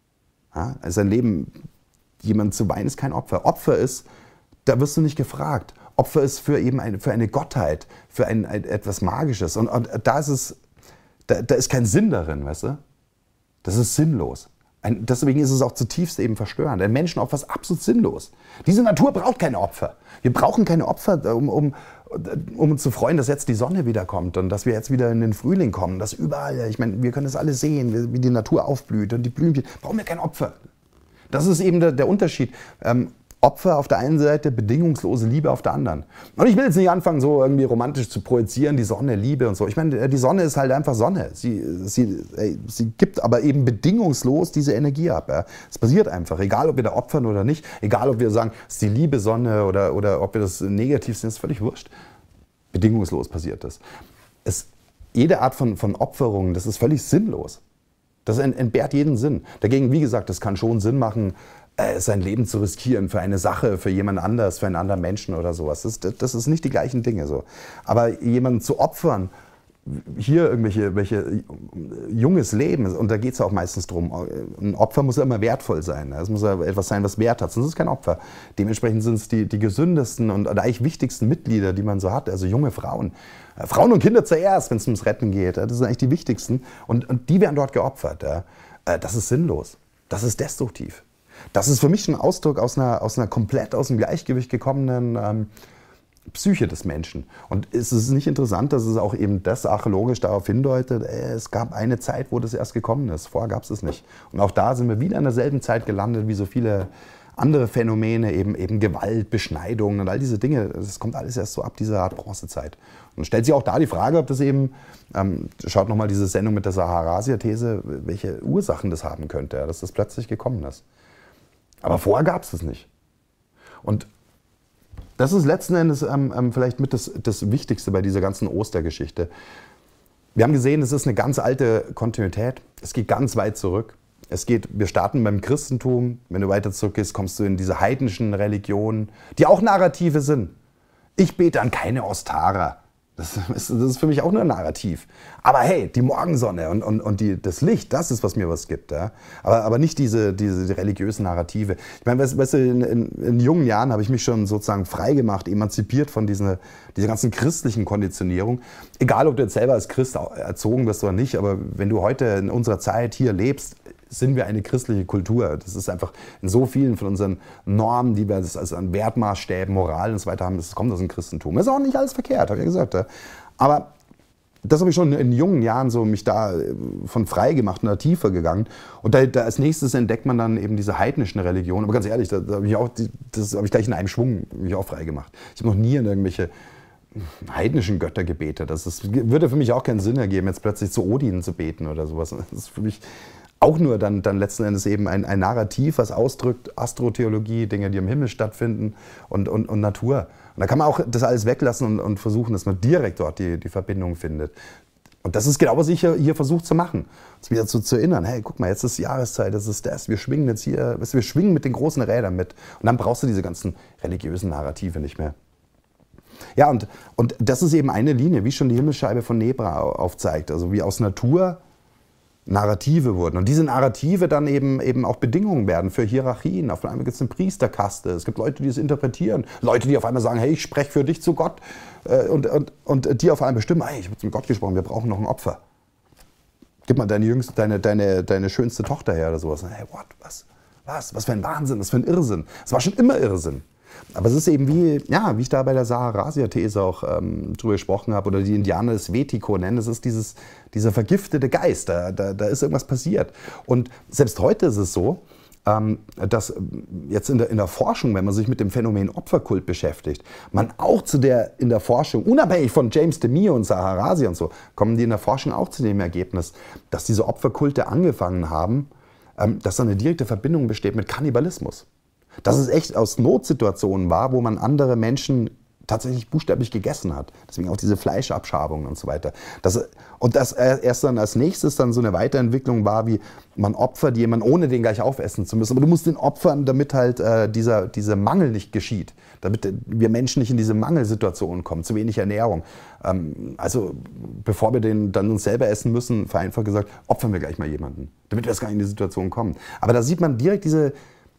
S1: Ja, also sein Leben, jemand zu weihen, ist kein Opfer. Opfer ist, da wirst du nicht gefragt. Opfer ist für eben eine, für eine Gottheit, für ein, ein, etwas Magisches. Und, und da ist es, da, da ist kein Sinn darin, weißt du? Das ist sinnlos. Ein, deswegen ist es auch zutiefst eben verstörend. Ein Menschenopfer ist absolut sinnlos. Diese Natur braucht keine Opfer. Wir brauchen keine Opfer, um, um, um uns zu freuen, dass jetzt die Sonne wiederkommt und dass wir jetzt wieder in den Frühling kommen. Dass überall, ich meine, wir können das alle sehen, wie die Natur aufblüht und die Blümchen. Brauchen wir kein Opfer. Das ist eben der, der Unterschied. Ähm, Opfer auf der einen Seite, bedingungslose Liebe auf der anderen. Und ich will jetzt nicht anfangen, so irgendwie romantisch zu projizieren, die Sonne, Liebe und so. Ich meine, die Sonne ist halt einfach Sonne. Sie, sie, ey, sie gibt aber eben bedingungslos diese Energie ab. Ja. Es passiert einfach, egal ob wir da opfern oder nicht, egal ob wir sagen, es ist die Liebe Sonne oder, oder ob wir das negativ sind, ist völlig wurscht. Bedingungslos passiert das. Es, jede Art von, von Opferung, das ist völlig sinnlos. Das entbehrt jeden Sinn. Dagegen, wie gesagt, das kann schon Sinn machen, sein Leben zu riskieren für eine Sache, für jemand anders, für einen anderen Menschen oder sowas. Das, das ist nicht die gleichen Dinge so. Aber jemanden zu opfern, hier irgendwelche welche junges Leben, und da geht es auch meistens drum, ein Opfer muss ja immer wertvoll sein. Es muss ja etwas sein, was Wert hat, sonst ist es kein Opfer. Dementsprechend sind es die, die gesündesten und eigentlich wichtigsten Mitglieder, die man so hat, also junge Frauen. Frauen und Kinder zuerst, wenn es ums Retten geht. Das sind eigentlich die wichtigsten. Und, und die werden dort geopfert. Das ist sinnlos. Das ist destruktiv. Das ist für mich ein Ausdruck aus einer, aus einer komplett aus dem Gleichgewicht gekommenen ähm, Psyche des Menschen. Und es ist nicht interessant, dass es auch eben das archäologisch darauf hindeutet, ey, es gab eine Zeit, wo das erst gekommen ist. Vorher gab es es nicht. Und auch da sind wir wieder in derselben Zeit gelandet wie so viele andere Phänomene, eben, eben Gewalt, Beschneidung und all diese Dinge. Das kommt alles erst so ab dieser Art Bronzezeit. Und stellt sich auch da die Frage, ob das eben, ähm, schaut nochmal diese Sendung mit der Saharasia-These, welche Ursachen das haben könnte, ja, dass das plötzlich gekommen ist. Aber vorher gab es das nicht. Und das ist letzten Endes ähm, vielleicht mit das, das Wichtigste bei dieser ganzen Ostergeschichte. Wir haben gesehen, es ist eine ganz alte Kontinuität. Es geht ganz weit zurück. Es geht, wir starten beim Christentum. Wenn du weiter zurückgehst, kommst du in diese heidnischen Religionen, die auch Narrative sind. Ich bete an keine Ostara. Das ist, das ist für mich auch nur ein Narrativ. Aber hey, die Morgensonne und, und, und die, das Licht, das ist, was mir was gibt. Ja? Aber, aber nicht diese, diese die religiösen Narrative. Ich meine, weißt, weißt du, in, in, in jungen Jahren habe ich mich schon sozusagen freigemacht, emanzipiert von dieser, dieser ganzen christlichen Konditionierung. Egal, ob du jetzt selber als Christ erzogen wirst oder nicht, aber wenn du heute in unserer Zeit hier lebst, sind wir eine christliche Kultur. Das ist einfach in so vielen von unseren Normen, die wir also an Wertmaßstäben, Moral und so weiter haben, das kommt aus dem Christentum. Das ist auch nicht alles verkehrt, habe ich ja gesagt. Ja. Aber das habe ich schon in jungen Jahren so mich da von frei gemacht und da tiefer gegangen. Und da, da als nächstes entdeckt man dann eben diese heidnischen Religionen. Aber ganz ehrlich, da, da habe ich auch, das habe ich gleich in einem Schwung mich auch frei gemacht. Ich habe noch nie in irgendwelche heidnischen Götter gebetet. Das ist, würde für mich auch keinen Sinn ergeben, jetzt plötzlich zu Odin zu beten oder sowas. Das ist für mich auch nur dann, dann letzten Endes eben ein, ein Narrativ, was ausdrückt Astrotheologie, Dinge, die im Himmel stattfinden und, und, und Natur. Und da kann man auch das alles weglassen und, und versuchen, dass man direkt dort die, die Verbindung findet. Und das ist genau, was ich hier, hier versuche zu machen. Uns wieder zu, zu erinnern, hey, guck mal, jetzt ist Jahreszeit, das ist das, wir schwingen jetzt hier, wir schwingen mit den großen Rädern mit. Und dann brauchst du diese ganzen religiösen Narrative nicht mehr. Ja, und, und das ist eben eine Linie, wie schon die Himmelsscheibe von Nebra aufzeigt. Also wie aus Natur Narrative wurden. Und diese Narrative dann eben, eben auch Bedingungen werden für Hierarchien. Auf einmal gibt es eine Priesterkaste. Es gibt Leute, die es interpretieren. Leute, die auf einmal sagen, hey, ich spreche für dich zu Gott. Und, und, und die auf einmal bestimmen, hey, ich habe mit Gott gesprochen, wir brauchen noch ein Opfer. Gib mal deine jüngste, deine, deine, deine schönste Tochter her oder sowas. Hey, what, was, was, was für ein Wahnsinn, was für ein Irrsinn. Es war schon immer Irrsinn. Aber es ist eben wie, ja, wie ich da bei der Saharasia-These auch ähm, drüber gesprochen habe, oder die Indianer das Vetiko nennen, es ist dieses, dieser vergiftete Geist, da, da, da ist irgendwas passiert. Und selbst heute ist es so, ähm, dass jetzt in der, in der Forschung, wenn man sich mit dem Phänomen Opferkult beschäftigt, man auch zu der, in der Forschung, unabhängig von James DeMille und Saharasia und so, kommen die in der Forschung auch zu dem Ergebnis, dass diese Opferkulte angefangen haben, ähm, dass da eine direkte Verbindung besteht mit Kannibalismus. Dass es echt aus Notsituationen war, wo man andere Menschen tatsächlich buchstäblich gegessen hat. Deswegen auch diese Fleischabschabungen und so weiter. Das, und das erst dann als nächstes dann so eine Weiterentwicklung war, wie man opfert jemanden, ohne den gleich aufessen zu müssen. Aber du musst den opfern, damit halt äh, dieser, dieser Mangel nicht geschieht. Damit wir Menschen nicht in diese Mangelsituation kommen, zu wenig Ernährung. Ähm, also bevor wir den dann uns selber essen müssen, vereinfacht gesagt, opfern wir gleich mal jemanden, damit wir erst gar nicht in die Situation kommen. Aber da sieht man direkt diese,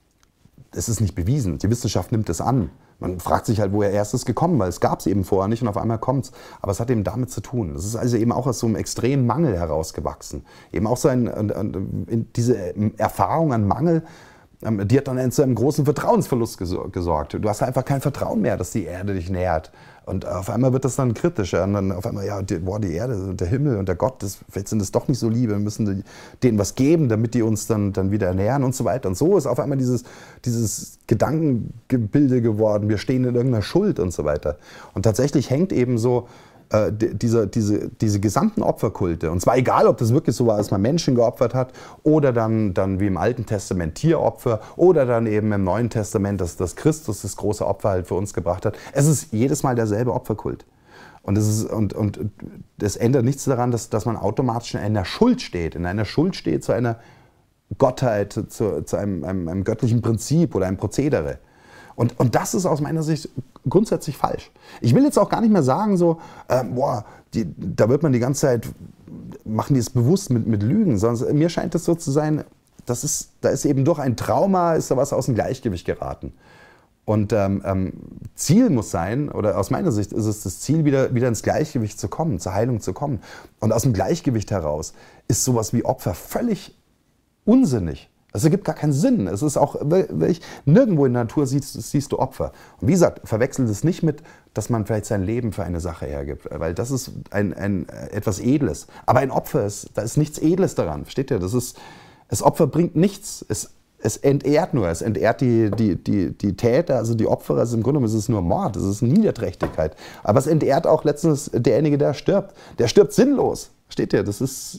S1: es ist nicht bewiesen, die Wissenschaft nimmt es an. Man fragt sich halt, woher erstes gekommen, weil es gab es eben vorher nicht und auf einmal kommt es. Aber es hat eben damit zu tun. Es ist also eben auch aus so einem extremen Mangel herausgewachsen. Eben auch so ein, ein, ein, diese Erfahrung an Mangel, die hat dann zu einem großen Vertrauensverlust gesorgt. Du hast einfach kein Vertrauen mehr, dass die Erde dich nährt. Und auf einmal wird das dann kritischer. Und dann auf einmal, ja, die, boah, die Erde und der Himmel und der Gott, das, vielleicht sind das doch nicht so Liebe. Wir müssen denen was geben, damit die uns dann, dann wieder ernähren und so weiter. Und so ist auf einmal dieses, dieses Gedankengebilde geworden. Wir stehen in irgendeiner Schuld und so weiter. Und tatsächlich hängt eben so äh, diese, diese, diese gesamten Opferkulte. Und zwar egal, ob das wirklich so war, dass man Menschen geopfert hat oder dann, dann wie im Alten Testament Tieropfer oder dann eben im Neuen Testament, dass, dass Christus das große Opfer halt für uns gebracht hat. Es ist jedes Mal derselbe Opferkult. Und es ist, und, und das ändert nichts daran, dass, dass man automatisch in einer Schuld steht. In einer Schuld steht zu einer Gottheit, zu, zu einem, einem, einem göttlichen Prinzip oder einem Prozedere. Und, und das ist aus meiner Sicht grundsätzlich falsch. Ich will jetzt auch gar nicht mehr sagen, so, äh, boah, die, da wird man die ganze Zeit, machen die es bewusst mit, mit Lügen, sondern mir scheint es so zu sein, das ist, da ist eben durch ein Trauma, ist da was aus dem Gleichgewicht geraten. Und ähm, ähm, Ziel muss sein, oder aus meiner Sicht ist es das Ziel, wieder, wieder ins Gleichgewicht zu kommen, zur Heilung zu kommen. Und aus dem Gleichgewicht heraus ist sowas wie Opfer völlig unsinnig. Es ergibt gar keinen Sinn. Es ist auch, ich, nirgendwo in der Natur siehst, siehst du Opfer. Und wie gesagt, verwechselt es nicht mit, dass man vielleicht sein Leben für eine Sache hergibt, weil das ist ein, ein, etwas Edles. Aber ein Opfer, ist, da ist nichts Edles daran, versteht ihr? Das, ist, das Opfer bringt nichts. Es, es entehrt nur, es entehrt die, die, die, die Täter, also die Opfer. Also im Grunde genommen ist es nur Mord, es ist Niederträchtigkeit. Aber es entehrt auch letztens derjenige, der stirbt. Der stirbt sinnlos, versteht ihr? Das ist,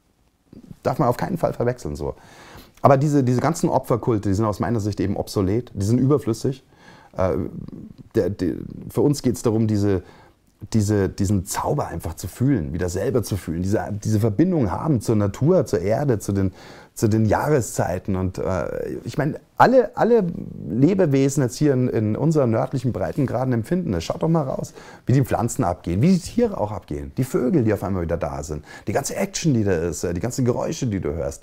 S1: darf man auf keinen Fall verwechseln so. Aber diese, diese ganzen Opferkulte, die sind aus meiner Sicht eben obsolet, die sind überflüssig. Äh, der, der, für uns geht es darum, diese, diese, diesen Zauber einfach zu fühlen, wieder selber zu fühlen, diese, diese Verbindung haben zur Natur, zur Erde, zu den, zu den Jahreszeiten. Und äh, ich meine, alle, alle Lebewesen jetzt hier in, in unseren nördlichen Breitengraden empfinden das. Schaut doch mal raus, wie die Pflanzen abgehen, wie die Tiere auch abgehen, die Vögel, die auf einmal wieder da sind, die ganze Action, die da ist, die ganzen Geräusche, die du hörst.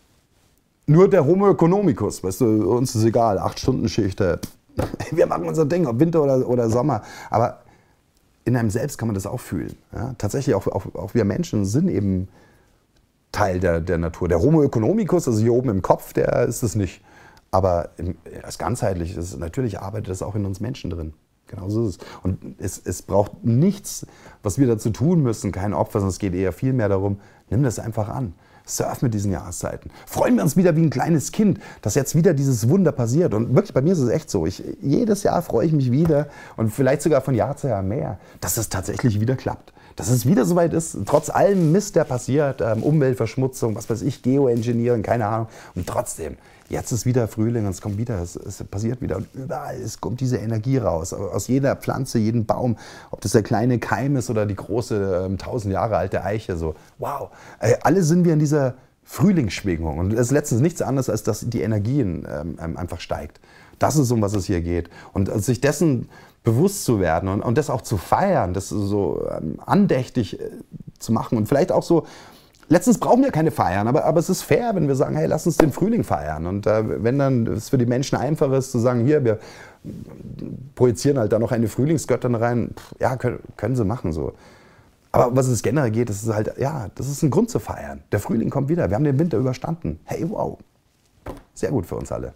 S1: Nur der Homo economicus, weißt du, uns ist egal, acht Stunden Schicht, wir machen unser Ding, ob Winter oder, oder Sommer, aber in einem selbst kann man das auch fühlen. Ja? Tatsächlich, auch, auch, auch wir Menschen sind eben Teil der, der Natur. Der Homo economicus, also hier oben im Kopf, der ist es nicht. Aber im, als ganzheitlich, ist, natürlich arbeitet das auch in uns Menschen drin. Genau so ist es. Und es, es braucht nichts, was wir dazu tun müssen, kein Opfer, sondern es geht eher viel mehr darum, nimm das einfach an. Surf mit diesen Jahreszeiten. Freuen wir uns wieder wie ein kleines Kind, dass jetzt wieder dieses Wunder passiert. Und wirklich, bei mir ist es echt so. Ich, jedes Jahr freue ich mich wieder und vielleicht sogar von Jahr zu Jahr mehr, dass es tatsächlich wieder klappt. Dass es wieder soweit ist, trotz allem Mist, der passiert, ähm, Umweltverschmutzung, was weiß ich, Geoengineering, keine Ahnung. Und trotzdem, jetzt ist wieder Frühling und es kommt wieder, es, es passiert wieder. Und überall es kommt diese Energie raus. Aus jeder Pflanze, jedem Baum, ob das der kleine Keim ist oder die große, ähm, tausend Jahre alte Eiche. So, wow, äh, alle sind wir in dieser Frühlingsschwingung. Und das Letzte ist nichts anderes, als dass die Energie ähm, einfach steigt. Das ist, um was es hier geht. Und äh, sich dessen bewusst zu werden und, und das auch zu feiern, das so ähm, andächtig äh, zu machen und vielleicht auch so, letztens brauchen wir keine Feiern, aber, aber es ist fair, wenn wir sagen, hey, lass uns den Frühling feiern und äh, wenn dann es für die Menschen einfach ist zu sagen, hier, wir projizieren halt da noch eine Frühlingsgöttin rein, pff, ja, können, können sie machen so. Aber was es generell geht, das ist halt, ja, das ist ein Grund zu feiern. Der Frühling kommt wieder, wir haben den Winter überstanden. Hey, wow, sehr gut für uns alle.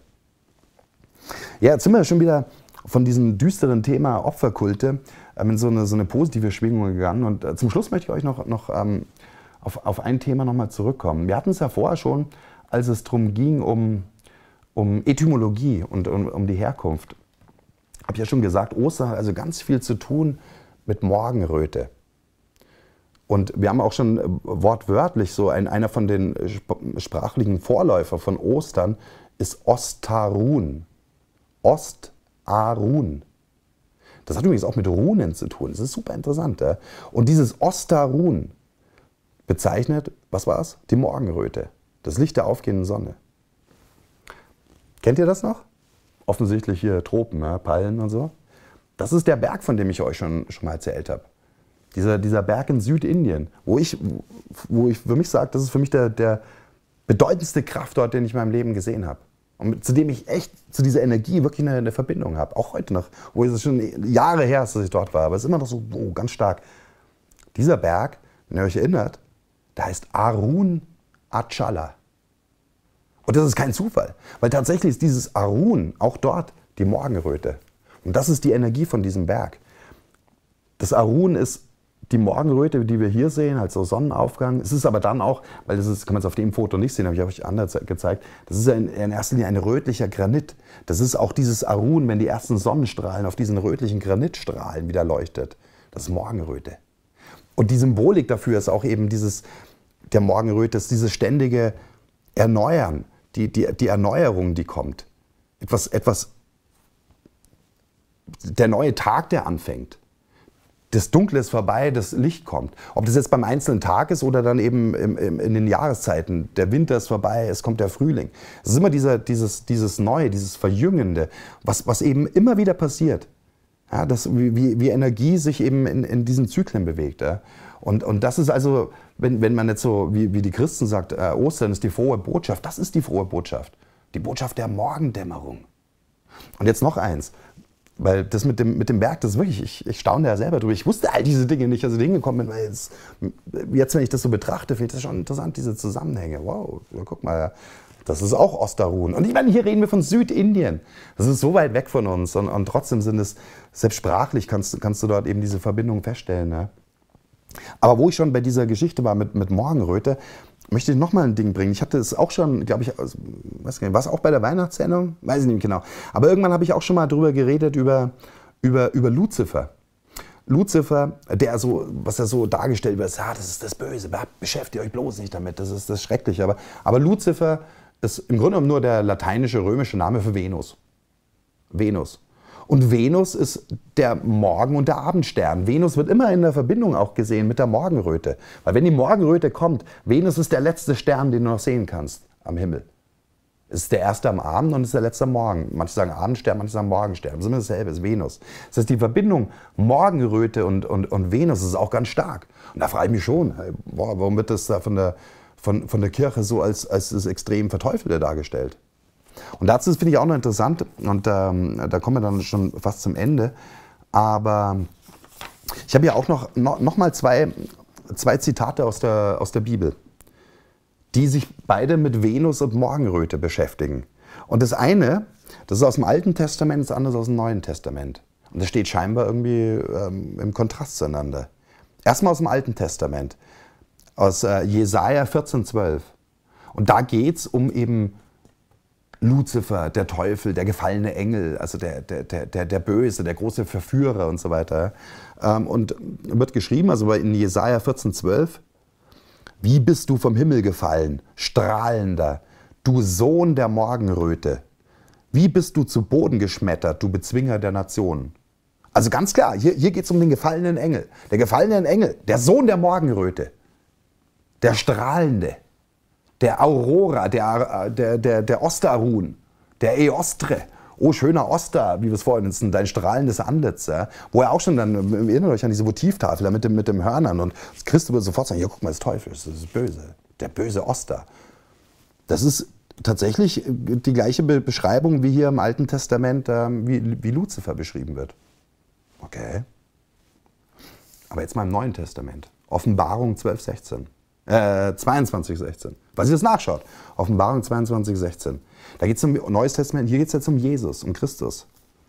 S1: Ja, jetzt sind wir schon wieder von diesem düsteren Thema Opferkulte ähm, in so eine, so eine positive Schwingung gegangen. Und äh, zum Schluss möchte ich euch noch, noch ähm, auf, auf ein Thema nochmal zurückkommen. Wir hatten es ja vorher schon, als es darum ging, um, um Etymologie und um, um die Herkunft. Habe ich ja schon gesagt, Ostern hat also ganz viel zu tun mit Morgenröte. Und wir haben auch schon äh, wortwörtlich so, ein, einer von den sp sprachlichen Vorläufer von Ostern ist Ostarun. Ost Arun. Das hat übrigens auch mit Runen zu tun. Das ist super interessant. Ja? Und dieses Ostarun bezeichnet, was war es? Die Morgenröte. Das Licht der aufgehenden Sonne. Kennt ihr das noch? Offensichtlich hier Tropen, ja? Palmen und so. Das ist der Berg, von dem ich euch schon, schon mal erzählt habe. Dieser, dieser Berg in Südindien, wo ich, wo ich für mich sage, das ist für mich der, der bedeutendste Kraftort, den ich in meinem Leben gesehen habe. Und zu dem ich echt, zu dieser Energie wirklich eine, eine Verbindung habe. Auch heute noch, wo es schon Jahre her ist, dass ich dort war. Aber es ist immer noch so oh, ganz stark. Dieser Berg, wenn ihr euch erinnert, der heißt Arun Achala. Und das ist kein Zufall. Weil tatsächlich ist dieses Arun auch dort die Morgenröte. Und das ist die Energie von diesem Berg. Das Arun ist die Morgenröte, die wir hier sehen, halt so Sonnenaufgang. Es ist aber dann auch, weil das ist, kann man es auf dem Foto nicht sehen, habe ich euch anders gezeigt, das ist in, in erster Linie ein rötlicher Granit. Das ist auch dieses Arun, wenn die ersten Sonnenstrahlen auf diesen rötlichen Granitstrahlen wieder leuchtet. Das ist Morgenröte. Und die Symbolik dafür ist auch eben dieses, der Morgenröte, ist dieses ständige Erneuern, die, die, die Erneuerung, die kommt. Etwas, etwas, der neue Tag, der anfängt. Das Dunkle ist vorbei, das Licht kommt. Ob das jetzt beim einzelnen Tag ist oder dann eben im, im, in den Jahreszeiten. Der Winter ist vorbei, es kommt der Frühling. Es ist immer dieser, dieses, dieses Neue, dieses Verjüngende, was, was eben immer wieder passiert. Ja, das, wie, wie Energie sich eben in, in diesen Zyklen bewegt. Ja. Und, und das ist also, wenn, wenn man jetzt so, wie, wie die Christen sagt, äh, Ostern ist die frohe Botschaft, das ist die frohe Botschaft. Die Botschaft der Morgendämmerung. Und jetzt noch eins. Weil das mit dem, mit dem Berg, das ist wirklich, ich, ich staune da selber drüber. Ich wusste all diese Dinge nicht, als ich da hingekommen bin. Weil jetzt, jetzt, wenn ich das so betrachte, finde ich das schon interessant, diese Zusammenhänge. Wow, guck mal, das ist auch Ostarun. Und ich meine, hier reden wir von Südindien. Das ist so weit weg von uns. Und, und trotzdem sind es, selbst sprachlich kannst, kannst du dort eben diese Verbindung feststellen. Ne? Aber wo ich schon bei dieser Geschichte war mit, mit Morgenröte, möchte ich noch mal ein Ding bringen. Ich hatte es auch schon, glaube ich, weiß gar nicht, war es auch bei der Weihnachtssendung? Weiß ich nicht genau. Aber irgendwann habe ich auch schon mal darüber geredet, über, über, über Luzifer. Luzifer, der so, was er so dargestellt wird, ja, das ist das Böse, beschäftigt euch bloß nicht damit, das ist das Schreckliche. Aber, aber Luzifer ist im Grunde genommen nur der lateinische, römische Name für Venus. Venus. Und Venus ist der Morgen- und der Abendstern. Venus wird immer in der Verbindung auch gesehen mit der Morgenröte. Weil wenn die Morgenröte kommt, Venus ist der letzte Stern, den du noch sehen kannst am Himmel. Es ist der erste am Abend und es ist der letzte am Morgen. Manche sagen Abendstern, manche sagen Morgenstern. Das ist immer dasselbe, es ist Venus. Das heißt, die Verbindung Morgenröte und, und, und Venus ist auch ganz stark. Und da frage ich mich schon, hey, boah, warum wird das da von der, von, von der Kirche so als, als das extrem Verteufelte dargestellt? Und dazu finde ich auch noch interessant, und ähm, da kommen wir dann schon fast zum Ende, aber ich habe ja auch noch, noch, noch mal zwei, zwei Zitate aus der, aus der Bibel, die sich beide mit Venus und Morgenröte beschäftigen. Und das eine, das ist aus dem Alten Testament, das andere aus dem Neuen Testament. Und das steht scheinbar irgendwie ähm, im Kontrast zueinander. Erstmal aus dem Alten Testament, aus äh, Jesaja vierzehn, zwölf. Und da geht es um eben Luzifer, der Teufel, der gefallene Engel, also der, der, der, der Böse, der große Verführer und so weiter. Und wird geschrieben, also in Jesaja vierzehn, zwölf, wie bist du vom Himmel gefallen, strahlender, du Sohn der Morgenröte? Wie bist du zu Boden geschmettert, du Bezwinger der Nationen? Also ganz klar, hier, hier geht es um den gefallenen Engel. Der gefallene Engel, der Sohn der Morgenröte, der Strahlende. Der Aurora, der, der, der, der Osterrun, der Eostre, oh schöner Oster, wie wir es vorhin sind, dein strahlendes Antlitz. Ja? Wo er auch schon dann, erinnert euch an diese Votivtafel mit dem, mit dem Hörnern, und Christus würde sofort sagen, ja guck mal, das Teufel, das ist böse, der böse Oster. Das ist tatsächlich die gleiche Be Beschreibung, wie hier im Alten Testament, ähm, wie, wie Luzifer beschrieben wird. Okay. Aber jetzt mal im Neuen Testament, Offenbarung zwölf, sechzehn. Äh, zweiundzwanzig, sechzehn. Was ihr jetzt nachschaut. Offenbarung zweiundzwanzig, sechzehn. Da geht es um Neues Testament, hier geht es jetzt um Jesus, um Christus.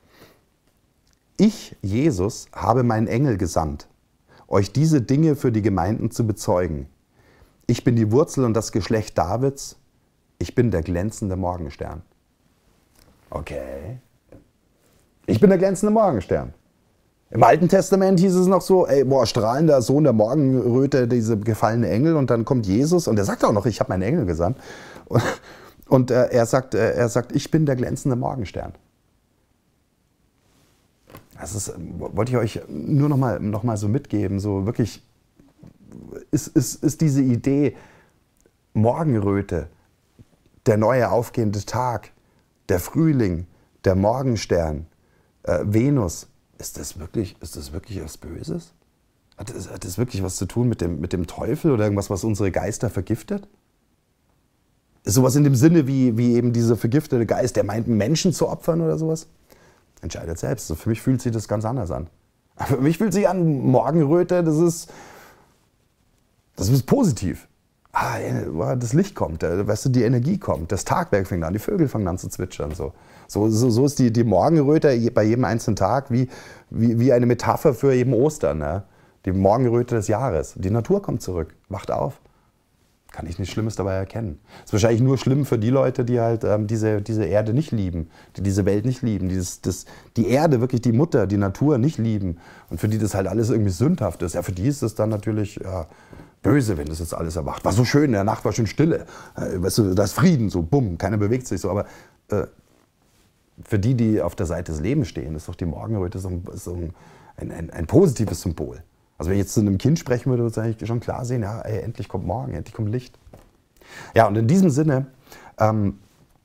S1: Ich, Jesus, habe meinen Engel gesandt, euch diese Dinge für die Gemeinden zu bezeugen. Ich bin die Wurzel und das Geschlecht Davids. Ich bin der glänzende Morgenstern. Okay. Ich bin der glänzende Morgenstern. Im Alten Testament hieß es noch so, ey, boah, strahlender Sohn der Morgenröte, diese gefallene Engel, und dann kommt Jesus und er sagt auch noch, ich habe meinen Engel gesandt. Und, und äh, er, sagt, äh, er sagt, ich bin der glänzende Morgenstern. Das ist, wollte ich euch nur noch mal, noch mal so mitgeben, so wirklich, ist, ist, ist diese Idee Morgenröte, der neue aufgehende Tag, der Frühling, der Morgenstern, äh, Venus, Ist das wirklich, ist das wirklich was Böses? Hat das, hat das wirklich was zu tun mit dem, mit dem Teufel oder irgendwas, was unsere Geister vergiftet? Ist sowas in dem Sinne wie, wie eben dieser vergiftete Geist, der meint, Menschen zu opfern oder sowas? Entscheidet selbst. Also für mich fühlt sich das ganz anders an. Für mich fühlt sich an, Morgenröte, das ist, das ist positiv. Ah, das Licht kommt, weißt du, die Energie kommt, das Tagwerk fängt an, die Vögel fangen an zu zwitschern. So, so, so, so ist die, die Morgenröte bei jedem einzelnen Tag wie, wie, wie eine Metapher für eben Ostern. Ne? Die Morgenröte des Jahres. Die Natur kommt zurück, wacht auf. Kann ich nichts Schlimmes dabei erkennen. Ist wahrscheinlich nur schlimm für die Leute, die halt ähm, diese, diese Erde nicht lieben, die diese Welt nicht lieben, die das, das, die Erde, wirklich die Mutter, die Natur nicht lieben und für die das halt alles irgendwie sündhaft ist. Ja, für die ist das dann natürlich ja, böse, wenn das jetzt alles erwacht. War so schön, in der Nacht war schön Stille. Äh, weißt du, da ist Frieden, so bumm, keiner bewegt sich so. Aber äh, für die, die auf der Seite des Lebens stehen, ist doch die Morgenröte so ein, so ein, ein, ein, ein positives Symbol. Also wenn ich jetzt zu einem Kind sprechen würde, würde es eigentlich schon klar sehen, ja, ey, endlich kommt Morgen, endlich kommt Licht. Ja, und in diesem Sinne ähm,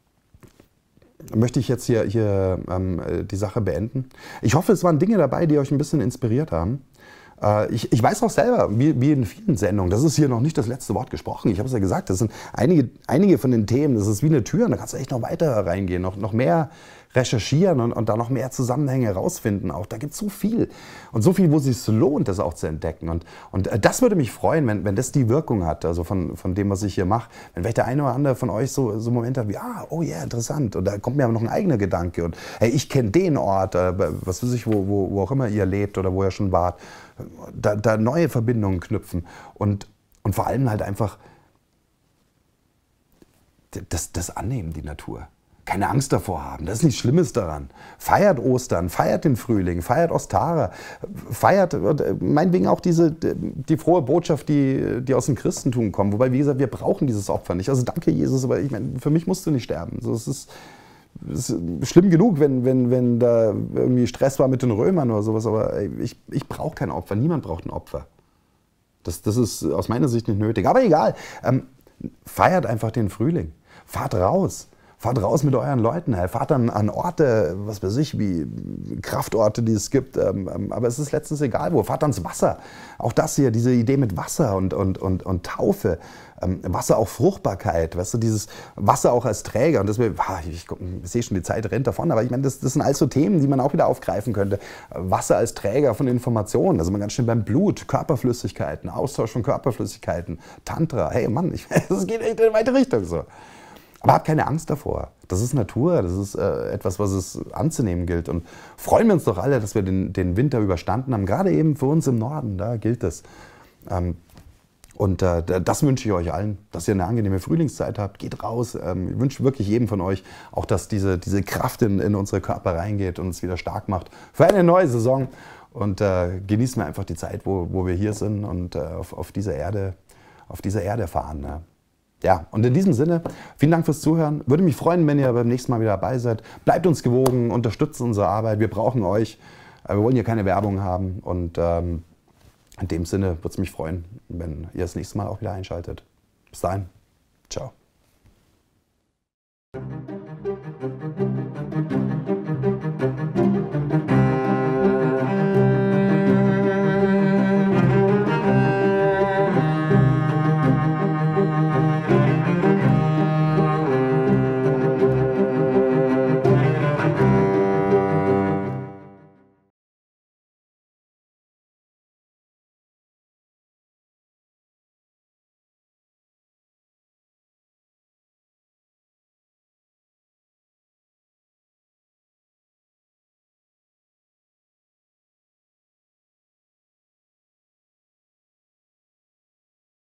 S1: möchte ich jetzt hier, hier ähm, die Sache beenden. Ich hoffe, es waren Dinge dabei, die euch ein bisschen inspiriert haben. Äh, ich, ich weiß auch selber, wie, wie in vielen Sendungen, das ist hier noch nicht das letzte Wort gesprochen. Ich habe es ja gesagt, das sind einige, einige von den Themen, das ist wie eine Tür, und da kannst du echt noch weiter reingehen, noch, noch mehr recherchieren und, und da noch mehr Zusammenhänge herausfinden. Auch da gibt es so viel und so viel, wo es sich lohnt, das auch zu entdecken. Und, und das würde mich freuen, wenn, wenn das die Wirkung hat, also von, von dem, was ich hier mache. Wenn vielleicht der eine oder andere von euch so, so Momente hat wie, ah, oh ja, yeah, interessant. Und da kommt mir aber noch ein eigener Gedanke. Und hey, ich kenne den Ort, äh, was weiß ich, wo, wo, wo auch immer ihr lebt oder wo ihr schon wart. Da, da neue Verbindungen knüpfen. Und, und vor allem halt einfach das, das Annehmen, die Natur. Keine Angst davor haben, das ist nichts Schlimmes daran. Feiert Ostern, feiert den Frühling, feiert Ostara, feiert meinetwegen auch diese, die frohe Botschaft, die, die aus dem Christentum kommt. Wobei, wie gesagt, wir brauchen dieses Opfer nicht. Also danke, Jesus, aber ich meine, für mich musst du nicht sterben. So, es ist, ist schlimm genug, wenn, wenn, wenn da irgendwie Stress war mit den Römern oder sowas, aber ey, ich, ich brauche kein Opfer, niemand braucht ein Opfer. Das, das ist aus meiner Sicht nicht nötig. Aber egal, ähm, feiert einfach den Frühling, fahrt raus. Fahrt raus mit euren Leuten, hey. Fahrt dann an Orte, was weiß ich, wie Kraftorte, die es gibt. Ähm, aber es ist letztens egal wo. Fahrt ans Wasser. Auch das hier, diese Idee mit Wasser und, und, und, und Taufe. Ähm, Wasser auch Fruchtbarkeit, weißt du, dieses Wasser auch als Träger. Und das, ich, ich, ich sehe schon, die Zeit rennt davon, aber ich meine, das, das sind alles so Themen, die man auch wieder aufgreifen könnte. Wasser als Träger von Informationen, also man ganz schön beim Blut, Körperflüssigkeiten, Austausch von Körperflüssigkeiten, Tantra. Hey Mann, ich, das geht echt in eine weite Richtung so. Aber habt keine Angst davor. Das ist Natur, das ist äh, etwas, was es anzunehmen gilt. Und freuen wir uns doch alle, dass wir den, den Winter überstanden haben. Gerade eben für uns im Norden, da gilt es. Ähm, und äh, das wünsche ich euch allen, dass ihr eine angenehme Frühlingszeit habt. Geht raus. Ähm, ich wünsche wirklich jedem von euch auch, dass diese, diese Kraft in, in unsere Körper reingeht und uns wieder stark macht für eine neue Saison. Und äh, genießen wir einfach die Zeit, wo, wo wir hier sind und äh, auf, auf, dieser Erde, auf dieser Erde fahren. Ne? Ja, und in diesem Sinne, vielen Dank fürs Zuhören. Würde mich freuen, wenn ihr beim nächsten Mal wieder dabei seid. Bleibt uns gewogen, unterstützt unsere Arbeit. Wir brauchen euch. Wir wollen hier keine Werbung haben. Und ähm, in dem Sinne würde es mich freuen, wenn ihr das nächste Mal auch wieder einschaltet. Bis dahin. Ciao.